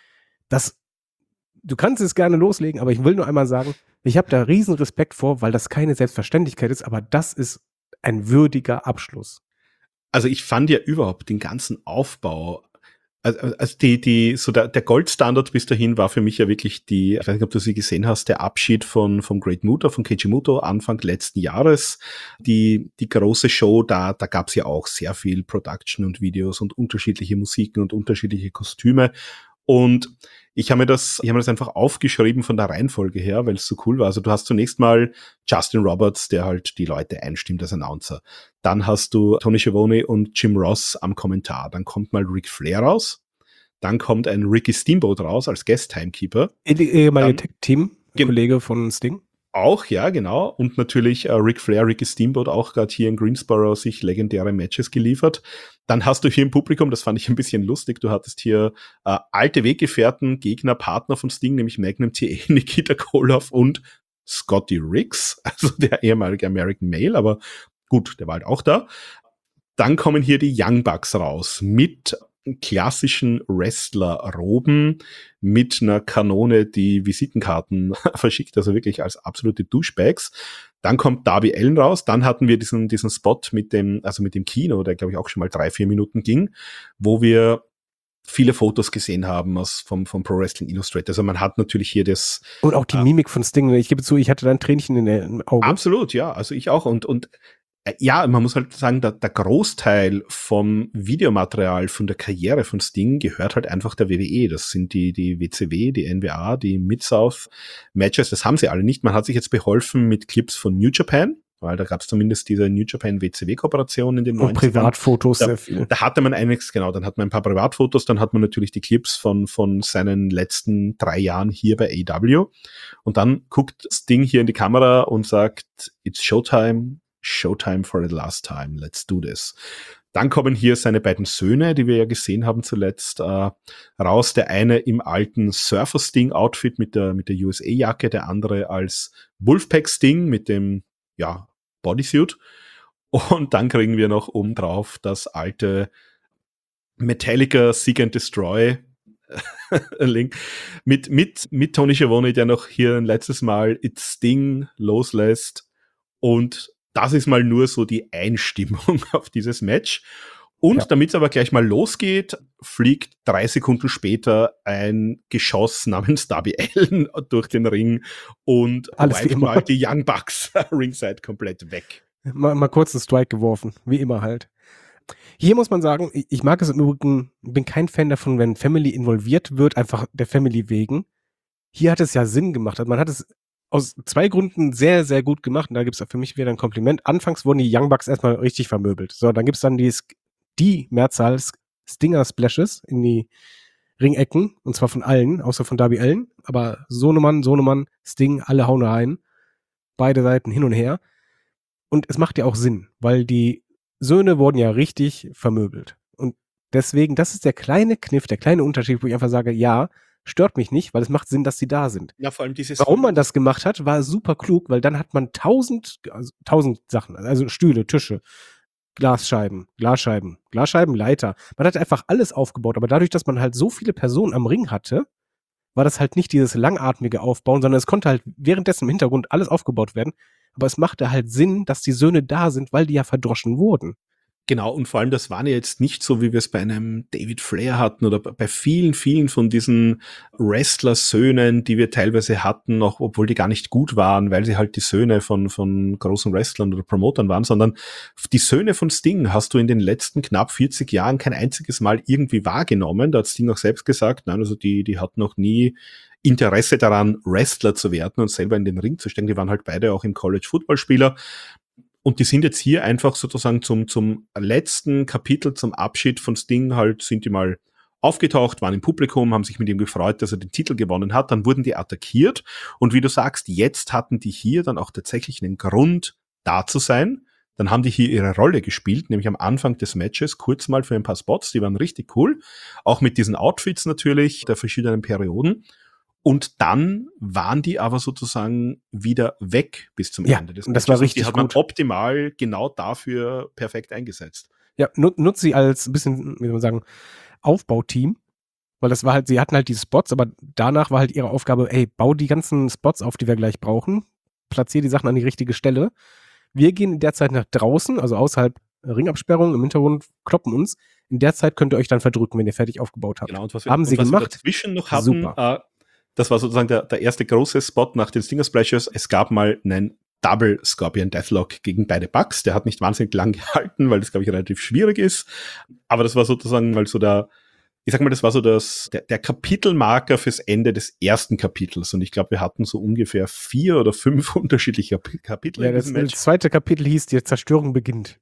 Du kannst es gerne loslegen, aber ich will nur einmal sagen, ich habe da riesen Respekt vor, weil das keine Selbstverständlichkeit ist, aber das ist ein würdiger Abschluss. Also ich fand ja überhaupt den ganzen Aufbau, also der Goldstandard bis dahin war für mich ja wirklich ich weiß nicht, ob du sie gesehen hast, der Abschied vom Great Muta, von Keiji Muto Anfang letzten Jahres. Die große Show, da gab's ja auch sehr viel Production und Videos und unterschiedliche Musiken und unterschiedliche Kostüme. Und ich habe mir das einfach aufgeschrieben von der Reihenfolge her, weil es so cool war. Also du hast zunächst mal Justin Roberts, der halt die Leute einstimmt als Announcer. Dann hast du Tony Schiavone und Jim Ross am Kommentar. Dann kommt mal Ric Flair raus. Dann kommt ein Ricky Steamboat raus als Guest-Timekeeper. Ehemaliger Tech-Team-Kollege von Sting. Auch, ja, genau. Und natürlich Ric Flair, Ricky Steamboat auch gerade hier in Greensboro sich legendäre Matches geliefert. Dann hast du hier im Publikum, das fand ich ein bisschen lustig, du hattest hier alte Weggefährten, Gegner, Partner von Sting, nämlich Magnum TA, Nikita Koloff und Scotty Riggs, also der ehemalige American Male, aber gut, der war halt auch da. Dann kommen hier die Young Bucks raus mit klassischen Wrestler-Roben, mit einer Kanone, die Visitenkarten verschickt, also wirklich als absolute Douchebags. Dann kommt Darby Allin raus, dann hatten wir diesen Spot mit dem Kino, der glaube ich auch schon mal 3-4 Minuten ging, wo wir viele Fotos gesehen haben vom Pro Wrestling Illustrated. Also man hat natürlich hier das... Und auch die Mimik von Sting. Ich gebe zu, ich hatte da ein Tränchen in den Augen. Absolut, ja. Also ich auch. Und ja, man muss halt sagen, der Großteil vom Videomaterial von der Karriere von Sting gehört halt einfach der WWE. Das sind die WCW, die NWA, die Mid-South-Matches. Das haben sie alle nicht. Man hat sich jetzt beholfen mit Clips von New Japan, weil da gab es zumindest diese New Japan WCW-Kooperation in den 90ern. Und Privatfotos sehr viel. Da hatte man einiges, genau, dann hat man ein paar Privatfotos, dann hat man natürlich die Clips von seinen letzten 3 Jahren hier bei AEW. Und dann guckt Sting hier in die Kamera und sagt, it's Showtime for the last time, let's do this. Dann kommen hier seine beiden Söhne, die wir ja gesehen haben zuletzt, raus. Der eine im alten Surfer-Sting-Outfit mit der USA-Jacke, der andere als Wolfpack-Sting mit dem, ja, Bodysuit. Und dann kriegen wir noch obendrauf das alte Metallica Seek and Destroy Link mit Tony Schiavone, der noch hier ein letztes Mal It's Sting loslässt. Und das ist mal nur so die Einstimmung auf dieses Match. Und damit es aber gleich mal losgeht, fliegt 3 Sekunden später ein Geschoss namens Darby Allin durch den Ring und wiped mal die Young Bucks ringside komplett weg. Mal kurz einen Strike geworfen, wie immer halt. Hier muss man sagen, ich mag es im Übrigen, bin kein Fan davon, wenn Family involviert wird, einfach der Family wegen. Hier hat es ja Sinn gemacht. Also man hat es aus 2 Gründen sehr, sehr gut gemacht. Und da gibt es für mich wieder ein Kompliment. Anfangs wurden die Young Bucks erstmal richtig vermöbelt. So, dann gibt es dann die Mehrzahl Stinger-Splashes in die Ringecken. Und zwar von allen, außer von Darby Allin. Aber Sohnemann, Sting, alle hauen rein. Beide Seiten hin und her. Und es macht ja auch Sinn, weil die Söhne wurden ja richtig vermöbelt. Und deswegen, das ist der kleine Kniff, der kleine Unterschied, wo ich einfach sage, ja, stört mich nicht, weil es macht Sinn, dass sie da sind. Ja, vor allem warum man das gemacht hat, war super klug, weil dann hat man 1000 Sachen, also Stühle, Tische, Glasscheiben, Leiter. Man hat einfach alles aufgebaut, aber dadurch, dass man halt so viele Personen am Ring hatte, war das halt nicht dieses langatmige Aufbauen, sondern es konnte halt währenddessen im Hintergrund alles aufgebaut werden, aber es machte halt Sinn, dass die Söhne da sind, weil die ja verdroschen wurden. Genau, und vor allem, das waren ja jetzt nicht so, wie wir es bei einem David Flair hatten oder bei vielen, vielen von diesen Wrestler-Söhnen, die wir teilweise hatten, auch obwohl die gar nicht gut waren, weil sie halt die Söhne von großen Wrestlern oder Promotern waren, sondern die Söhne von Sting hast du in den letzten knapp 40 Jahren kein einziges Mal irgendwie wahrgenommen. Da hat Sting auch selbst gesagt, nein, also die hat noch nie Interesse daran, Wrestler zu werden und selber in den Ring zu steigen. Die waren halt beide auch im College Footballspieler. Und die sind jetzt hier einfach sozusagen zum letzten Kapitel, zum Abschied von Sting halt, sind die mal aufgetaucht, waren im Publikum, haben sich mit ihm gefreut, dass er den Titel gewonnen hat. Dann wurden die attackiert. Und wie du sagst, jetzt hatten die hier dann auch tatsächlich einen Grund, da zu sein. Dann haben die hier ihre Rolle gespielt, nämlich am Anfang des Matches, kurz mal für ein paar Spots. Die waren richtig cool. Auch mit diesen Outfits natürlich, der verschiedenen Perioden. Und dann waren die aber sozusagen wieder weg bis zum Ende des Matches. Das war richtig gut. Die hat man optimal genau dafür perfekt eingesetzt. Ja, nutzt sie als ein bisschen, wie soll man sagen, Aufbauteam. Weil das war halt, sie hatten halt die Spots, aber danach war halt ihre Aufgabe, bau die ganzen Spots auf, die wir gleich brauchen. Platziere die Sachen an die richtige Stelle. Wir gehen in der Zeit nach draußen, also außerhalb Ringabsperrung im Hintergrund, kloppen uns. In der Zeit könnt ihr euch dann verdrücken, wenn ihr fertig aufgebaut habt. Genau, und was Haben sie wir gemacht. dazwischen noch hatten, das war sozusagen der erste große Spot nach den Stinger Splashers. Es gab mal einen Double Scorpion Deathlock gegen beide Bucks. Der hat nicht wahnsinnig lang gehalten, weil das, glaube ich, relativ schwierig ist. Aber das war sozusagen mal so der Kapitelmarker fürs Ende des ersten Kapitels. Und ich glaube, wir hatten so ungefähr 4 oder 5 unterschiedliche Kapitel in diesem Match. Das zweite Kapitel hieß, die Zerstörung beginnt.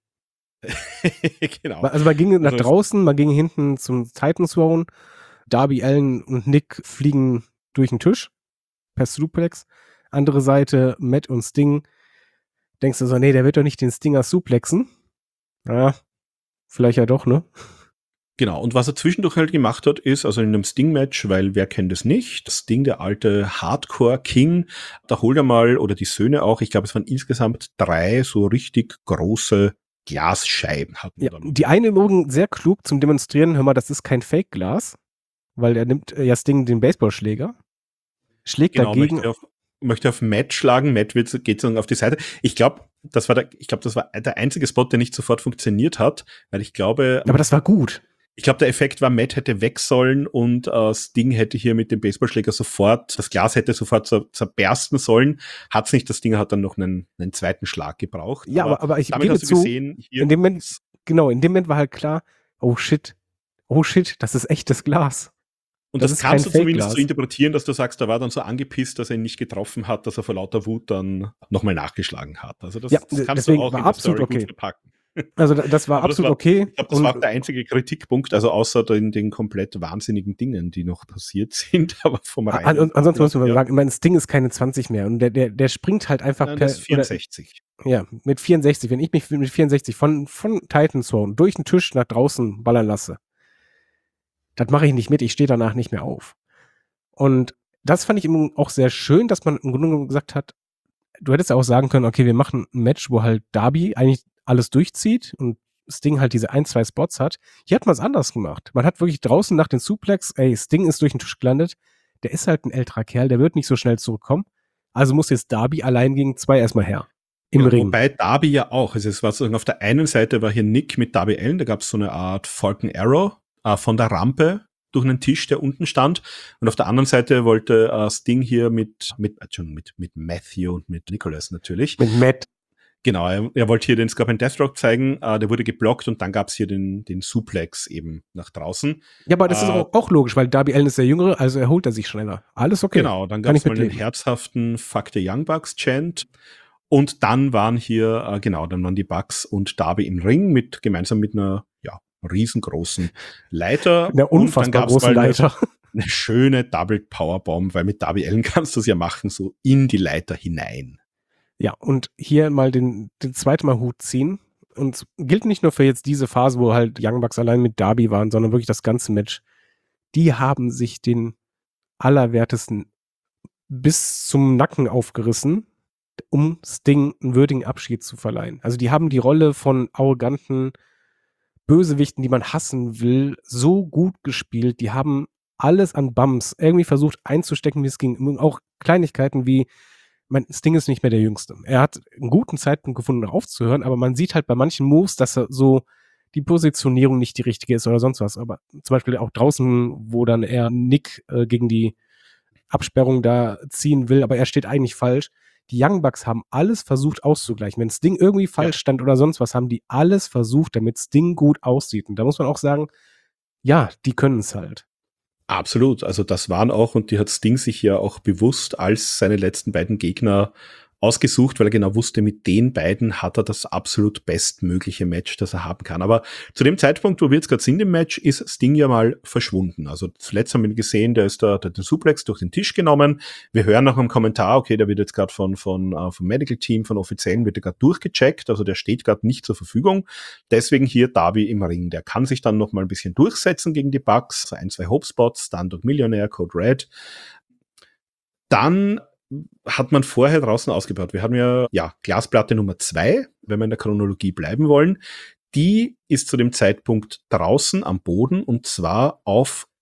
Genau. Also man ging nach draußen, man ging hinten zum Titan Throne. Darby Allin und Nick fliegen durch den Tisch per Suplex. Andere Seite, Matt und Sting. Denkst du so, nee, der wird doch nicht den Stinger suplexen. Ja, vielleicht ja doch, ne? Genau, und was er zwischendurch halt gemacht hat, ist, also in einem Sting-Match, weil wer kennt es nicht, Sting, der alte Hardcore-King, da holt er mal, oder die Söhne auch, ich glaube, es waren insgesamt 3 so richtig große Glasscheiben. Ja, die eine im Übrigen sehr klug zum Demonstrieren, hör mal, das ist kein Fake-Glas, weil er nimmt ja Sting den Baseballschläger, schlägt dagegen. Möchte auf Matt schlagen, Matt geht so auf die Seite. Ich glaube, das war der einzige Spot, der nicht sofort funktioniert hat, weil ich glaube. Aber das war gut. Ich glaube, der Effekt war, Matt hätte weg sollen und Sting hätte hier mit dem Baseballschläger das Glas hätte sofort zerbersten sollen. Hat's nicht, das Ding hat dann noch einen zweiten Schlag gebraucht. Ja, aber ich gebe zu, in dem Moment war halt klar, oh shit, das ist echtes Glas. Und das kannst du zumindest so interpretieren, dass du sagst, da war dann so angepisst, dass er ihn nicht getroffen hat, dass er vor lauter Wut dann nochmal nachgeschlagen hat. Also das kannst du auch in der Story gut verpacken. Also das war absolut okay. Ich glaube, das war der einzige Kritikpunkt, also außer den komplett wahnsinnigen Dingen, die noch passiert sind, aber vom reinen. Ansonsten muss man sagen, mein Sting ist keine 20 mehr und der springt halt einfach Nein, das ist 64. Ja, mit 64. Wenn ich mich mit 64 von Titan Throne durch den Tisch nach draußen ballern lasse, das mache ich nicht mit, ich stehe danach nicht mehr auf. Und das fand ich auch sehr schön, dass man im Grunde genommen gesagt hat, du hättest ja auch sagen können, okay, wir machen ein Match, wo halt Darby eigentlich alles durchzieht und Sting halt diese 1-2 Spots hat. Hier hat man es anders gemacht. Man hat wirklich draußen nach dem Suplex, Sting ist durch den Tisch gelandet, der ist halt ein älterer Kerl, der wird nicht so schnell zurückkommen. Also muss jetzt Darby allein gegen 2 erstmal her. Im Ring. Wobei Darby ja auch, also es war sozusagen auf der einen Seite war hier Nick mit Darby Allin, da gab es so eine Art Falcon Arrow von der Rampe durch einen Tisch, der unten stand. Und auf der anderen Seite wollte Sting hier mit Matthew und mit Nicholas natürlich. Mit Matt. Genau, er wollte hier den Scorpion Deathlock zeigen, der wurde geblockt und dann gab's hier den Suplex eben nach draußen. Ja, aber das ist auch logisch, weil Darby Allin ist der Jüngere, also erholt er sich schneller. Alles okay. Genau, dann gab's mal den herzhaften Fuck the Young Bucks Chant und dann waren hier, dann waren die Bucks und Darby im Ring gemeinsam mit einer, riesengroßen Leiter. Eine unfassbar große Leiter. Eine schöne Double Powerbomb, weil mit Darby Allin kannst du es ja machen, so in die Leiter hinein. Ja, und hier mal den zweiten Mal Hut ziehen. Und gilt nicht nur für jetzt diese Phase, wo halt Young Bucks allein mit Darby waren, sondern wirklich das ganze Match. Die haben sich den Allerwertesten bis zum Nacken aufgerissen, um Sting einen würdigen Abschied zu verleihen. Also die haben die Rolle von arroganten Bösewichten, die man hassen will, so gut gespielt. Die haben alles an Bums irgendwie versucht einzustecken, wie es ging. Auch Kleinigkeiten wie Sting ist nicht mehr der Jüngste. Er hat einen guten Zeitpunkt gefunden, aufzuhören, aber man sieht halt bei manchen Moves, dass er so die Positionierung nicht die richtige ist oder sonst was. Aber zum Beispiel auch draußen, wo dann er Nick gegen die Absperrung da ziehen will, aber er steht eigentlich falsch. Die Young Bucks haben alles versucht auszugleichen. Wenn Sting irgendwie falsch stand oder sonst was, haben die alles versucht, damit Sting gut aussieht. Und da muss man auch sagen, ja, die können es halt. Absolut, also das waren auch, und die hat Sting sich ja auch bewusst als seine letzten beiden Gegner ausgesucht, weil er genau wusste, mit den beiden hat er das absolut bestmögliche Match, das er haben kann. Aber zu dem Zeitpunkt, wo wir jetzt gerade sind im Match, ist Sting ja mal verschwunden. Also zuletzt haben wir ihn gesehen, der ist da den Suplex durch den Tisch genommen. Wir hören noch im Kommentar, okay, der wird jetzt gerade vom Medical Team, von Offiziellen, wird er gerade durchgecheckt, also der steht gerade nicht zur Verfügung. Deswegen hier Darby im Ring. Der kann sich dann noch mal ein bisschen durchsetzen gegen die Bucks, so 1-2 Hope-Spots, Standard Millionaire, Code Red. Dann hat man vorher draußen ausgebaut. Wir haben ja Glasplatte Nummer 2, wenn wir in der Chronologie bleiben wollen. Die ist zu dem Zeitpunkt draußen am Boden und zwar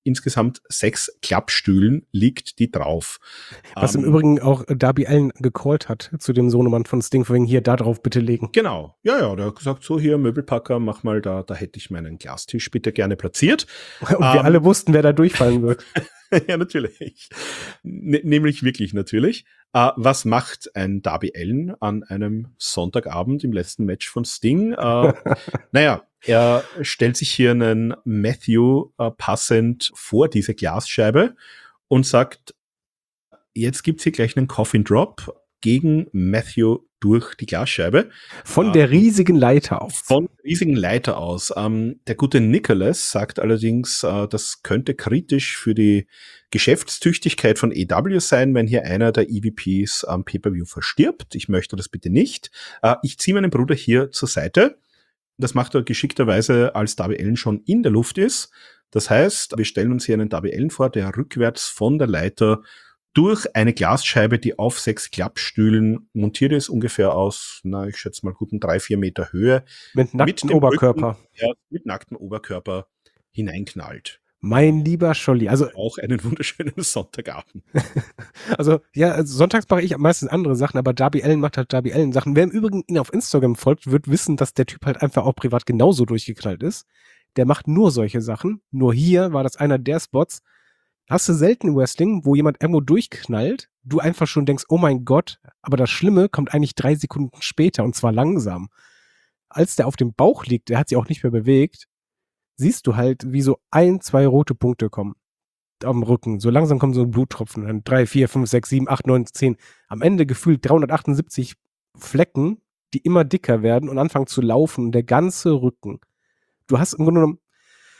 insgesamt 6 Klappstühlen liegt die drauf. Was im Übrigen auch Darby Allin gecallt hat zu dem Sohnemann von Sting, von wegen hier, da drauf bitte legen. Genau, ja, der hat gesagt, so hier, Möbelpacker, mach mal da hätte ich meinen Glastisch bitte gerne platziert. Und wir alle wussten, wer da durchfallen wird. Ja, natürlich. Nämlich wirklich natürlich. Was macht ein Darby Allin an einem Sonntagabend im letzten Match von Sting? Naja, er stellt sich hier einen Matthew passend vor diese Glasscheibe und sagt, jetzt gibt's hier gleich einen Coffin Drop gegen Matthew durch die Glasscheibe. Von der riesigen Leiter aus. Von der riesigen Leiter aus. Der gute Nicholas sagt allerdings, das könnte kritisch für die Geschäftstüchtigkeit von AEW sein, wenn hier einer der EVPs am Pay-Per-View verstirbt. Ich möchte das bitte nicht. Ich ziehe meinen Bruder hier zur Seite. Das macht er geschickterweise, als Darby Allin schon in der Luft ist. Das heißt, wir stellen uns hier einen Darby Allin vor, der rückwärts von der Leiter durch eine Glasscheibe, die auf 6 Klappstühlen montiert ist, ungefähr aus, ich schätze mal guten 3-4 Meter Höhe. Mit nacktem Oberkörper. Mit nacktem Oberkörper hineinknallt. Mein lieber Scholli, also auch einen wunderschönen Sonntagabend. Also sonntags mache ich meistens andere Sachen, aber Darby Allin macht halt Darby Allin Sachen. Wer im Übrigen ihn auf Instagram folgt, wird wissen, dass der Typ halt einfach auch privat genauso durchgeknallt ist. Der macht nur solche Sachen. Nur hier war das einer der Spots. Hast du selten im Wrestling, wo jemand irgendwo durchknallt, du einfach schon denkst, oh mein Gott, aber das Schlimme kommt eigentlich 3 Sekunden später und zwar langsam. Als der auf dem Bauch liegt, der hat sich auch nicht mehr bewegt, siehst du halt, wie so 1, 2 rote Punkte kommen am Rücken. So langsam kommen so Bluttropfen. Dann 3, 4, 5, 6, 7, 8, 9, 10. Am Ende gefühlt 378 Flecken, die immer dicker werden und anfangen zu laufen. Und der ganze Rücken. Du hast im Grunde genommen,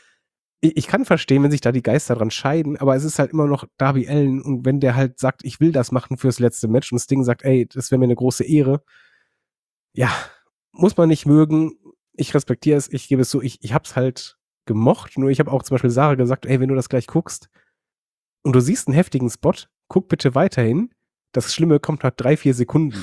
ich kann verstehen, wenn sich da die Geister dran scheiden, aber es ist halt immer noch Darby Allin. Und wenn der halt sagt, ich will das machen fürs letzte Match und Sting sagt, ey, das wäre mir eine große Ehre. Ja, muss man nicht mögen. Ich respektiere es, ich gebe es so, ich hab's halt gemocht, nur ich habe auch zum Beispiel Sarah gesagt, ey, wenn du das gleich guckst und du siehst einen heftigen Spot, guck bitte weiterhin. Das Schlimme kommt nach 3, 4 Sekunden.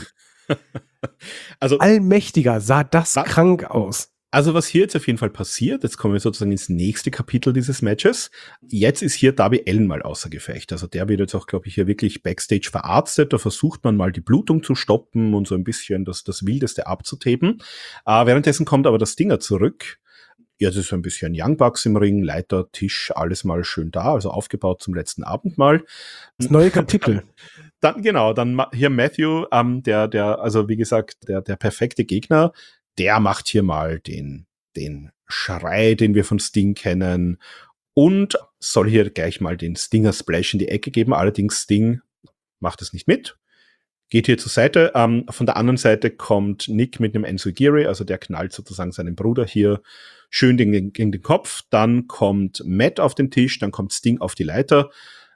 Also allmächtiger, sah das krank aus. Also was hier jetzt auf jeden Fall passiert, jetzt kommen wir sozusagen ins nächste Kapitel dieses Matches. Jetzt ist hier Darby Allin mal außer Gefecht. Also der wird jetzt auch, glaube ich, hier wirklich Backstage verarztet. Da versucht man mal die Blutung zu stoppen und so ein bisschen das Wildeste abzutapen. Währenddessen kommt aber das Stinger zurück. Ja, das ist so ein bisschen Young Bucks im Ring, Leiter, Tisch, alles mal schön da, also aufgebaut zum letzten Abendmahl. Das neue Kapitel. Dann hier Matthew, also wie gesagt, der perfekte Gegner, der macht hier mal den Schrei, den wir von Sting kennen und soll hier gleich mal den Stinger Splash in die Ecke geben. Allerdings Sting macht es nicht mit. Geht hier zur Seite. Von der anderen Seite kommt Nick mit einem Enziguri, also der knallt sozusagen seinen Bruder hier schön gegen den Kopf. Dann kommt Matt auf den Tisch, dann kommt Sting auf die Leiter.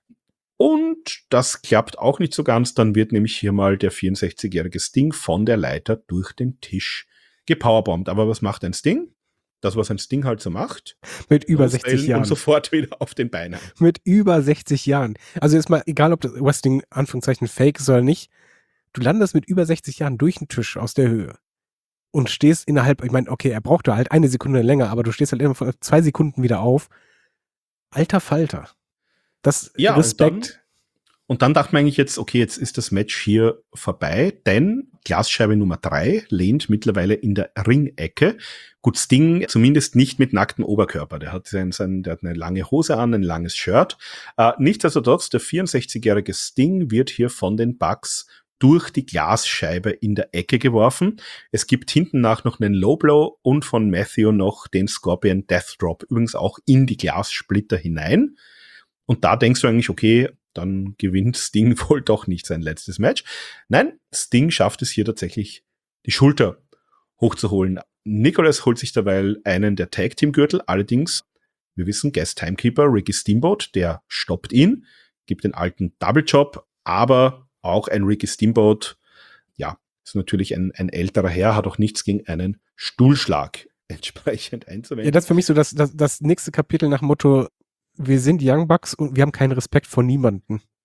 Und das klappt auch nicht so ganz. Dann wird nämlich hier mal der 64-jährige Sting von der Leiter durch den Tisch gepowerbombt. Aber was macht ein Sting? Das, was ein Sting halt so macht. Mit über 60 Jahren. Und sofort wieder auf den Beinen. Mit über 60 Jahren. Also jetzt mal, egal ob das Wrestling Anführungszeichen fake ist oder nicht, du landest mit über 60 Jahren durch den Tisch aus der Höhe und stehst innerhalb, ich meine, okay, er braucht da halt 1 Sekunde länger, aber du stehst halt immer vor 2 Sekunden wieder auf. Alter Falter. Das ja, Respekt. Und dann dachte man eigentlich jetzt, okay, jetzt ist das Match hier vorbei, denn Glasscheibe Nummer 3 lehnt mittlerweile in der Ringecke. Gut, Sting zumindest nicht mit nacktem Oberkörper. Der hat der hat eine lange Hose an, ein langes Shirt. Nichtsdestotrotz, der 64-jährige Sting wird hier von den Bucks durch die Glasscheibe in der Ecke geworfen. Es gibt hinten nach noch einen Low Blow und von Matthew noch den Scorpion Death Drop, übrigens auch in die Glassplitter hinein. Und da denkst du eigentlich, okay, dann gewinnt Sting wohl doch nicht sein letztes Match. Nein, Sting schafft es hier tatsächlich, die Schulter hochzuholen. Nicholas holt sich dabei einen der Tag-Team-Gürtel, allerdings, wir wissen, Guest Timekeeper Ricky Steamboat, der stoppt ihn, gibt den alten Double Job, aber auch ein Ricky Steamboat, ja, ist natürlich ein älterer Herr, hat auch nichts gegen einen Stuhlschlag entsprechend einzuwenden. Ja, das ist für mich so das nächste Kapitel nach Motto, wir sind Young Bucks und wir haben keinen Respekt vor niemanden.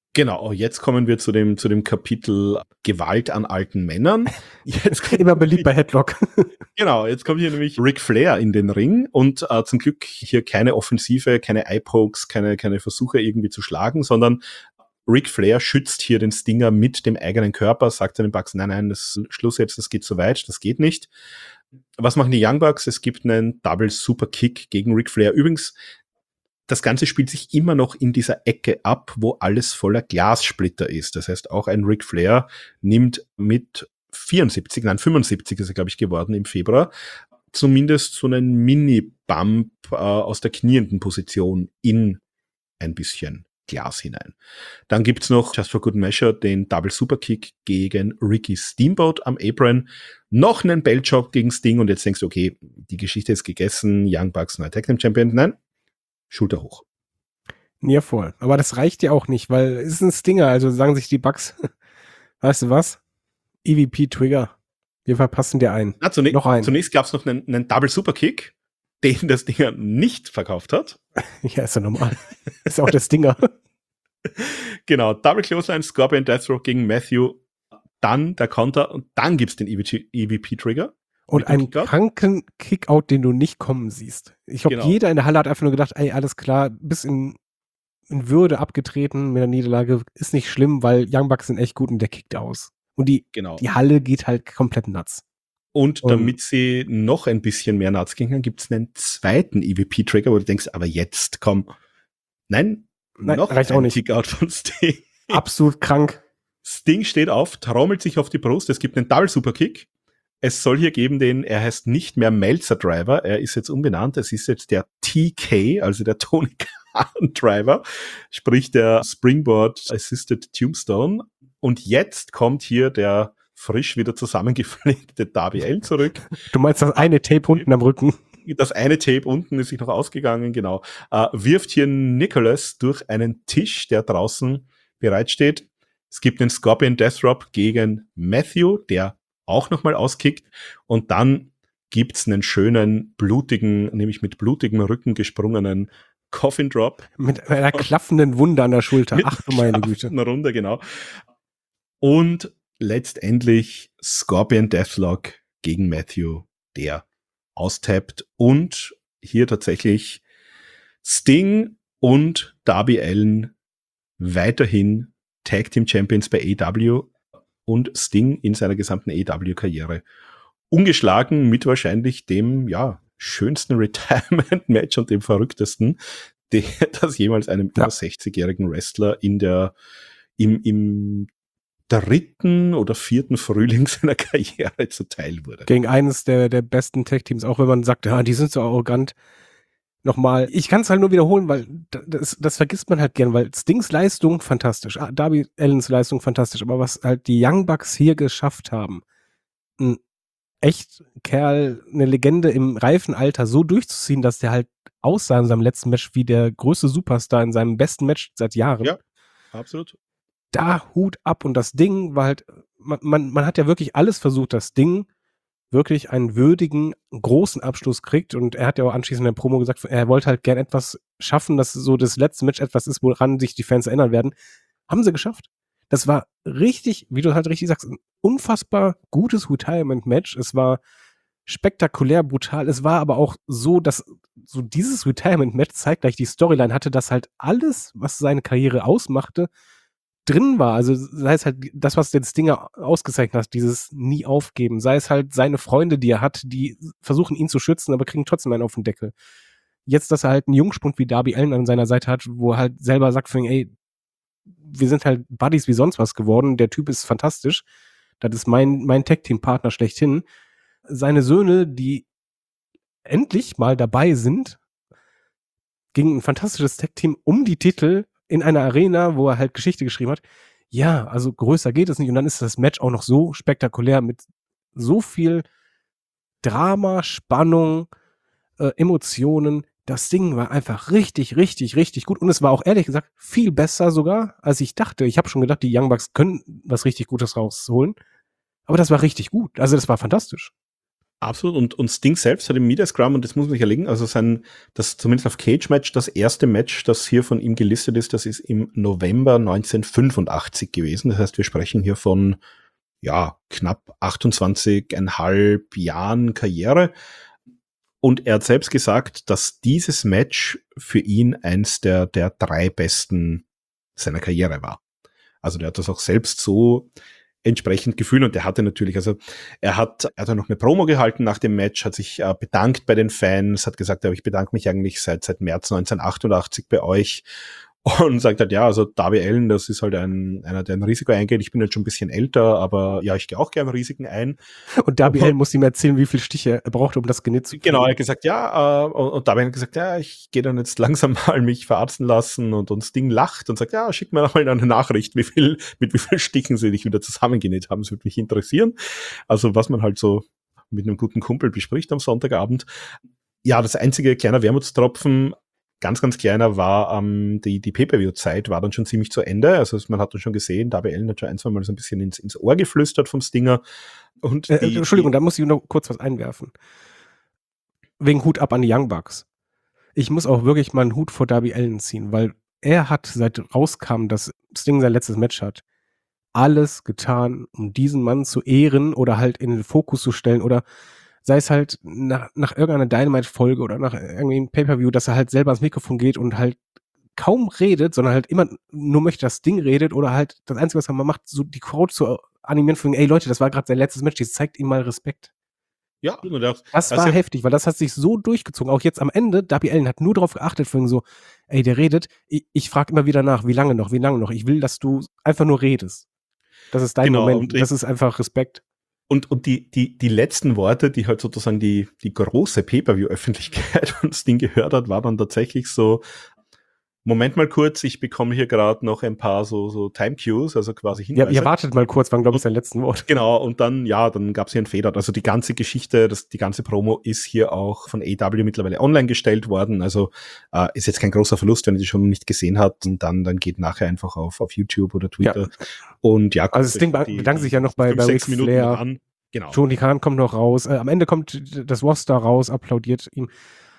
Genau, jetzt kommen wir zu dem Kapitel Gewalt an alten Männern. Jetzt kommt Immer beliebt bei Headlock. Genau, jetzt kommt hier nämlich Ric Flair in den Ring und zum Glück hier keine Offensive, keine Eye-Pokes, keine Versuche irgendwie zu schlagen, sondern Ric Flair schützt hier den Stinger mit dem eigenen Körper, sagt zu den Bucks, nein, das ist Schluss jetzt, das geht zu weit, das geht nicht. Was machen die Young Bucks? Es gibt einen Double Super Kick gegen Ric Flair. Übrigens, das Ganze spielt sich immer noch in dieser Ecke ab, wo alles voller Glassplitter ist. Das heißt, auch ein Ric Flair nimmt mit 75 ist er, glaube ich, geworden im Februar, zumindest so einen Mini-Bump aus der knienden Position in ein bisschen Glas hinein. Dann gibt's noch Just for Good Measure den Double Superkick gegen Ricky Steamboat am Apron, noch einen Beltjob gegen Sting und jetzt denkst du, okay, die Geschichte ist gegessen, Young Bucks neuer Tag Team Champion. Nein, Schulter hoch. Ja, voll. Aber das reicht ja auch nicht, weil es ist ein Stinger, also sagen sich die Bucks, weißt du was? EVP-Trigger. Wir verpassen dir einen. Noch einen. Zunächst gab's noch einen Double Superkick, den das Stinger nicht verkauft hat. Ja, ist ja normal. Ist auch der Stinger. Genau, Double Clothesline, Scorpion Deathstroke gegen Matthew, dann der Konter und dann gibt's den EVP-Trigger. Und einen kranken Kickout, den du nicht kommen siehst. Ich glaube, jeder in der Halle hat einfach nur gedacht, ey, alles klar, bis in Würde abgetreten mit der Niederlage, ist nicht schlimm, weil Young Bucks sind echt gut und der kickt aus. Und die Halle geht halt komplett nuts. Und damit sie noch ein bisschen mehr nuts gehen, gibt's einen zweiten EVP-Trigger, wo du denkst, aber jetzt, komm. Nein, noch reicht auch nicht. Kickout von Sting. Absolut krank. Sting steht auf, trommelt sich auf die Brust, es gibt einen Double Superkick. Es soll hier geben er heißt nicht mehr Meltzer Driver, er ist jetzt umbenannt, es ist jetzt der TK, also der Tony Khan Driver, sprich der Springboard Assisted Tombstone. Und jetzt kommt hier der frisch wieder zusammengepflegte Darby Allin zurück. Du meinst das eine Tape unten am Rücken? Das eine Tape unten ist sich noch ausgegangen, genau. Wirft hier Nicholas durch einen Tisch, der draußen bereitsteht. Es gibt einen Scorpion Death Drop gegen Matthew, der auch nochmal auskickt. Und dann gibt's einen schönen, nämlich mit blutigem Rücken gesprungenen Coffin Drop. Mit einer klaffenden Wunde an der Schulter. Ach du meine Güte. Eine Runde, genau. Und letztendlich Scorpion Deathlock gegen Matthew, der austappt. Und hier tatsächlich Sting und Darby Allin weiterhin Tag Team Champions bei AEW und Sting in seiner gesamten AEW-Karriere ungeschlagen mit wahrscheinlich dem, schönsten Retirement-Match und dem verrücktesten, das jemals einem über 60-jährigen Wrestler im dritten oder vierten Frühling seiner Karriere zuteil wurde. Gegen eines der besten Tag-Teams, auch wenn man sagt, ja, die sind so arrogant. Nochmal, ich kann es halt nur wiederholen, weil das vergisst man halt gern, weil Stings Leistung fantastisch, Darby Allins Leistung fantastisch, aber was halt die Young Bucks hier geschafft haben, ein echt Kerl, eine Legende im reifen Alter so durchzuziehen, dass der halt aussah in seinem letzten Match wie der größte Superstar in seinem besten Match seit Jahren. Ja, absolut. Da Hut ab und das Ding war halt, man hat ja wirklich alles versucht, das Ding wirklich einen würdigen, großen Abschluss kriegt und er hat ja auch anschließend in der Promo gesagt, er wollte halt gern etwas schaffen, dass so das letzte Match etwas ist, woran sich die Fans erinnern werden. Haben sie geschafft. Das war richtig, wie du halt richtig sagst, ein unfassbar gutes Retirement-Match. Es war spektakulär, brutal. Es war aber auch so, dass so dieses Retirement-Match zeitgleich die Storyline hatte, dass halt alles, was seine Karriere ausmachte, drin war. Also sei es halt das, was den Stinger ausgezeichnet hat, dieses nie aufgeben. Sei es halt seine Freunde, die er hat, die versuchen ihn zu schützen, aber kriegen trotzdem einen auf den Deckel. Jetzt, dass er halt einen Jungspund wie Darby Allin an seiner Seite hat, wo er halt selber sagt, ey, wir sind halt Buddies wie sonst was geworden. Der Typ ist fantastisch. Das ist mein Tag-Team-Partner schlechthin. Seine Söhne, die endlich mal dabei sind, gegen ein fantastisches Tag-Team um die Titel in einer Arena, wo er halt Geschichte geschrieben hat. Ja, also größer geht es nicht. Und dann ist das Match auch noch so spektakulär mit so viel Drama, Spannung, Emotionen. Das Ding war einfach richtig, richtig, richtig gut. Und es war auch ehrlich gesagt viel besser sogar, als ich dachte. Ich habe schon gedacht, die Young Bucks können was richtig Gutes rausholen. Aber das war richtig gut. Also das war fantastisch. Absolut. Und Sting selbst hat im Media Scrum, und das muss man sich erlegen, also das zumindest auf Cage-Match, das erste Match, das hier von ihm gelistet ist, das ist im November 1985 gewesen. Das heißt, wir sprechen hier von, ja, knapp 28,5 Jahren Karriere. Und er hat selbst gesagt, dass dieses Match für ihn eins der 3 besten seiner Karriere war. Also der hat das auch selbst so entsprechend gefühlt, und der hatte natürlich, also er hat dann noch eine Promo gehalten nach dem Match, hat sich bedankt bei den Fans, hat gesagt, ich bedanke mich eigentlich seit März 1988 bei euch, und sagt halt, ja, also Darby Allin, das ist halt einer, der ein Risiko eingeht. Ich bin jetzt schon ein bisschen älter, aber ja, ich gehe auch gerne Risiken ein. Und Darby Allin muss ihm erzählen, wie viele Stiche er braucht, um das Genick zu kriegen. Genau, er hat gesagt, ja, und Darby hat gesagt, ja, ich gehe dann jetzt langsam mal mich verarzten lassen, und Sting lacht und sagt, ja, schick mir noch mal eine Nachricht, mit wie viel Stichen sie dich wieder zusammengenäht haben, das würde mich interessieren. Also was man halt so mit einem guten Kumpel bespricht am Sonntagabend. Ja, das einzige kleiner Wermutstropfen, ganz, ganz kleiner, war die Pay-Per-View-Zeit war dann schon ziemlich zu Ende. Also man hat dann schon gesehen, Darby Allin hat schon ein, zwei Mal so ein bisschen ins Ohr geflüstert vom Stinger. Und Entschuldigung, da muss ich noch kurz was einwerfen. Wegen Hut ab an die Young Bucks. Ich muss auch wirklich mal einen Hut vor Darby Allin ziehen, weil er hat, seit rauskam, dass Sting sein letztes Match hat, alles getan, um diesen Mann zu ehren oder halt in den Fokus zu stellen, oder sei es halt nach irgendeiner Dynamite-Folge oder nach irgendwie einem Pay-Per-View, dass er halt selber ans Mikrofon geht und halt kaum redet, sondern halt immer nur möchte, dass Ding redet, oder halt das Einzige, was er mal macht, so die Crowd zu animieren, von, ey Leute, das war gerade sein letztes Match, das zeigt ihm mal Respekt. Ja, das war heftig, weil das hat sich so durchgezogen. Auch jetzt am Ende, Darby Allin hat nur darauf geachtet, von so, ey, der redet, ich frage immer wieder nach, wie lange noch? Ich will, dass du einfach nur redest. Das ist dein Moment, das ist einfach Respekt. Und die letzten Worte, die halt sozusagen die große Pay-Per-View-Öffentlichkeit von Sting gehört hat, war dann tatsächlich so, Moment mal kurz, ich bekomme hier gerade noch ein paar so Time-Cues, also quasi Hinweise. Ja, ihr wartet mal kurz, waren, glaube ich, sein letzten Wort. Genau, und dann gab es hier einen Fehler. Also die ganze Geschichte, die ganze Promo ist hier auch von AEW mittlerweile online gestellt worden. Also ist jetzt kein großer Verlust, wenn ihr die schon nicht gesehen habt. Und dann geht nachher einfach auf YouTube oder Twitter. Ja. Und ja, also das Ding bedankt sich ja noch bei Ric Flair. Genau. Tony Khan kommt noch raus. Am Ende kommt das Roster raus, applaudiert ihm.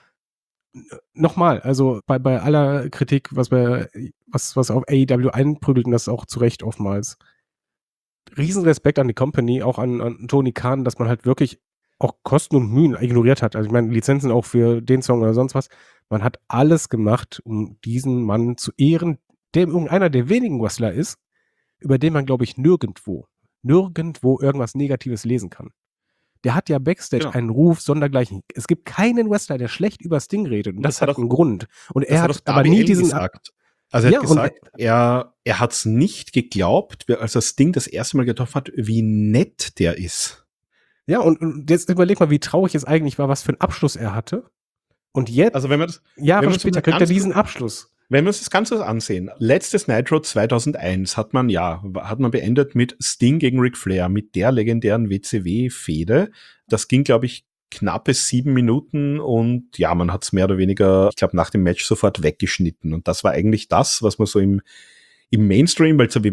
Nochmal, also bei aller Kritik, was auf AEW einprügelt, und das auch zu Recht oftmals. Riesenrespekt an die Company, auch an Tony Khan, dass man halt wirklich auch Kosten und Mühen ignoriert hat. Also ich meine, Lizenzen auch für den Song oder sonst was. Man hat alles gemacht, um diesen Mann zu ehren, der irgendeiner der wenigen Wrestler ist, über den man, glaube ich, nirgendwo irgendwas Negatives lesen kann. Der hat ja Backstage einen Ruf sondergleichen. Es gibt keinen Wrestler, der schlecht über Sting redet. Und das hat einen Grund. Und er hat aber nie diesen gesagt. Also er hat gesagt, er hat es nicht geglaubt, als er Sting das erste Mal getroffen hat, wie nett der ist. Ja, und jetzt überleg mal, wie traurig es eigentlich war, was für einen Abschluss er hatte. Und jetzt, also wenn man das, Jahre später kriegt er diesen Abschluss. Wenn wir uns das Ganze ansehen, letztes Nitro 2001 hat man beendet mit Sting gegen Ric Flair, mit der legendären WCW-Fehde. Das ging, glaube ich, knappe 7 Minuten, und ja, man hat es mehr oder weniger, ich glaube, nach dem Match sofort weggeschnitten. Und das war eigentlich das, was man so im Mainstream, weil zur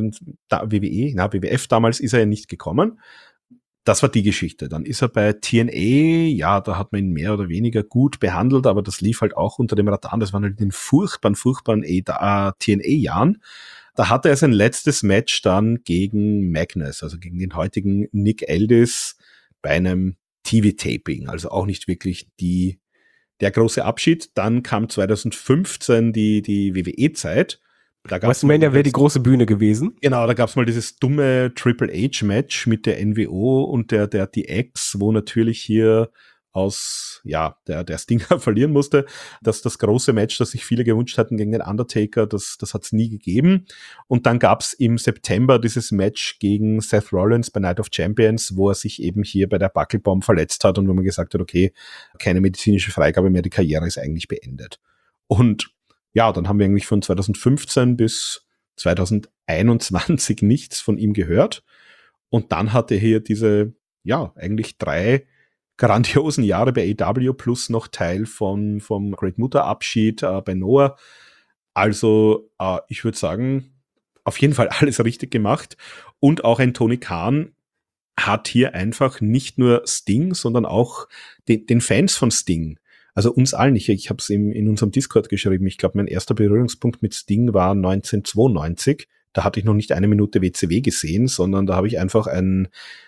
WWF damals ist er ja nicht gekommen. Das war die Geschichte. Dann ist er bei TNA, ja, da hat man ihn mehr oder weniger gut behandelt, aber das lief halt auch unter dem Radar. Das waren halt den furchtbaren TNA-Jahren. Da hatte er sein letztes Match dann gegen Magnus, also gegen den heutigen Nick Aldis, bei einem TV-Taping. Also auch nicht wirklich der große Abschied. Dann kam 2015 die WWE-Zeit. WrestleMania wäre die große Bühne gewesen. Genau, da gab's mal dieses dumme Triple H-Match mit der NWO und der DX, wo natürlich hier der Stinger verlieren musste. Das große Match, das sich viele gewünscht hatten gegen den Undertaker, das hat's nie gegeben. Und dann gab's im September dieses Match gegen Seth Rollins bei Night of Champions, wo er sich eben hier bei der Buckelbomb verletzt hat und wo man gesagt hat, okay, keine medizinische Freigabe mehr, die Karriere ist eigentlich beendet. Und ja, dann haben wir eigentlich von 2015 bis 2021 nichts von ihm gehört. Und dann hatte er hier diese, eigentlich 3 grandiosen Jahre bei AEW plus noch Teil vom Great Muta Abschied bei Noah. Also ich würde sagen, auf jeden Fall alles richtig gemacht. Und auch ein Tony Khan, hat hier einfach nicht nur Sting, sondern auch den Fans von Sting. Also uns allen. Ich habe es in unserem Discord geschrieben. Ich glaube, mein erster Berührungspunkt mit Sting war 1992. Da hatte ich noch nicht eine Minute WCW gesehen, sondern da habe ich einfach ein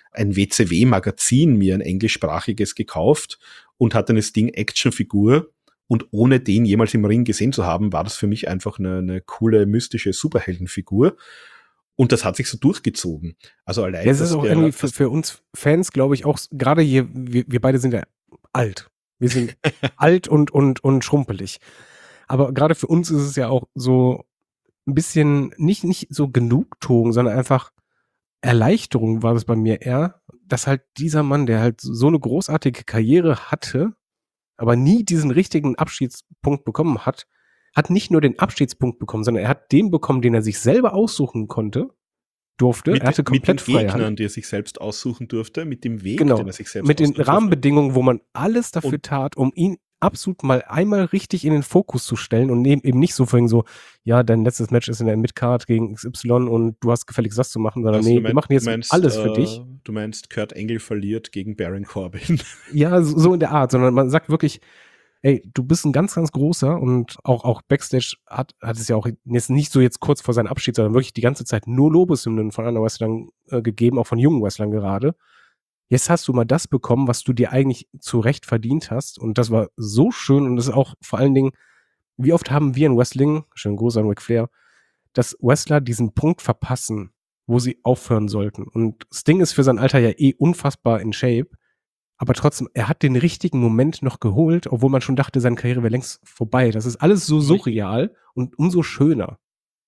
WCW-Magazin, mir ein englischsprachiges gekauft und hatte eine Sting-Action-Figur. Und ohne den jemals im Ring gesehen zu haben, war das für mich einfach eine coole, mystische Superheldenfigur. Und das hat sich so durchgezogen. Also allein, Ja, es ist auch irgendwie für uns Fans, glaube ich, auch gerade hier, wir beide sind ja alt. Wir sind alt und schrumpelig. Aber gerade für uns ist es ja auch so ein bisschen, nicht so Genugtuung, sondern einfach Erleichterung war das bei mir eher, dass halt dieser Mann, der halt so eine großartige Karriere hatte, aber nie diesen richtigen Abschiedspunkt bekommen hat nicht nur den Abschiedspunkt bekommen, sondern er hat den bekommen, den er sich selber aussuchen durfte. Er hatte komplett freie Hand. Mit den Gegnern, die er sich selbst aussuchen durfte, mit dem Weg, genau, den er sich selbst mit den aussuchen Rahmenbedingungen, wo man alles dafür tat, um ihn absolut mal einmal richtig in den Fokus zu stellen und eben nicht so vorhin so, ja, dein letztes Match ist in der Midcard gegen XY und du hast gefälligst das zu machen, sondern also nee, wir machen jetzt alles für dich. Du meinst, Kurt Angle verliert gegen Baron Corbin. Ja, so in der Art, sondern man sagt wirklich, ey, du bist ein ganz, ganz großer und auch Backstage hat es ja auch jetzt nicht so jetzt kurz vor seinem Abschied, sondern wirklich die ganze Zeit nur Lobeshymnen von anderen Wrestlern gegeben, auch von jungen Wrestlern gerade. Jetzt hast du mal das bekommen, was du dir eigentlich zu Recht verdient hast und das war so schön und das ist auch vor allen Dingen, wie oft haben wir in Wrestling, schönen Gruß an Ric Flair, dass Wrestler diesen Punkt verpassen, wo sie aufhören sollten und Sting ist für sein Alter ja unfassbar in Shape. Aber trotzdem, er hat den richtigen Moment noch geholt, obwohl man schon dachte, seine Karriere wäre längst vorbei. Das ist alles so surreal und umso schöner.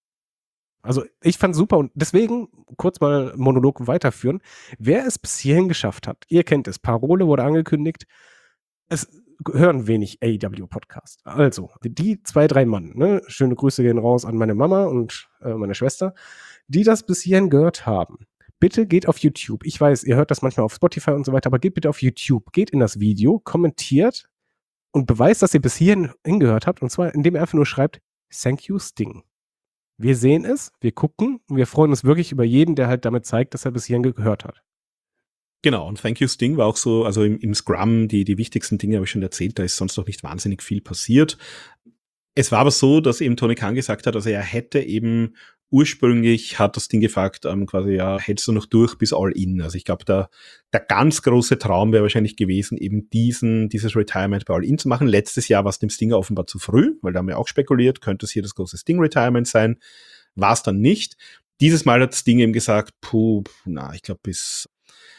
Also ich fand's super und deswegen kurz mal Monolog weiterführen. Wer es bis hierhin geschafft hat, ihr kennt es, Parole wurde angekündigt, es hören wenig AEW-Podcast. Also, die 2-3 Mann, ne? Schöne Grüße gehen raus an meine Mama und meine Schwester, die das bis hierhin gehört haben. Bitte geht auf YouTube. Ich weiß, ihr hört das manchmal auf Spotify und so weiter, aber geht bitte auf YouTube, geht in das Video, kommentiert und beweist, dass ihr bis hierhin hingehört habt. Und zwar, indem ihr einfach nur schreibt, Thank you, Sting. Wir sehen es, wir gucken und wir freuen uns wirklich über jeden, der halt damit zeigt, dass er bis hierhin gehört hat. Genau, und Thank you Sting war auch so, also im Scrum, die wichtigsten Dinge habe ich schon erzählt, da ist sonst noch nicht wahnsinnig viel passiert. Es war aber so, dass eben Tony Khan gesagt hat, also er hätte eben ursprünglich, hat das Ding gefragt, quasi, ja, hältst du noch durch bis All In? Also ich glaube, der ganz große Traum wäre wahrscheinlich gewesen, eben dieses Retirement bei All In zu machen. Letztes Jahr war es dem Stinger offenbar zu früh, weil da haben wir auch spekuliert, könnte es hier das große Sting-Retirement sein. War es dann nicht. Dieses Mal hat Sting eben gesagt, ich glaube, bis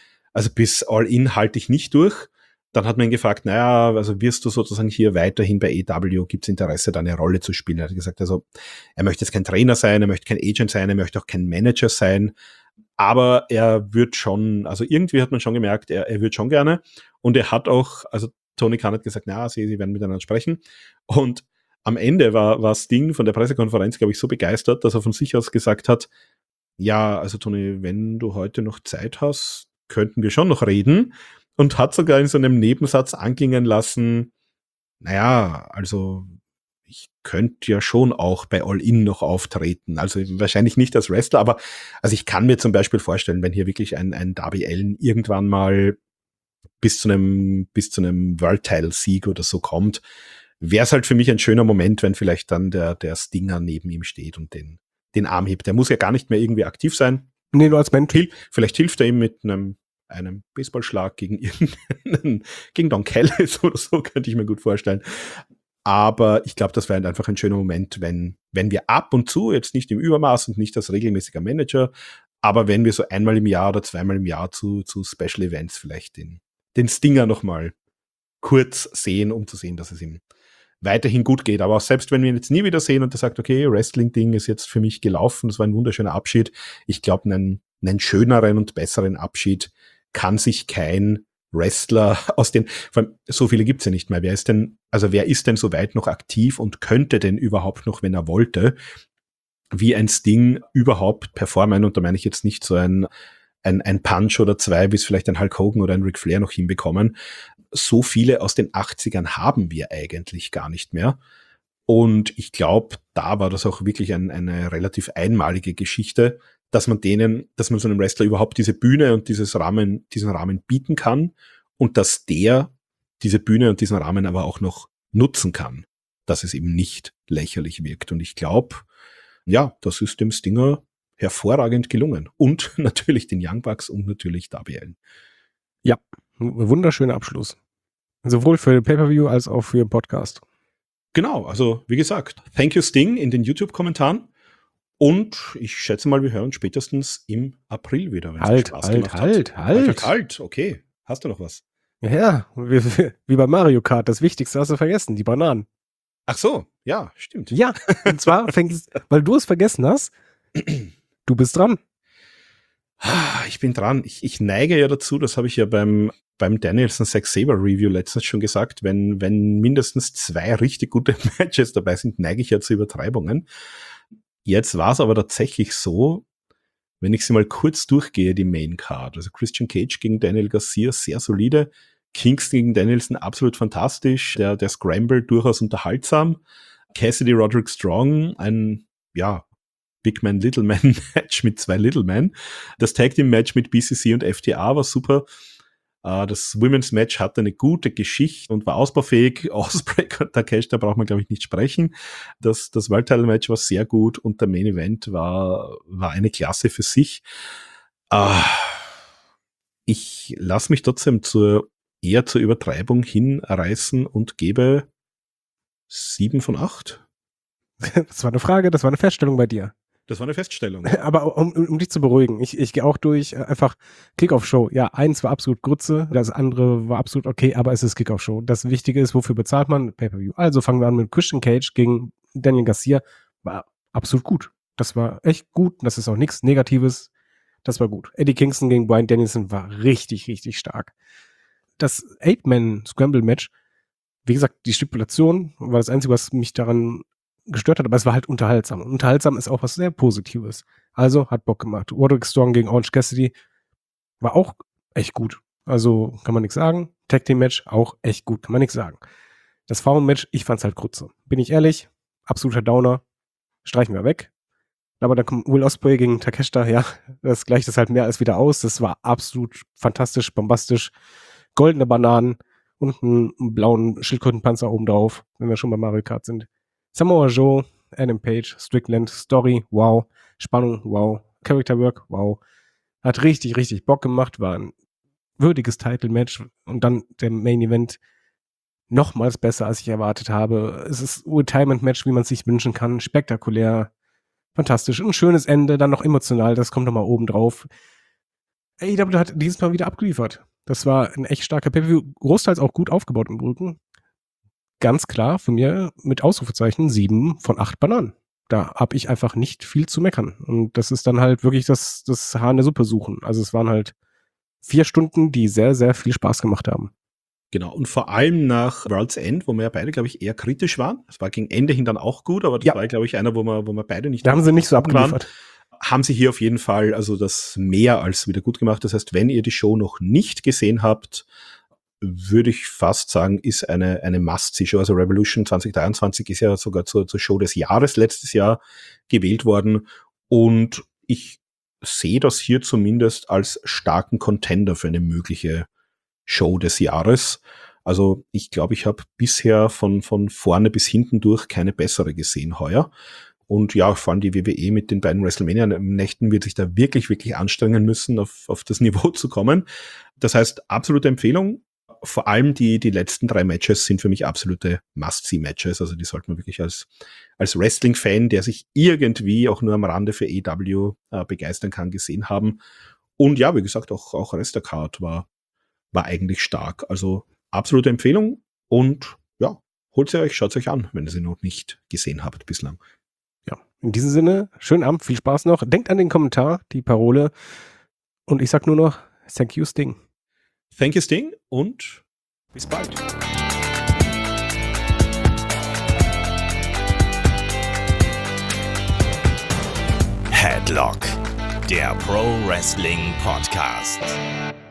All In halte ich nicht durch. Dann hat man ihn gefragt, naja, also wirst du sozusagen hier weiterhin bei AEW, gibt es Interesse, da eine Rolle zu spielen? Er hat gesagt, also er möchte jetzt kein Trainer sein, er möchte kein Agent sein, er möchte auch kein Manager sein, aber er wird schon, also irgendwie hat man schon gemerkt, er wird schon gerne und er hat auch, also Tony Khan hat gesagt, na, sie werden miteinander sprechen und am Ende war Sting von der Pressekonferenz, glaube ich, so begeistert, dass er von sich aus gesagt hat, ja, also Tony, wenn du heute noch Zeit hast, könnten wir schon noch reden. Und hat sogar in so einem Nebensatz anklingen lassen, naja, also ich könnte ja schon auch bei All In noch auftreten. Also wahrscheinlich nicht als Wrestler, aber also ich kann mir zum Beispiel vorstellen, wenn hier wirklich ein Darby Allin irgendwann mal bis zu einem World-Title-Sieg oder so kommt, wäre es halt für mich ein schöner Moment, wenn vielleicht dann der Stinger neben ihm steht und den Arm hebt. Der muss ja gar nicht mehr irgendwie aktiv sein. Nee, nur als Mentor. Vielleicht hilft er ihm mit einem Baseballschlag gegen Don Callis oder so, könnte ich mir gut vorstellen. Aber ich glaube, das wäre einfach ein schöner Moment, wenn wir ab und zu, jetzt nicht im Übermaß und nicht als regelmäßiger Manager, aber wenn wir so einmal im Jahr oder zweimal im Jahr zu Special Events vielleicht den Stinger nochmal kurz sehen, um zu sehen, dass es ihm weiterhin gut geht. Aber auch selbst wenn wir ihn jetzt nie wieder sehen und er sagt, okay, Wrestling-Ding ist jetzt für mich gelaufen, das war ein wunderschöner Abschied. Ich glaube, einen schöneren und besseren Abschied kann sich kein Wrestler vor allem, so viele gibt's ja nicht mehr. Wer ist denn so weit noch aktiv und könnte denn überhaupt noch, wenn er wollte, wie ein Sting überhaupt performen? Und da meine ich jetzt nicht so ein Punch oder zwei, wie es vielleicht ein Hulk Hogan oder ein Ric Flair noch hinbekommen. So viele aus den 80ern haben wir eigentlich gar nicht mehr. Und ich glaube, da war das auch wirklich eine relativ einmalige Geschichte, dass man so einem Wrestler überhaupt diese Bühne und diesen Rahmen bieten kann und dass der diese Bühne und diesen Rahmen aber auch noch nutzen kann, dass es eben nicht lächerlich wirkt. Und ich glaube, ja, das ist dem Stinger hervorragend gelungen. Und natürlich den Young Bucks und natürlich Darby Allin. Ja, ein wunderschöner Abschluss. Sowohl für den Pay-Per-View als auch für den Podcast. Genau, also wie gesagt, thank you Sting in den YouTube-Kommentaren. Und ich schätze mal, wir hören spätestens im April wieder. Wenn's Spaß gemacht hat. Halt. Okay, hast du noch was? Ja, wie bei Mario Kart, das Wichtigste hast du vergessen, die Bananen. Ach so, ja, stimmt. Ja, und zwar weil du es vergessen hast, du bist dran. Ich bin dran. Ich neige ja dazu, das habe ich ja beim Danielson Zack Sabre Review letztens schon gesagt, wenn mindestens 2 richtig gute Matches dabei sind, neige ich ja zu Übertreibungen. Jetzt war es aber tatsächlich so, wenn ich sie mal kurz durchgehe, die Main Card. Also Christian Cage gegen Daniel Garcia, sehr solide. Kingston gegen Danielson, absolut fantastisch. Der Scramble durchaus unterhaltsam. Cassidy Roderick Strong, ein, ja, Big Man, Little Man Match mit 2 Little Men. Das Tag Team Match mit BCC und FTA war super. Das Women's Match hatte eine gute Geschichte und war ausbaufähig. Ospreay und Takeshi, da braucht man, glaube ich, nicht sprechen. Das World Title Match war sehr gut und der Main Event war eine Klasse für sich. Ich lasse mich trotzdem eher zur Übertreibung hinreißen und gebe 7 von 8. Das war eine Frage, das war eine Feststellung bei dir. Das war eine Feststellung. Aber um dich zu beruhigen, ich gehe auch durch, einfach Kickoff-Show. Ja, eins war absolut Grütze, das andere war absolut okay, aber es ist Kickoff-Show. Das Wichtige ist, wofür bezahlt man? Pay-Per-View. Also fangen wir an mit Christian Cage gegen Daniel Garcia. War absolut gut. Das war echt gut. Das ist auch nichts Negatives. Das war gut. Eddie Kingston gegen Bryan Danielson war richtig, richtig stark. Das 8-Man-Scramble-Match, wie gesagt, die Stipulation war das Einzige, was mich daran gestört hat, aber es war halt unterhaltsam. Und unterhaltsam ist auch was sehr Positives. Also hat Bock gemacht. Roderick Strong gegen Orange Cassidy war auch echt gut. Also kann man nichts sagen. Tag Team Match auch echt gut, kann man nichts sagen. Das Frauen-Match, ich fand's halt Grütze. Bin ich ehrlich, absoluter Downer. Streichen wir weg. Aber dann kommt Will Ospreay gegen Takeshita, ja, das gleicht das halt mehr als wieder aus. Das war absolut fantastisch, bombastisch. Goldene Bananen und einen blauen Schildkrötenpanzer oben drauf, wenn wir schon bei Mario Kart sind. Samoa Joe, Adam Page, Strickland, Story, wow. Spannung, wow. Character Work, wow. Hat richtig, richtig Bock gemacht, war ein würdiges Title-Match und dann der Main Event nochmals besser, als ich erwartet habe. Es ist ein Retirement-Match, wie man es sich wünschen kann. Spektakulär, fantastisch. Ein schönes Ende, dann noch emotional, das kommt nochmal oben drauf. AEW hat dieses Mal wieder abgeliefert. Das war ein echt starker Pay-Per-View, großteils auch gut aufgebaut im Brücken. Ganz klar von mir mit Ausrufezeichen 7 von 8 Bananen. Da habe ich einfach nicht viel zu meckern. Und das ist dann halt wirklich das Haar in der Suppe suchen. Also es waren halt 4 Stunden, die sehr, sehr viel Spaß gemacht haben. Genau, und vor allem nach World's End, wo wir ja beide, glaube ich, eher kritisch waren. Es war gegen Ende hin dann auch gut, aber das war, glaube ich, einer, wo wir beide nicht... Da haben sie nicht so abgeliefert. Haben sie hier auf jeden Fall also das mehr als wieder gut gemacht. Das heißt, wenn ihr die Show noch nicht gesehen habt, würde ich fast sagen, ist eine Must-See-Show. Also Revolution 2023 ist ja sogar zur Show des Jahres letztes Jahr gewählt worden. Und ich sehe das hier zumindest als starken Contender für eine mögliche Show des Jahres. Also ich glaube, ich habe bisher von vorne bis hinten durch keine bessere gesehen heuer. Und ja, vor allem die WWE mit den beiden WrestleMania-Nächten wird sich da wirklich, wirklich anstrengen müssen, auf das Niveau zu kommen. Das heißt, absolute Empfehlung. Vor allem die letzten 3 Matches sind für mich absolute Must-See-Matches. Also die sollte man wirklich als Wrestling-Fan, der sich irgendwie auch nur am Rande für AEW begeistern kann, gesehen haben. Und ja, wie gesagt, auch Rest der Card war eigentlich stark. Also absolute Empfehlung. Und ja, holt sie euch, schaut euch an, wenn ihr sie noch nicht gesehen habt bislang. Ja, in diesem Sinne, schönen Abend, viel Spaß noch. Denkt an den Kommentar, die Parole. Und ich sag nur noch, thank you, Sting. Thank you, Sting, und bis bald. Headlock, der Pro Wrestling Podcast.